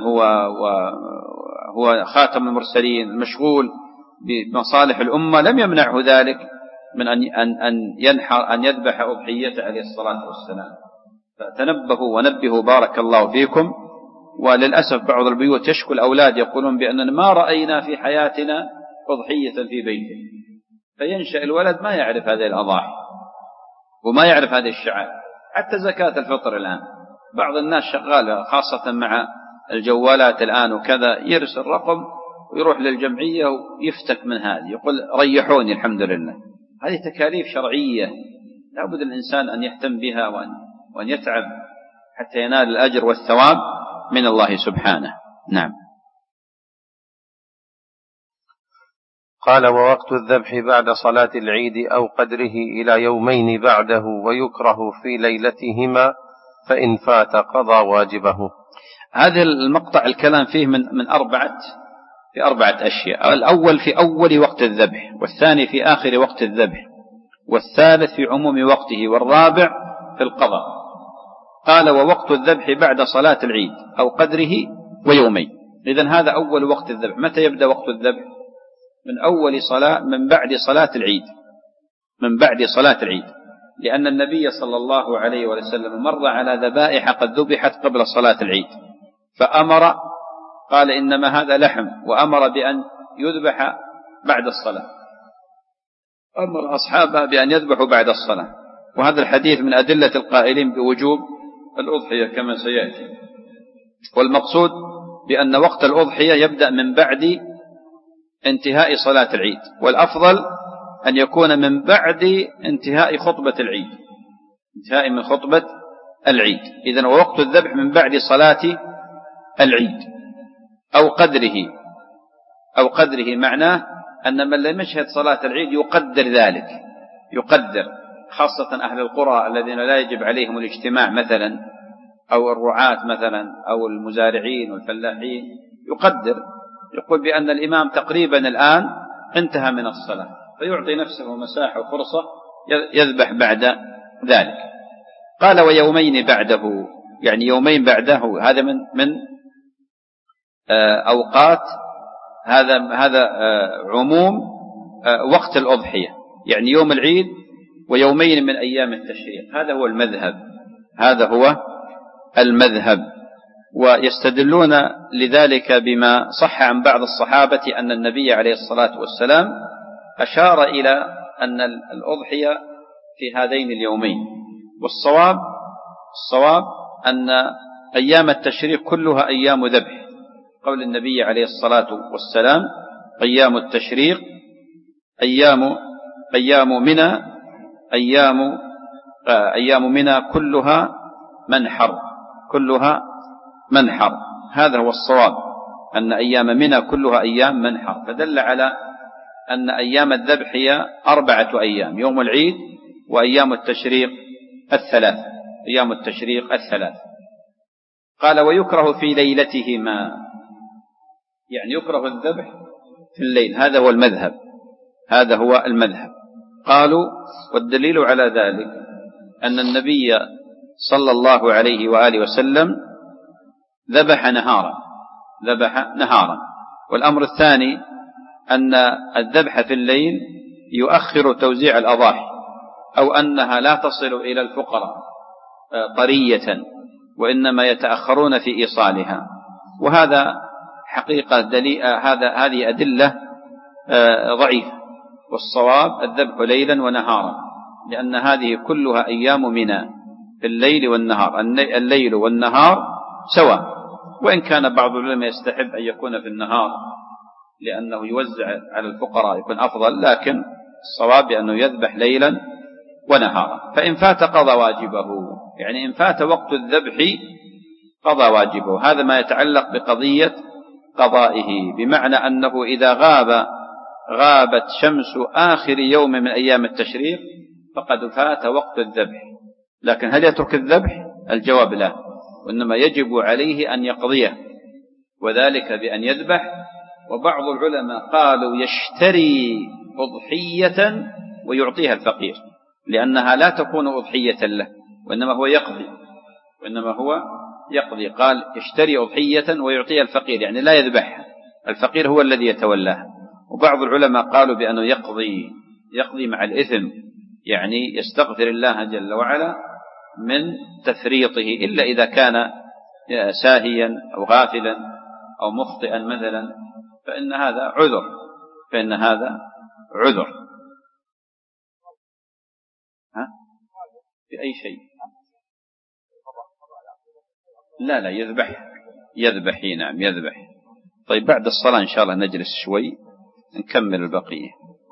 هو خاتم المرسلين المشغول بمصالح الأمة لم يمنعه ذلك من أن يذبح أضحيته عليه الصلاة والسلام. فتنبهوا ونبهوا بارك الله فيكم. وللأسف بعض البيوت يشكو الأولاد يقولون بأننا ما رأينا في حياتنا أضحية في بيته، فينشأ الولد ما يعرف هذه الأضاحي وما يعرف هذه الشعائر. حتى زكاة الفطر الآن بعض الناس شغالة خاصة مع الجوالات الآن وكذا، يرسل رقم ويروح للجمعية ويفتك من هذه، يقول ريحوني الحمد لله. هذه تكاليف شرعية لابد الإنسان أن يهتم بها وأن يتعب حتى ينال الأجر والثواب من الله سبحانه. نعم. قال ووقت الذبح بعد صلاة العيد أو قدره إلى يومين بعده، ويكره في ليلتهما، فإن فات قضى واجبه. هذا المقطع الكلام فيه من 4 في 4 أشياء. الأول في أول وقت الذبح، والثاني في آخر وقت الذبح، والثالث في عموم وقته، والرابع في القضاء. قال ووقت الذبح بعد صلاة العيد أو قدره ويومين. إذن هذا أول وقت الذبح. متى يبدأ وقت الذبح؟ من بعد صلاة العيد، من بعد صلاة العيد، لأن النبي صلى الله عليه وسلم مر على ذبائح قد ذبحت قبل صلاة العيد، فأمر قال إنما هذا لحم، وأمر بأن يذبح بعد الصلاة، أمر أصحابه بأن يذبحوا بعد الصلاة. وهذا الحديث من أدلة القائلين بوجوب الأضحية كما سيأتي. والمقصود بأن وقت الأضحية يبدأ من بعد انتهاء صلاة العيد، والأفضل أن يكون من بعد انتهاء خطبة العيد، انتهاء من خطبة العيد. إذن ووقت الذبح من بعد صلاة العيد أو قدره معناه أن من لم يشهد صلاة العيد يقدر ذلك، يقدر، خاصة أهل القرى الذين لا يجب عليهم الاجتماع مثلا، أو الرعاة مثلا، أو المزارعين والفلاحين، يقدر، يقول بأن الإمام تقريبا الآن انتهى من الصلاة، فيعطي نفسه مساحة وفرصة يذبح بعد ذلك. قال ويومين بعده، يعني يومين بعده، هذا من أوقات، هذا عموم وقت الأضحية، يعني يوم العيد ويومين من أيام التشريق. هذا هو المذهب، هذا هو المذهب. ويستدلون لذلك بما صح عن بعض الصحابة أن النبي عليه الصلاة والسلام أشار إلى أن الأضحية في هذين اليومين. والصواب أن أيام التشريق كلها أيام ذبح، قول النبي عليه الصلاة والسلام أيام التشريق أيام منى كلها منحر. هذا هو الصواب، أن أيام منى كلها أيام منحر، فدل على أن أيام الذبح هي 4 أيام، يوم العيد وأيام التشريق الثلاث. قال ويكره في ليلتهما، يعني يكره الذبح في الليل. هذا هو المذهب. قالوا والدليل على ذلك أن النبي صلى الله عليه وآله وسلم ذبح نهارا. والأمر الثاني أن الذبح في الليل يؤخر توزيع الأضاحي، أو أنها لا تصل إلى الفقراء طرية، وإنما يتأخرون في إيصالها. وهذا حقيقة هذه أدلة ضعيفة، والصواب الذبح ليلا ونهارا، لأن هذه كلها أيام منى في الليل والنهار، الليل والنهار سواء، وإن كان بعض العلماء يستحب أن يكون في النهار لأنه يوزع على الفقراء يكون أفضل، لكن الصواب بأنه يذبح ليلا ونهارا. فإن فات قضى واجبه، يعني إن فات وقت الذبح قضى واجبه. هذا ما يتعلق بقضية قضائه، بمعنى أنه إذا غابت شمس آخر يوم من أيام التشريق فقد فات وقت الذبح. لكن هل يترك الذبح؟ الجواب لا، وإنما يجب عليه أن يقضيه، وذلك بأن يذبح. وبعض العلماء قالوا يشتري أضحية ويعطيها الفقير، لأنها لا تكون أضحية له، وإنما هو يقضي. قال يشتري أضحية ويعطيها الفقير، يعني لا يذبحها، الفقير هو الذي يتولاها. وبعض العلماء قالوا بأنه يقضي مع الإثم، يعني يستغفر الله جل وعلا من تفريطه، إلا إذا كان ساهيا أو غافلا أو مخطئا مثلا، فإن هذا عذر. في أي شيء؟ لا يذبح. نعم يذبح. طيب بعد الصلاة إن شاء الله نجلس شوي نكمل البقية.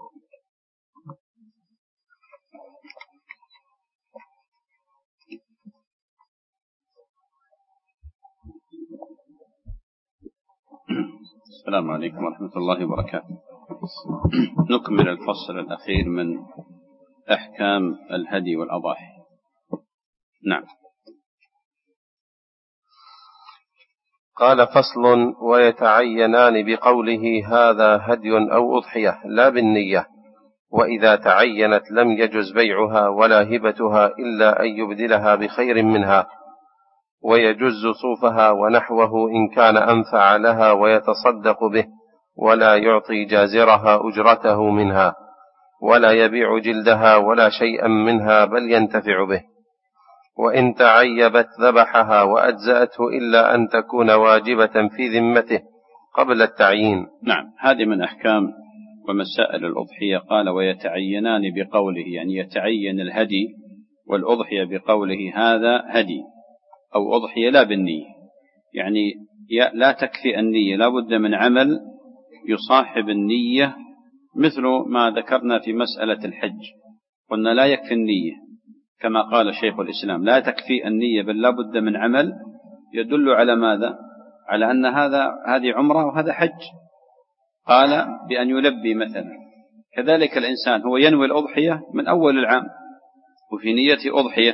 السلام عليكم ورحمة الله وبركاته. نكمل الفصل الأخير من أحكام الهدي والأضاحي. نعم. قال: فصل: ويتعينان بقوله هذا هدي أو أضحية لا بالنية، وإذا تعينت لم يجز بيعها ولا هبتها إلا أن يبدلها بخير منها، ويجز صوفها ونحوه إن كان أنفع لها ويتصدق به، ولا يعطي جازرها أجرته منها، ولا يبيع جلدها ولا شيئا منها بل ينتفع به. وإن تعيبت ذبحها وأجزأته إلا أن تكون واجبة في ذمته قبل التعيين. نعم، هذه من أحكام ومسائل الأضحية. قال: ويتعينان بقوله، يعني يتعين الهدي والأضحية بقوله هذا هدي أو أضحية لا بالنية، يعني لا تكفي النية، لا بد من عمل يصاحب النية، مثل ما ذكرنا في مسألة الحج، قلنا لا يكفي النية كما قال شيخ الإسلام، لا تكفي النية بل لا بد من عمل يدل على ماذا؟ على أن هذه عمرة وهذا حج. قال: بأن يلبي مثلا. كذلك الإنسان هو ينوي الأضحية من أول العام وفي نية أضحية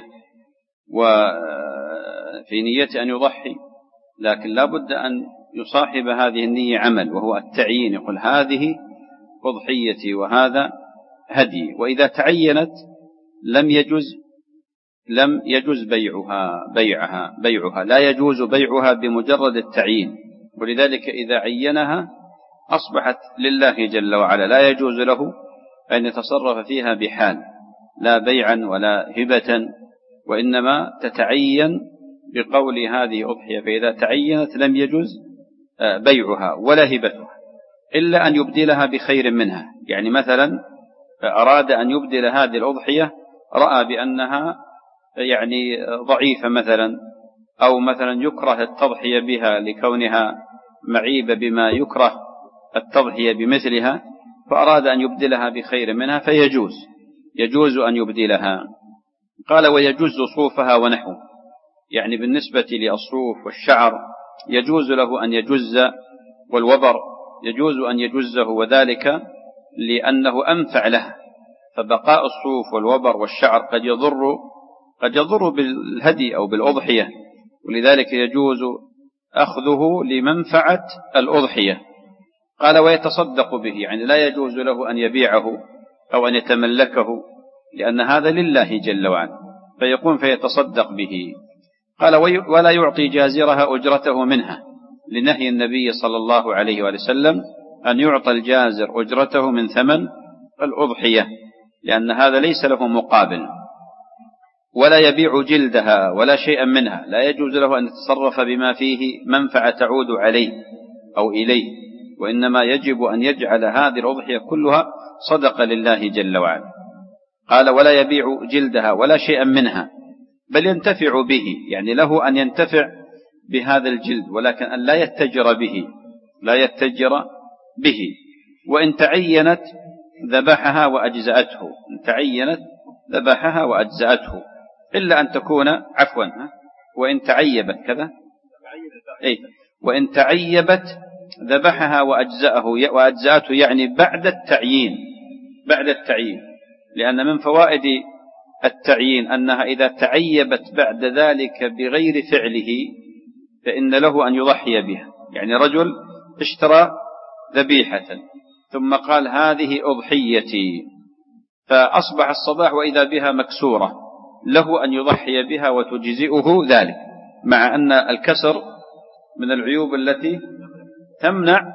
وفي نية أن يضحي، لكن لا بد أن يصاحب هذه النية عمل، وهو التعيين، يقول هذه أضحيتي وهذا هدي. وإذا تعينت لم يجوز بيعها لا يجوز بيعها بمجرد التعيين، ولذلك إذا عينها أصبحت لله جل وعلا، لا يجوز له أن يتصرف فيها بحال، لا بيعا ولا هبة، وإنما تتعين بقول هذه أضحية. فإذا تعينت لم يجوز بيعها ولا هبتها إلا أن يبدلها بخير منها. يعني مثلا أراد أن يبدل هذه الأضحية، رأى بأنها يعني ضعيفة مثلا، أو مثلا يكره التضحية بها لكونها معيبة بما يكره التضحية بمثلها، فأراد أن يبدلها بخير منها يجوز أن يبدلها. قال: ويجوز صوفها ونحوه، يعني بالنسبة للصوف والشعر يجوز له أن يجز، والوبر يجوز أن يجزه، وذلك لأنه أنفع له، فبقاء الصوف والوبر والشعر قد يضر بالهدي أو بالأضحية، ولذلك يجوز أخذه لمنفعة الأضحية. قال: ويتصدق به، يعني لا يجوز له أن يبيعه أو أن يتملكه، لأن هذا لله جل وعلا، فيقوم فيتصدق به. قال: ولا يعطي جازرها أجرته منها، لنهي النبي صلى الله عليه وسلم أن يعطى الجازر أجرته من ثمن الأضحية، لأن هذا ليس له مقابل. ولا يبيع جلدها ولا شيئا منها، لا يجوز له أن يتصرف بما فيه منفعة تعود عليه أو إليه، وإنما يجب أن يجعل هذه الأضحية كلها صدقة لله جل وعلا. قال: ولا يبيع جلدها ولا شيئا منها بل ينتفع به، يعني له أن ينتفع بهذا الجلد، ولكن أن لا يتجر به. وإن تعينت ذبحها وأجزأته، إلا أن تكون وإن تعيبت وإن تعيبت ذبحها وأجزأته، يعني بعد التعيين، لأن من فوائد التعيين أنها إذا تعيبت بعد ذلك بغير فعله فإن له أن يضحي بها. يعني رجل اشترى ذبيحة ثم قال هذه أضحيتي، فأصبح الصباح وإذا بها مكسورة، له أن يضحي بها وتجزئه ذلك، مع أن الكسر من العيوب التي تمنع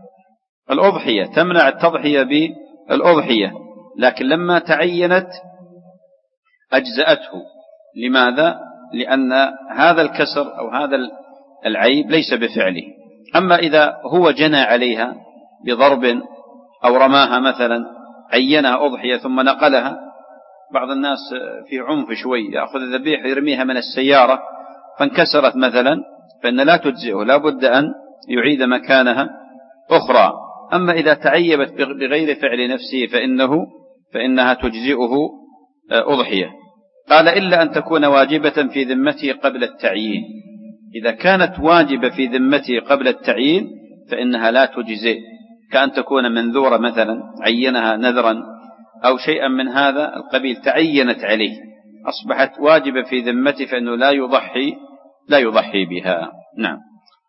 التضحية بالأضحية، لكن لما تعينت أجزأته. لماذا؟ لأن هذا الكسر أو هذا العيب ليس بفعله. أما إذا هو جنى عليها بضرب أو رماها مثلا، عينها أضحية ثم نقلها، بعض الناس في عنف شوي يأخذ الذبيحة يرميها من السيارة فانكسرت مثلا، فإن لا تجزئه، لا بد أن يعيد مكانها أخرى. أما إذا تعيبت بغير فعل نفسه فإنها تجزئه أضحية. قال: إلا أن تكون واجبة في ذمته قبل التعيين، إذا كانت واجبة في ذمته قبل التعيين فإنها لا تجزئ، كأن تكون منذورة مثلا، عينها نذرا أو شيئا من هذا القبيل، تعينت عليه أصبحت واجبة في ذمته، فإنه لا يضحي بها. نعم.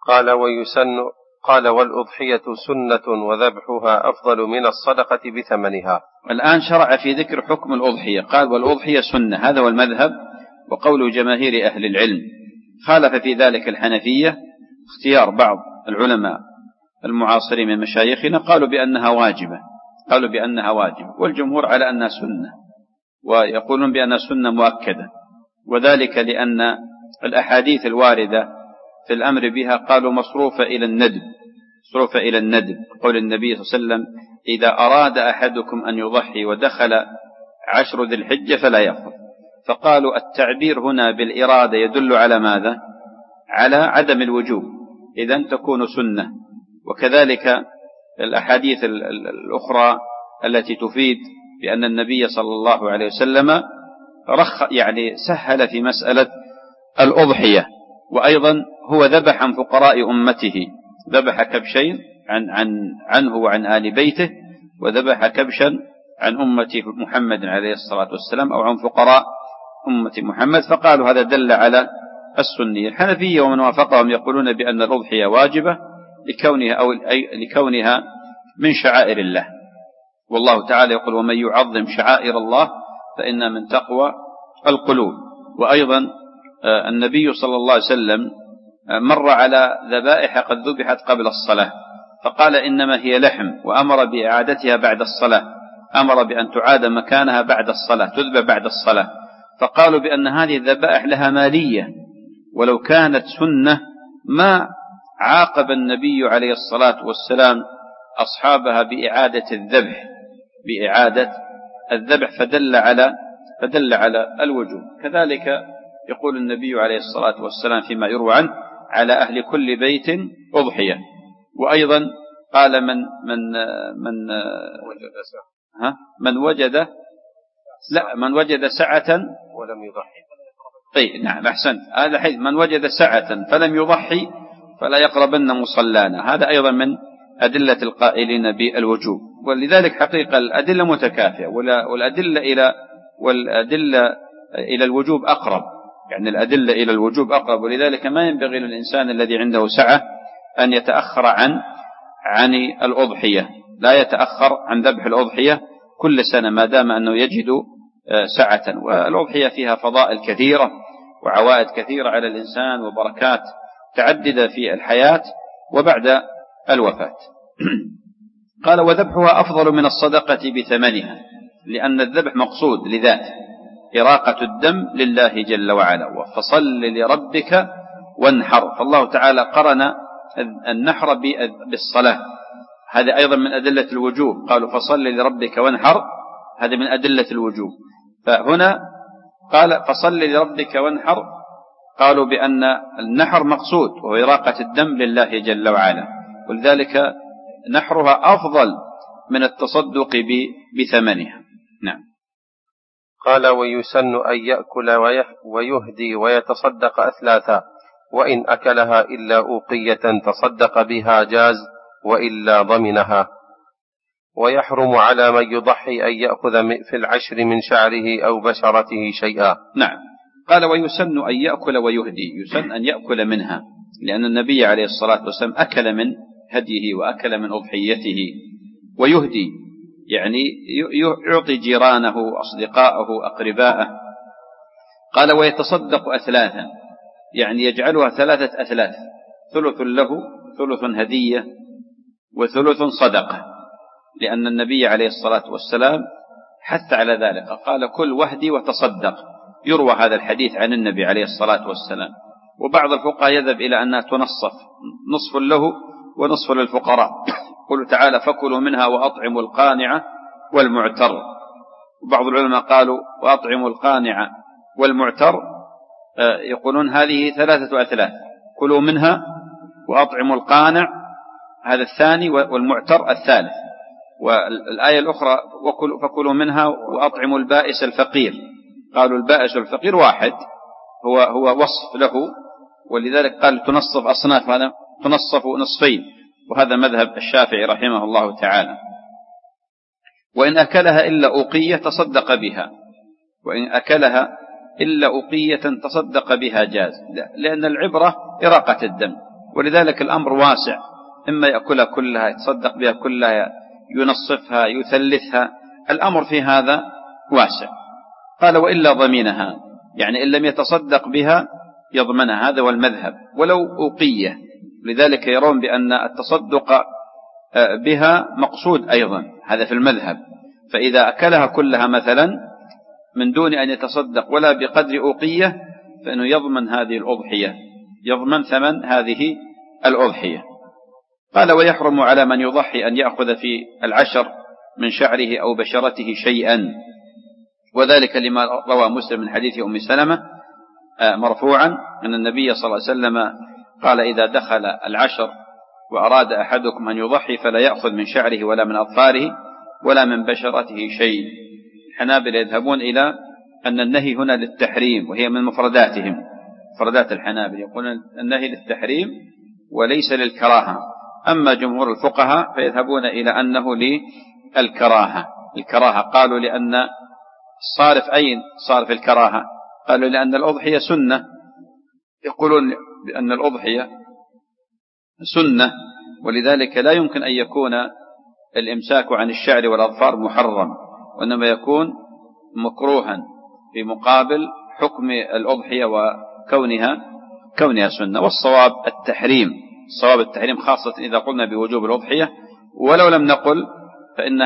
قال والأضحية سنة وذبحها أفضل من الصدقة بثمنها. الآن شرع في ذكر حكم الأضحية، قال والأضحية سنة، هذا هو المذهب وقول جماهير أهل العلم. خالف في ذلك الحنفية، اختيار بعض العلماء المعاصرين من مشايخنا قالوا بأنها واجبة، والجمهور على أنها سنة، ويقولون بأنها سنة مؤكدة، وذلك لأن الأحاديث الواردة في الأمر بها قالوا مصروفة إلى الندب، قول النبي صلى الله عليه وسلم إذا أراد أحدكم أن يضحي ودخل 10 ذي الحجة فلا يفرض. فقالوا التعبير هنا بالإرادة يدل على ماذا؟ على عدم الوجوب، إذن تكون سنة. وكذلك الأحاديث الأخرى التي تفيد بأن النبي صلى الله عليه وسلم سهل في مسألة الأضحية، وأيضا هو ذبح عن فقراء أمته، ذبح كبشين عنه وعن آل بيته، وذبح كبشا عن أمة محمد عليه الصلاة والسلام أو عن فقراء أمة محمد، فقالوا هذا دل على السنية. الحنفية ومن وافقهم يقولون بأن الأضحية واجبة لكونها من شعائر الله، والله تعالى يقول ومن يعظم شعائر الله فإن من تقوى القلوب. وأيضا النبي صلى الله عليه وسلم مر على ذبائح قد ذبحت قبل الصلاة فقال إنما هي لحم، وأمر بإعادتها بعد الصلاة، أمر بأن تعاد مكانها بعد الصلاة، تذبح بعد الصلاة. فقالوا بأن هذه الذبائح لها مالية، ولو كانت سنة ما عاقب النبي عليه الصلاة والسلام أصحابها بإعادة الذبح فدل على الوجوب. كذلك يقول النبي عليه الصلاة والسلام فيما يروى عنه على أهل كل بيت أضحية. وأيضا قال من وجد سعة ولم يضحي. طيب نعم أحسنت، هذا حيث من وجد سعة فلم يضحي فلا يقربن مصلانا، هذا أيضا من أدلة القائلين بالوجوب. ولذلك حقيقة الأدلة متكافئة، والأدلة إلى الوجوب أقرب، يعني الأدلة إلى الوجوب أقرب. ولذلك ما ينبغي للإنسان الذي عنده سعة أن يتأخر عن الأضحية، لا يتأخر عن ذبح الأضحية كل سنة ما دام أنه يجد سعة. والأضحية فيها فضائل كثيرة وعوائد كثيرة على الإنسان وبركات تعدد في الحياة وبعد الوفاة. قال وذبحها أفضل من الصدقة بثمنها، لأن الذبح مقصود لذاته، إراقة الدم لله جل وعلا، فصل لربك وانحر. فالله تعالى قرن النحر بالصلاة، هذا أيضا من أدلة الوجوب، قالوا فصل لربك وانحر، هذا من أدلة الوجوب. فهنا قال فصل لربك وانحر، قالوا بأن النحر مقصود وهو إراقة الدم لله جل وعلا، ولذلك نحرها أفضل من التصدق بثمنها. نعم. قال ويسن أن يأكل ويهدي ويتصدق أثلاثا، وإن أكلها إلا أوقية تصدق بها جاز وإلا ضمنها. ويحرم على من يضحي أن يأخذ في العشر من شعره أو بشرته شيئا. نعم. قال ويسن أن يأكل ويهدي، يسن أن يأكل منها، لأن النبي عليه الصلاة والسلام أكل من هديه وأكل من أضحيته. ويهدي يعني يعطي جيرانه أصدقائه أقرباءه. قال ويتصدق أثلاثا، يعني يجعلها 3 أثلاث، ثلث له، ثلث هدية، وثلث صدقة، لأن النبي عليه الصلاة والسلام حث على ذلك، قال كل واهدي وتصدق. يروى هذا الحديث عن النبي عليه الصلاة والسلام. وبعض الفقهاء يذهب إلى أنها تنصف، نصف له ونصف للفقراء، قل تعالى فكلوا منها وأطعموا القانع والمعتر. وبعض العلماء قالوا وأطعموا القانع والمعتر، يقولون هذه 3 أثلاث، كلوا منها وأطعموا القانع هذا الثاني والمعتر الثالث. والآية الأخرى فكلوا منها وأطعموا البائس الفقير، قالوا البائس والفقير واحد، هو وصف له، ولذلك قال تنصف أصناف، هذا تنصف نصفين، وهذا مذهب الشافعي رحمه الله تعالى. وإن أكلها إلا أوقية تصدق بها، وإن أكلها إلا أوقية تصدق بها جاز، لأن العبرة إراقة الدم، ولذلك الأمر واسع، إما يأكلها كلها، يتصدق بها كلها، ينصفها، يثلثها، الأمر في هذا واسع. قال وإلا ضمنها، يعني إن لم يتصدق بها يضمنها، هذا هو المذهب ولو أوقية. لذلك يرون بأن التصدق بها مقصود أيضا، هذا في المذهب. فإذا أكلها كلها مثلا من دون أن يتصدق ولا بقدر أوقية فإنه يضمن هذه الأضحية، يضمن ثمن هذه الأضحية. قال ويحرم على من يضحي أن يأخذ في العشر من شعره أو بشرته شيئا، وذلك لما روى مسلم من حديث أم سلمة مرفوعا أن النبي صلى الله عليه وسلم قال إذا دخل العشر وأراد أحدكم أن يضحي فلا يأخذ من شعره ولا من أظفاره ولا من بشرته شيء. الحنابلة يذهبون إلى أن النهي هنا للتحريم، وهي من مفرداتهم، مفردات الحنابلة، يقولون النهي للتحريم وليس للكراهة. أما جمهور الفقهاء فيذهبون إلى أنه للكراهة. الكراهة قالوا لأن الصارف أين صارف الكراهة؟ قالوا لأن الأضحية سنة، يقولون بأن الأضحية سنة، ولذلك لا يمكن أن يكون الإمساك عن الشعر والأظفار محرم، وإنما يكون مكروها في مقابل حكم الأضحية وكونها سنة. والصواب التحريم، الصواب التحريم خاصة إذا قلنا بوجوب الأضحية، ولو لم نقل فإن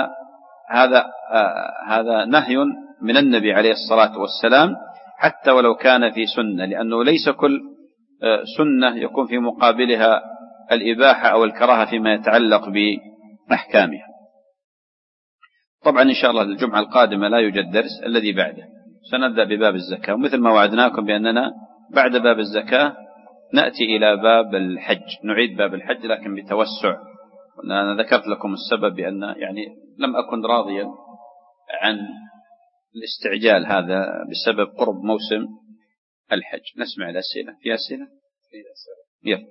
هذا نهي من النبي عليه الصلاة والسلام حتى ولو كان في سنة، لأنه ليس كل سنة يكون في مقابلها الإباحة أو الكراهة فيما يتعلق بأحكامها. طبعا إن شاء الله الجمعة القادمة لا يوجد درس، الذي بعده سنبدأ بباب الزكاة، ومثل ما وعدناكم بأننا بعد باب الزكاة نأتي إلى باب الحج، نعيد باب الحج لكن بتوسع. أنا ذكرت لكم السبب بأن يعني لم أكن راضيا عن الاستعجال هذا بسبب قرب موسم الحج. نسمع الأسئلة. في أسئلة؟ يلا.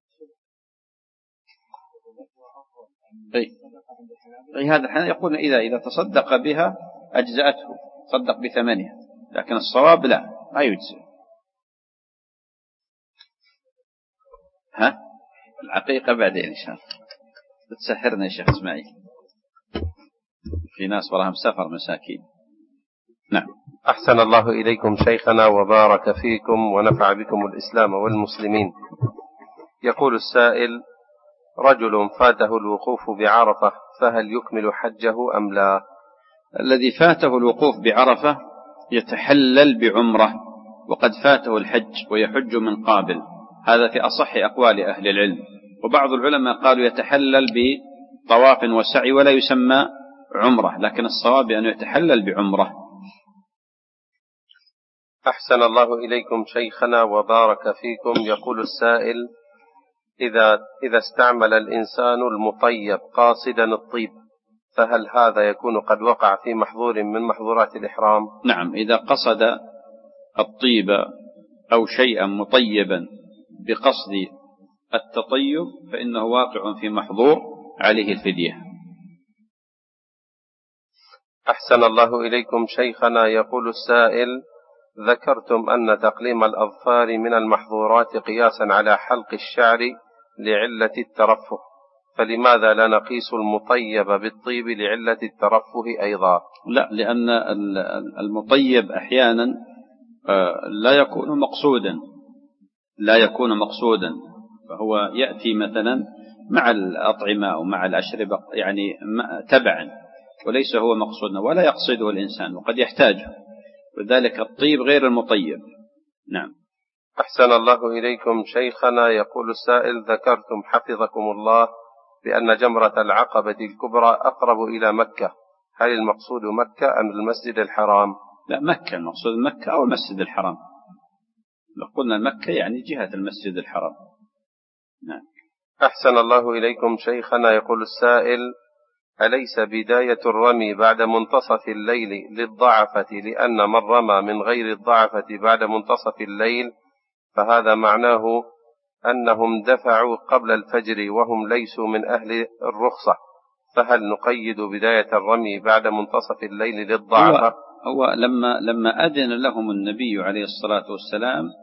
هذا يقول إذا تصدق بها أجزأته، تصدق بثمنها، لكن الصواب لا يجزئ. العقيقة بعدين إن شاء الله. بتسحرنا يا شيخ اسماعيل، في ناس وراهم سفر مساكين. نعم. أحسن الله إليكم شيخنا وبارك فيكم ونفع بكم الإسلام والمسلمين. يقول السائل: رجل فاته الوقوف بعرفة فهل يكمل حجه أم لا؟ الذي فاته الوقوف بعرفة يتحلل بعمرة، وقد فاته الحج ويحج من قابل، هذا في أصح أقوال أهل العلم. وبعض العلماء قالوا يتحلل بطواف وسعي ولا يسمى عمرة، لكن الصواب أنه يتحلل بعمرة. أحسن الله إليكم شيخنا وبارك فيكم. يقول السائل: إذا استعمل الإنسان المطيب قاصدا الطيب فهل هذا يكون قد وقع في محظور من محظورات الإحرام؟ نعم، إذا قصد الطيب أو شيئا مطيبا بقصد التطيب فإنه واقع في محظور، عليه الفدية. أحسن الله إليكم شيخنا. يقول السائل: ذكرتم أن تقليم الأظفار من المحظورات قياسا على حلق الشعر لعلة الترفه، فلماذا لا نقيس المطيب بالطيب لعلة الترفه أيضا؟ لا، لأن المطيب أحيانا لا يكون مقصودا، فهو يأتي مثلا مع الأطعمة أو مع الأشربة يعني تبعا، وليس هو مقصودا ولا يقصده الإنسان وقد يحتاجه، وذلك الطيب غير المطيب. نعم. أحسن الله إليكم شيخنا. يقول السائل: ذكرتم حفظكم الله بأن جمرة العقبة الكبرى أقرب إلى مكة، هل المقصود مكة أم المسجد الحرام؟ لا، مكة، المقصود مكة أو المسجد الحرام. لو قلنا مكة يعني جهة المسجد الحرام. نعم. أحسن الله إليكم شيخنا. يقول السائل: أليس بداية الرمي بعد منتصف الليل للضعفة، لأن من رمى من غير الضعفة بعد منتصف الليل فهذا معناه أنهم دفعوا قبل الفجر وهم ليسوا من أهل الرخصة، فهل نقيد بداية الرمي بعد منتصف الليل للضعفة؟ هو لما أذن لهم النبي عليه الصلاة والسلام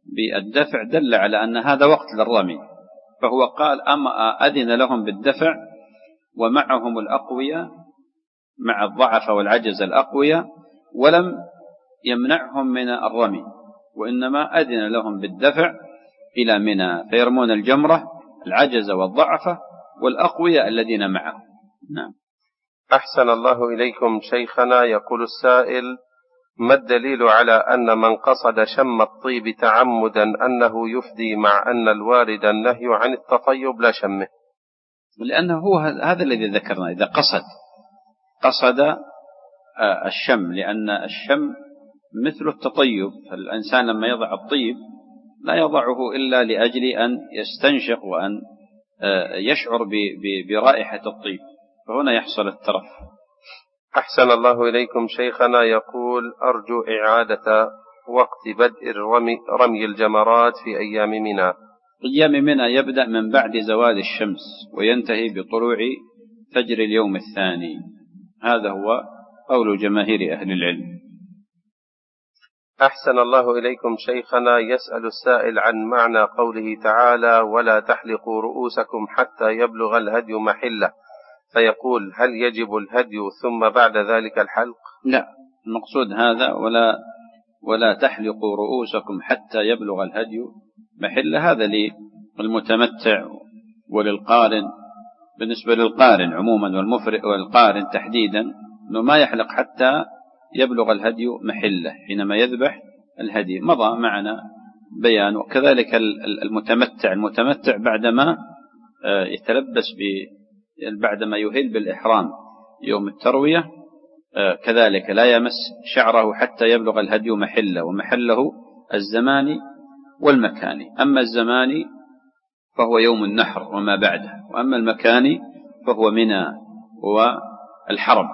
بالدفع دل على أن هذا وقت للرمي، فهو قال أما أذن لهم بالدفع ومعهم الأقوياء مع الضعف والعجز الأقوياء، ولم يمنعهم من الرمي، وإنما أذن لهم بالدفع إلى منى فيرمون الجمرة العجز والضعف والأقوياء الذين معهم. نعم. أحسن الله إليكم شيخنا. يقول السائل: ما الدليل على أن من قصد شم الطيب تعمدا أنه يفدي، مع أن الوارد النهي عن التطيب لا شمه؟ لأنه هو هذا الذي ذكرنا، إذا قصد الشم، لأن الشم مثل التطيب، فالإنسان لما يضع الطيب لا يضعه إلا لأجل أن يستنشق وأن يشعر برائحة الطيب، فهنا يحصل الترف. أحسن الله إليكم شيخنا. يقول: أرجو إعادة وقت بدء رمي الجمرات في أيام منى. أيام منى يبدأ من بعد زوال الشمس وينتهي بطلوع فجر اليوم الثاني، هذا هو قول جماهير أهل العلم. أحسن الله إليكم شيخنا. يسأل السائل عن معنى قوله تعالى: ولا تحلقوا رؤوسكم حتى يبلغ الهدي محله، فيقول: هل يجب الهدي ثم بعد ذلك الحلق؟ لا، المقصود هذا ولا تحلقوا رؤوسكم حتى يبلغ الهدي محله، هذا للمتمتع وللقارن. بالنسبة للقارن عموما والقارن تحديدا أنه ما يحلق حتى يبلغ الهدي محله حينما يذبح الهدي، مضى معنا بيان. وكذلك المتمتع بعدما يتلبس بعدما يهل بالإحرام يوم التروية كذلك لا يمس شعره حتى يبلغ الهدي محله، ومحله الزماني والمكاني. أما الزماني فهو يوم النحر وما بعده، وأما المكاني فهو منى والحرم،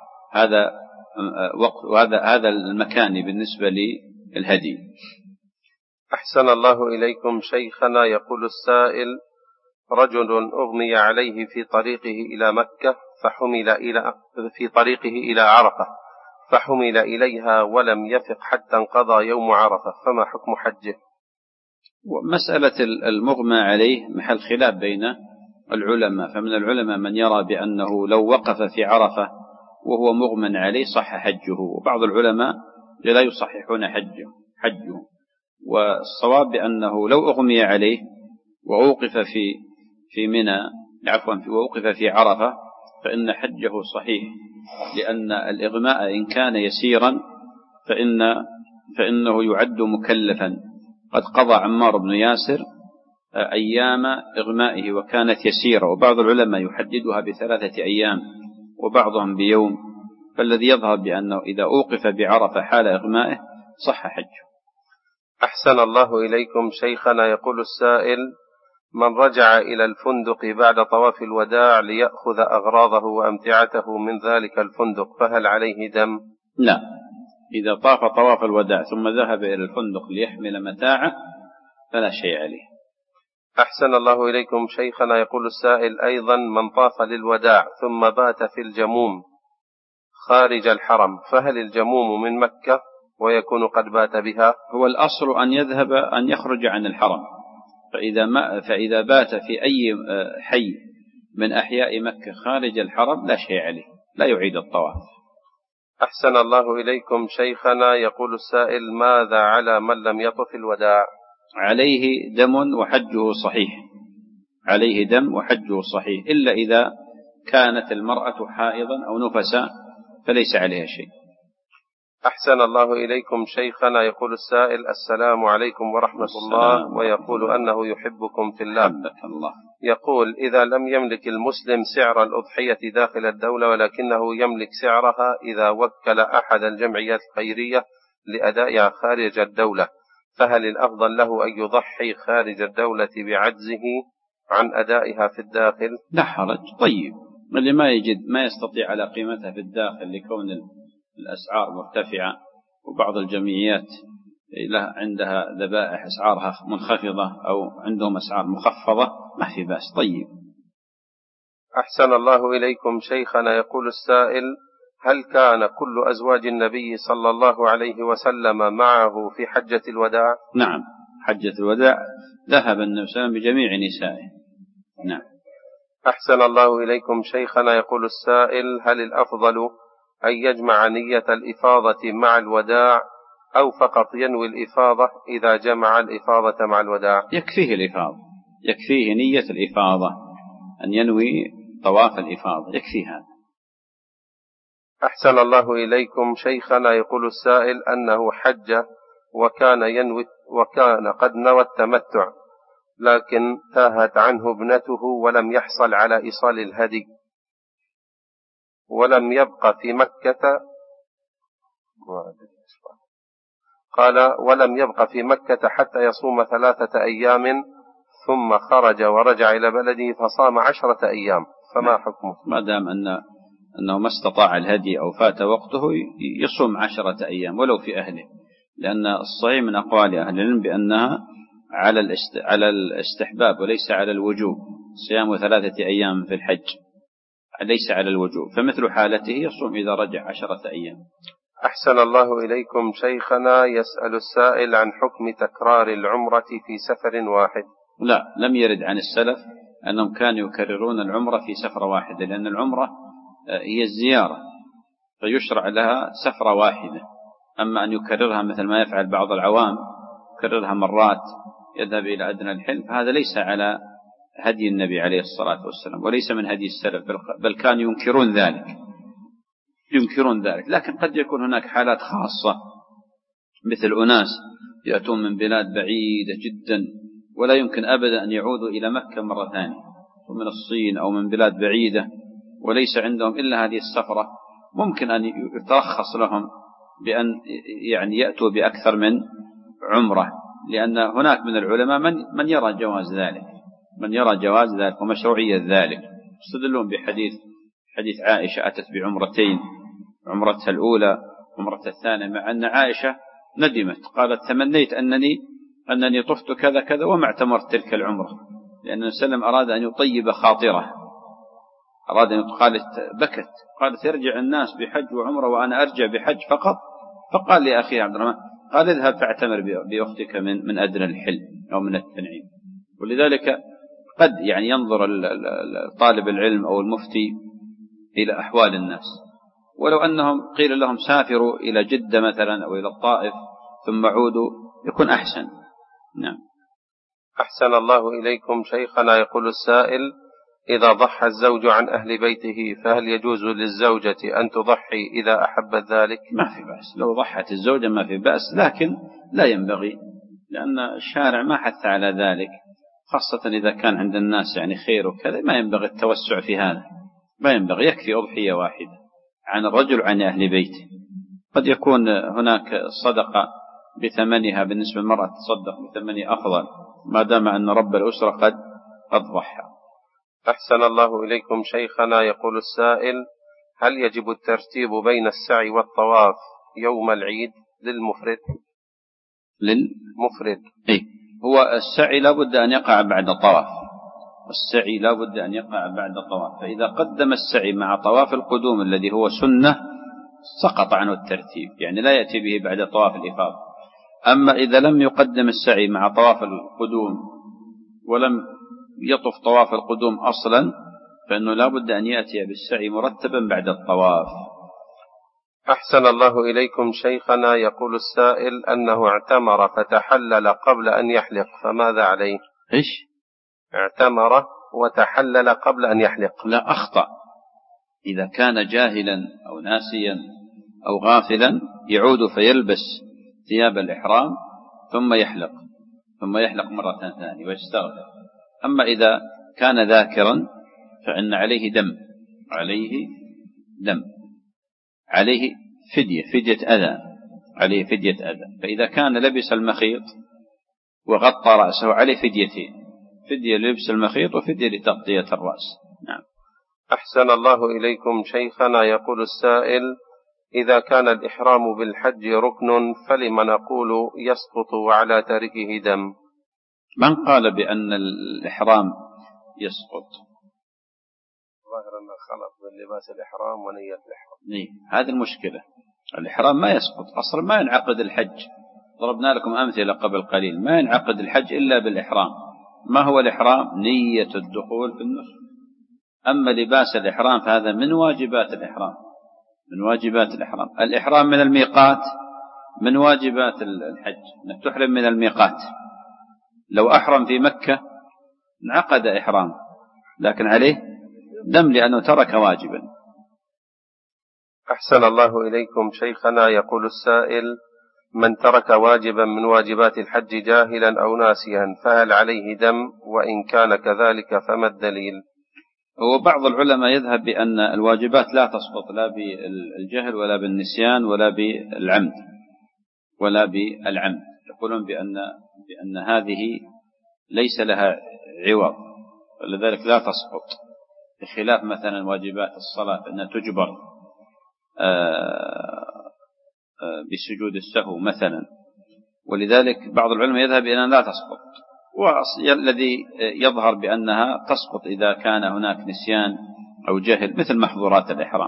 هذا المكاني بالنسبة للهدي. أحسن الله إليكم شيخنا. يقول السائل: رجل أغمي عليه في طريقه إلى مكة في طريقه إلى عرفة، فحمل إليها ولم يفق حتى انقضى يوم عرفة، فما حكم حجه؟ مسألة المغمى عليه محل خلاف بين العلماء، فمن العلماء من يرى بأنه لو وقف في عرفة وهو مغمى عليه صح حجه، وبعض العلماء لا يصححون حجه. والصواب بأنه لو أغمي عليه وأوقف في منى وأوقف في عرفة فإن حجه صحيح، لأن الإغماء إن كان يسيرا فإنه يعد مكلفا. قد قضى عمار بن ياسر أيام إغمائه وكانت يسيرة، وبعض العلماء يحددها ب3 أيام وبعضهم بيوم، فالذي يظهر بأنه إذا أوقف بعرفة حال إغمائه صح حجه. أحسن الله إليكم شيخنا. يقول السائل: من رجع إلى الفندق بعد طواف الوداع ليأخذ أغراضه وأمتعته من ذلك الفندق، فهل عليه دم؟ لا، إذا طاف طواف الوداع ثم ذهب إلى الفندق ليحمل متاعه فلا شيء عليه. أحسن الله إليكم شيخنا. يقول السائل أيضا: من طاف للوداع ثم بات في الجموم خارج الحرم، فهل الجموم من مكة ويكون قد بات بها؟ هو الأصل أن يخرج عن الحرم، فإذا بات في أي حي من أحياء مكة خارج الحرم لا شيء عليه، لا يعيد الطواف. أحسن الله إليكم شيخنا. يقول السائل: ماذا على من لم يطف الوداع؟ عليه دم وحجه صحيح، عليه دم وحجه صحيح، إلا إذا كانت المرأة حائضا أو نفسا فليس عليها شيء. أحسن الله إليكم شيخنا. يقول السائل: السلام عليكم ورحمة الله، ويقول أنه يحبكم في الله. يقول: إذا لم يملك المسلم سعر الأضحية داخل الدولة ولكنه يملك سعرها إذا وكل أحد الجمعيات الخيرية لأدائها خارج الدولة، فهل الأفضل له أن يضحي خارج الدولة بعجزه عن أدائها في الداخل؟ لا حرج. طيب، اللي ما يستطيع على قيمتها في الداخل لكون الأسعار مرتفعة، وبعض الجمعيات عندها ذبائح أسعارها منخفضة أو عندهم أسعار مخفضة، ما في بأس. طيب. أحسن الله إليكم شيخنا. يقول السائل: هل كان كل أزواج النبي صلى الله عليه وسلم معه في حجة الوداع؟ نعم، حجة الوداع ذهب النبي صلى الله عليه وسلم بجميع نسائه. نعم. أحسن الله إليكم شيخنا. يقول السائل: هل الأفضل أن يجمع نية الإفاضة مع الوداع أو فقط ينوي الإفاضة إذا جمع الإفاضة مع الوداع؟ يكفيه الإفاضة، يكفيه نية الإفاضة، أن ينوي طواف الإفاضة، يكفي هذا. أحسن الله إليكم شيخنا. يقول السائل أنه حج وكان قد نوى التمتع، لكن تاهت عنه ابنته ولم يحصل على إيصال الهدي، ولم يبق في مكة حتى يصوم 3 أيام، ثم خرج ورجع إلى بلده فصام 10 أيام، فما حكمه؟ ما دام أنه ما استطاع الهدي أو فات وقته يصوم 10 أيام ولو في أهله، لأن الصحيح من أقوال أهل العلم بأنها على الاستحباب وليس على الوجوب. صيام 3 أيام في الحج ليس على الوجوب، فمثل حالته يصوم إذا رجع 10 أيام. أحسن الله إليكم شيخنا. يسأل السائل عن حكم تكرار العمرة في سفر واحد. لا، لم يرد عن السلف أنهم كانوا يكررون العمرة في سفرة واحدة، لأن العمرة هي الزيارة فيشرع لها سفرة واحدة. أما أن يكررها مثل ما يفعل بعض العوام، يكررها مرات يذهب إلى أدنى الحلم، فهذا ليس على هدي النبي عليه الصلاة والسلام وليس من هدي السلف، بل كانوا ينكرون ذلك. لكن قد يكون هناك حالات خاصة، مثل أناس يأتون من بلاد بعيدة جدا ولا يمكن أبدا أن يعودوا إلى مكة مرة ثانية، ومن الصين أو من بلاد بعيدة وليس عندهم إلا هذه السفرة، ممكن أن يترخص لهم بأن يعني يأتوا بأكثر من عمرة، لأن هناك من العلماء من يرى جواز ذلك ومشروعية ذلك. يستدلون حديث عائشة أتت بعمرتين، عمرتها الأولى عمرتها الثانية، مع أن عائشة ندمت، قالت: تمنيت أنني طفت كذا كذا وما اعتمرت تلك العمرة، لأن السلام أراد أن يطيب خاطره، قالت بكت، قالت: يرجع الناس بحج وعمرة وأنا أرجع بحج فقط. فقال لأخي عبد الرحمن: قال: اذهب فاعتمر بأختك من أدنى الحلم أو من التنعيم. ولذلك قد يعني ينظر طالب العلم أو المفتي إلى أحوال الناس، ولو أنهم قيل لهم سافروا إلى جدة مثلا أو إلى الطائف ثم عودوا يكون أحسن. نعم. أحسن الله إليكم شيخنا. يقول السائل: إذا ضحى الزوج عن أهل بيته فهل يجوز للزوجة أن تضحي إذا أحبت ذلك؟ ما في بأس، لو ضحت الزوجة ما في بأس، لكن لا ينبغي، لأن الشارع ما حث على ذلك، خاصة إذا كان عند الناس يعني خير وكذا، ما ينبغي التوسع في هذا، ما ينبغي، يكفي أضحية واحدة عن الرجل عن أهل بيته. قد يكون هناك صدقة بثمنها، بالنسبة للمرأة تصدق بثمنها أفضل، ما دام أن رب الأسرة قد ضحى. أحسن الله إليكم شيخنا. يقول السائل: هل يجب الترتيب بين السعي والطواف يوم العيد للمفرد؟ إيه، هو السعي لا بد أن يقع بعد طواف، فإذا قدم السعي مع طواف القدوم الذي هو سنة سقط عنه الترتيب، يعني لا يأتي به بعد طواف الإفاضة. أما إذا لم يقدم السعي مع طواف القدوم ولم يطف طواف القدوم أصلا، فإنه لا بد أن يأتي بالسعي مرتبا بعد الطواف. أحسن الله إليكم شيخنا. يقول السائل أنه اعتمر فتحلل قبل أن يحلق، فماذا عليه؟ إيش؟ اعتمر وتحلل قبل أن يحلق. لا، أخطأ. إذا كان جاهلا أو ناسيا أو غافلا يعود فيلبس ثياب الإحرام ثم يحلق مرة ثانية ويستغفر. أما إذا كان ذاكرا فإن عليه دم، عليه فدية أذى. فإذا كان لبس المخيط وغطى رأسه عليه فديتين، فدية للبس المخيط وفدية لتغطية الرأس. نعم. أحسن الله إليكم شيخنا. يقول السائل: إذا كان الإحرام بالحج ركن فلم نقول يسقط وعلى تاركه دم؟ من قال بأن الإحرام يسقط؟ ظاهر أنه خلط بين لباس الإحرام ونية الإحرام. هذه المشكلة. الإحرام ما يسقط أصلا، ما ينعقد الحج ضربنا لكم أمثلة قبل قليل، ما ينعقد الحج إلا بالإحرام. ما هو الإحرام؟ نية الدخول في النسك. أما لباس الإحرام فهذا من واجبات الإحرام، من واجبات الإحرام. الإحرام من الميقات من واجبات الحج، أنك تحرم من الميقات. لو أحرم في مكة انعقد إحرام، لكن عليه دم لأنه ترك واجبا. أحسن الله إليكم شيخنا. يقول السائل: من ترك واجبا من واجبات الحج جاهلا أو ناسيا فهل عليه دم؟ وإن كان كذلك فما الدليل؟ وبعض العلماء يذهب بأن الواجبات لا تسقط لا بالجهل ولا بالنسيان ولا بالعمد يقولون بأن هذه ليس لها عوض، ولذلك لا تسقط، بخلاف مثلا واجبات الصلاة أنها تجبر بسجود السهو مثلا. ولذلك بعض العلماء يذهب إلى أنها لا تسقط، والذي يظهر بأنها تسقط إذا كان هناك نسيان أو جهل، مثل محظورات الإحرام.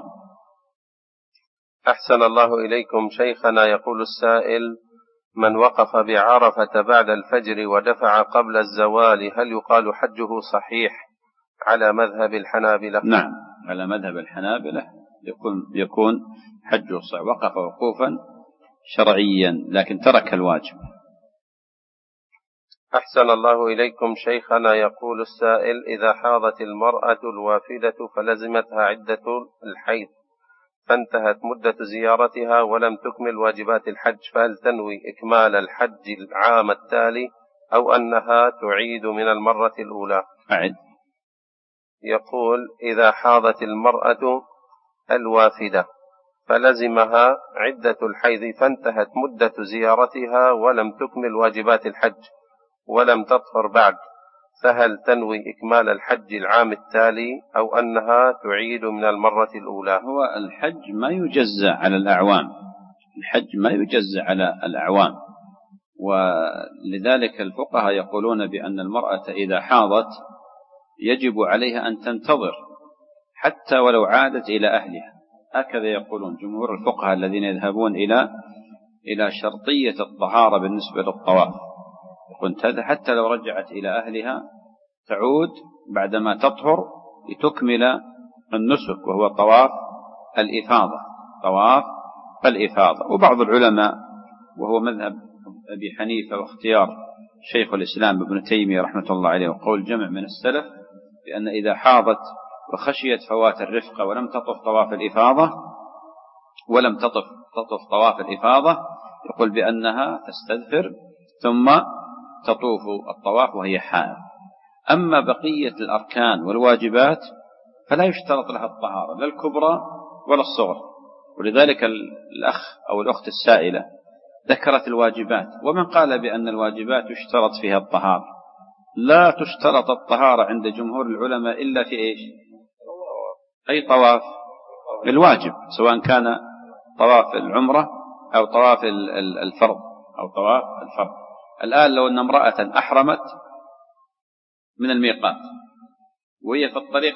أحسن الله إليكم شيخنا. يقول السائل: من وقف بعرفة بعد الفجر ودفع قبل الزوال هل يقال حجه صحيح على مذهب الحنابلة؟ نعم، على مذهب الحنابلة يكون حجه صحيح، وقف وقوفا شرعيا لكن ترك الواجب. أحسن الله إليكم شيخنا. يقول السائل: إذا حاضت المرأة الوافدة فلزمتها عدة الحيض فانتهت مدة زيارتها ولم تكمل واجبات الحج، فهل تنوي إكمال الحج العام التالي أو أنها تعيد من المرة الأولى؟ أعد. يقول: إذا حاضت المرأة الوافدة فلزمها عدة الحيض فانتهت مدة زيارتها ولم تكمل واجبات الحج ولم تطهر بعد، فهل تنوي إكمال الحج العام التالي أو أنها تعيد من المرة الأولى؟ هو الحج ما يجزأ على الأعوام، الحج ما يجزأ على الأعوام، ولذلك الفقهاء يقولون بأن المرأة إذا حاضت يجب عليها أن تنتظر حتى ولو عادت إلى أهلها. هكذا يقولون جمهور الفقهاء الذين يذهبون إلى شرطية الطهارة بالنسبة للطواف. كنت حتى لو رجعت إلى أهلها تعود بعدما تطهر لتكمل النسك، وهو طواف الإفاضة. وبعض العلماء وهو مذهب أبي حنيفة واختيار شيخ الإسلام ابن تيمية رحمة الله عليه وقول جمع من السلف بأن إذا حاضت وخشيت فوات الرفقة ولم تطف طواف الإفاضة يقول بأنها تستدفر ثم تطوف الطواف وهي حائض. أما بقية الأركان والواجبات فلا يشترط لها الطهارة، لا الكبرى ولا الصغرى. ولذلك الأخ أو الأخت السائلة ذكرت الواجبات، ومن قال بأن الواجبات يشترط فيها الطهارة. لا تشترط الطهارة عند جمهور العلماء إلا في إيش؟ أي طواف الواجب، سواء كان طواف العمرة أو طواف الفرض أو طواف الفرض. الآن لو أن امرأة أحرمت من الميقات وهي في الطريق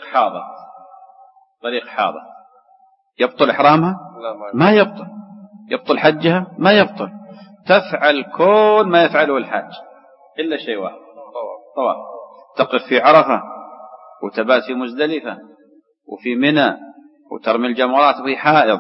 حاضت يبطل إحرامها؟ ما يبطل. يبطل حجها؟ ما يبطل. تفعل كل ما يفعله الحاج إلا شيء واحد، طواف. تقف في عرفة وتبات في مزدلفة وفي منى وترمي الجمرات وهي حائض.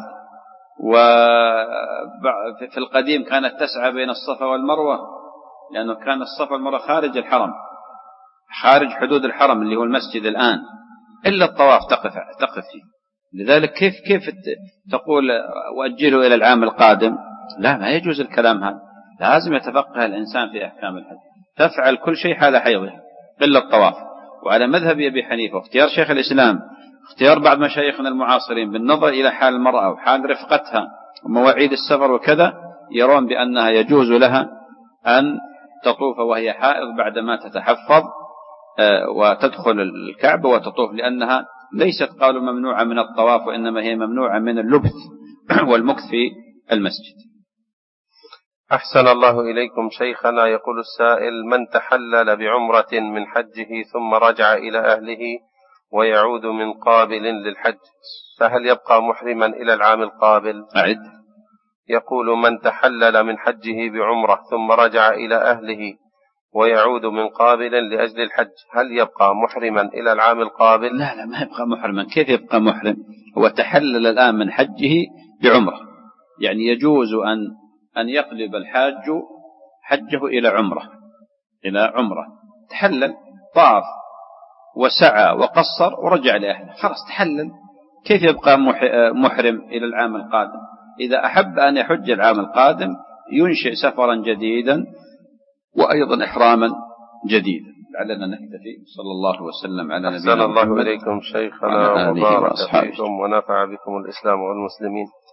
وفي القديم كانت تسعى بين الصفا والمروة، لأنه كان الصفا والمروة خارج الحرم، خارج حدود الحرم اللي هو المسجد الآن، إلا الطواف تقف فيه. لذلك كيف تقول وأجله إلى العام القادم؟ لا، ما يجوز الكلام هذا. لازم يتفقه الإنسان في أحكام الحج. تفعل كل شيء حال حيضها إلا الطواف. وعلى مذهب أبي حنيفة واختيار شيخ الإسلام، اختيار بعض مشايخنا المعاصرين بالنظر إلى حال المرأة وحال رفقتها ومواعيد السفر وكذا، يرون بأنها يجوز لها أن تطوف وهي حائض بعدما تتحفظ وتدخل الكعبة وتطوف، لأنها ليست قالوا ممنوعة من الطواف، وإنما هي ممنوعة من اللبث والمكث في المسجد. أحسن الله إليكم شيخنا. يقول السائل: من تحلل بعمرة من حجه ثم رجع إلى أهله ويعود من قابل للحج فهل يبقى محرما إلى العام القابل؟ أعد. يقول: من تحلل من حجه بعمرة ثم رجع إلى أهله ويعود من قابل لأجل الحج، هل يبقى محرما إلى العام القابل؟ لا ما يبقى محرما. كيف يبقى محرم؟ هو تحلل الآن من حجه بعمرة، يعني يجوز أن يقلب الحاج حجه إلى عمرة. تحلل، طاف وسعى وقصر ورجع لأهله، خلاص تحلل. كيف يبقى محرم إلى العام القادم؟ إذا أحب أن يحج العام القادم ينشئ سفرا جديدا وأيضا إحراما جديدا. لعلنا نكتفي. صلى الله وسلم على نبينا محمد. أحسن الله إليكم شيخنا وبارك فيكم ونفع بكم الإسلام والمسلمين.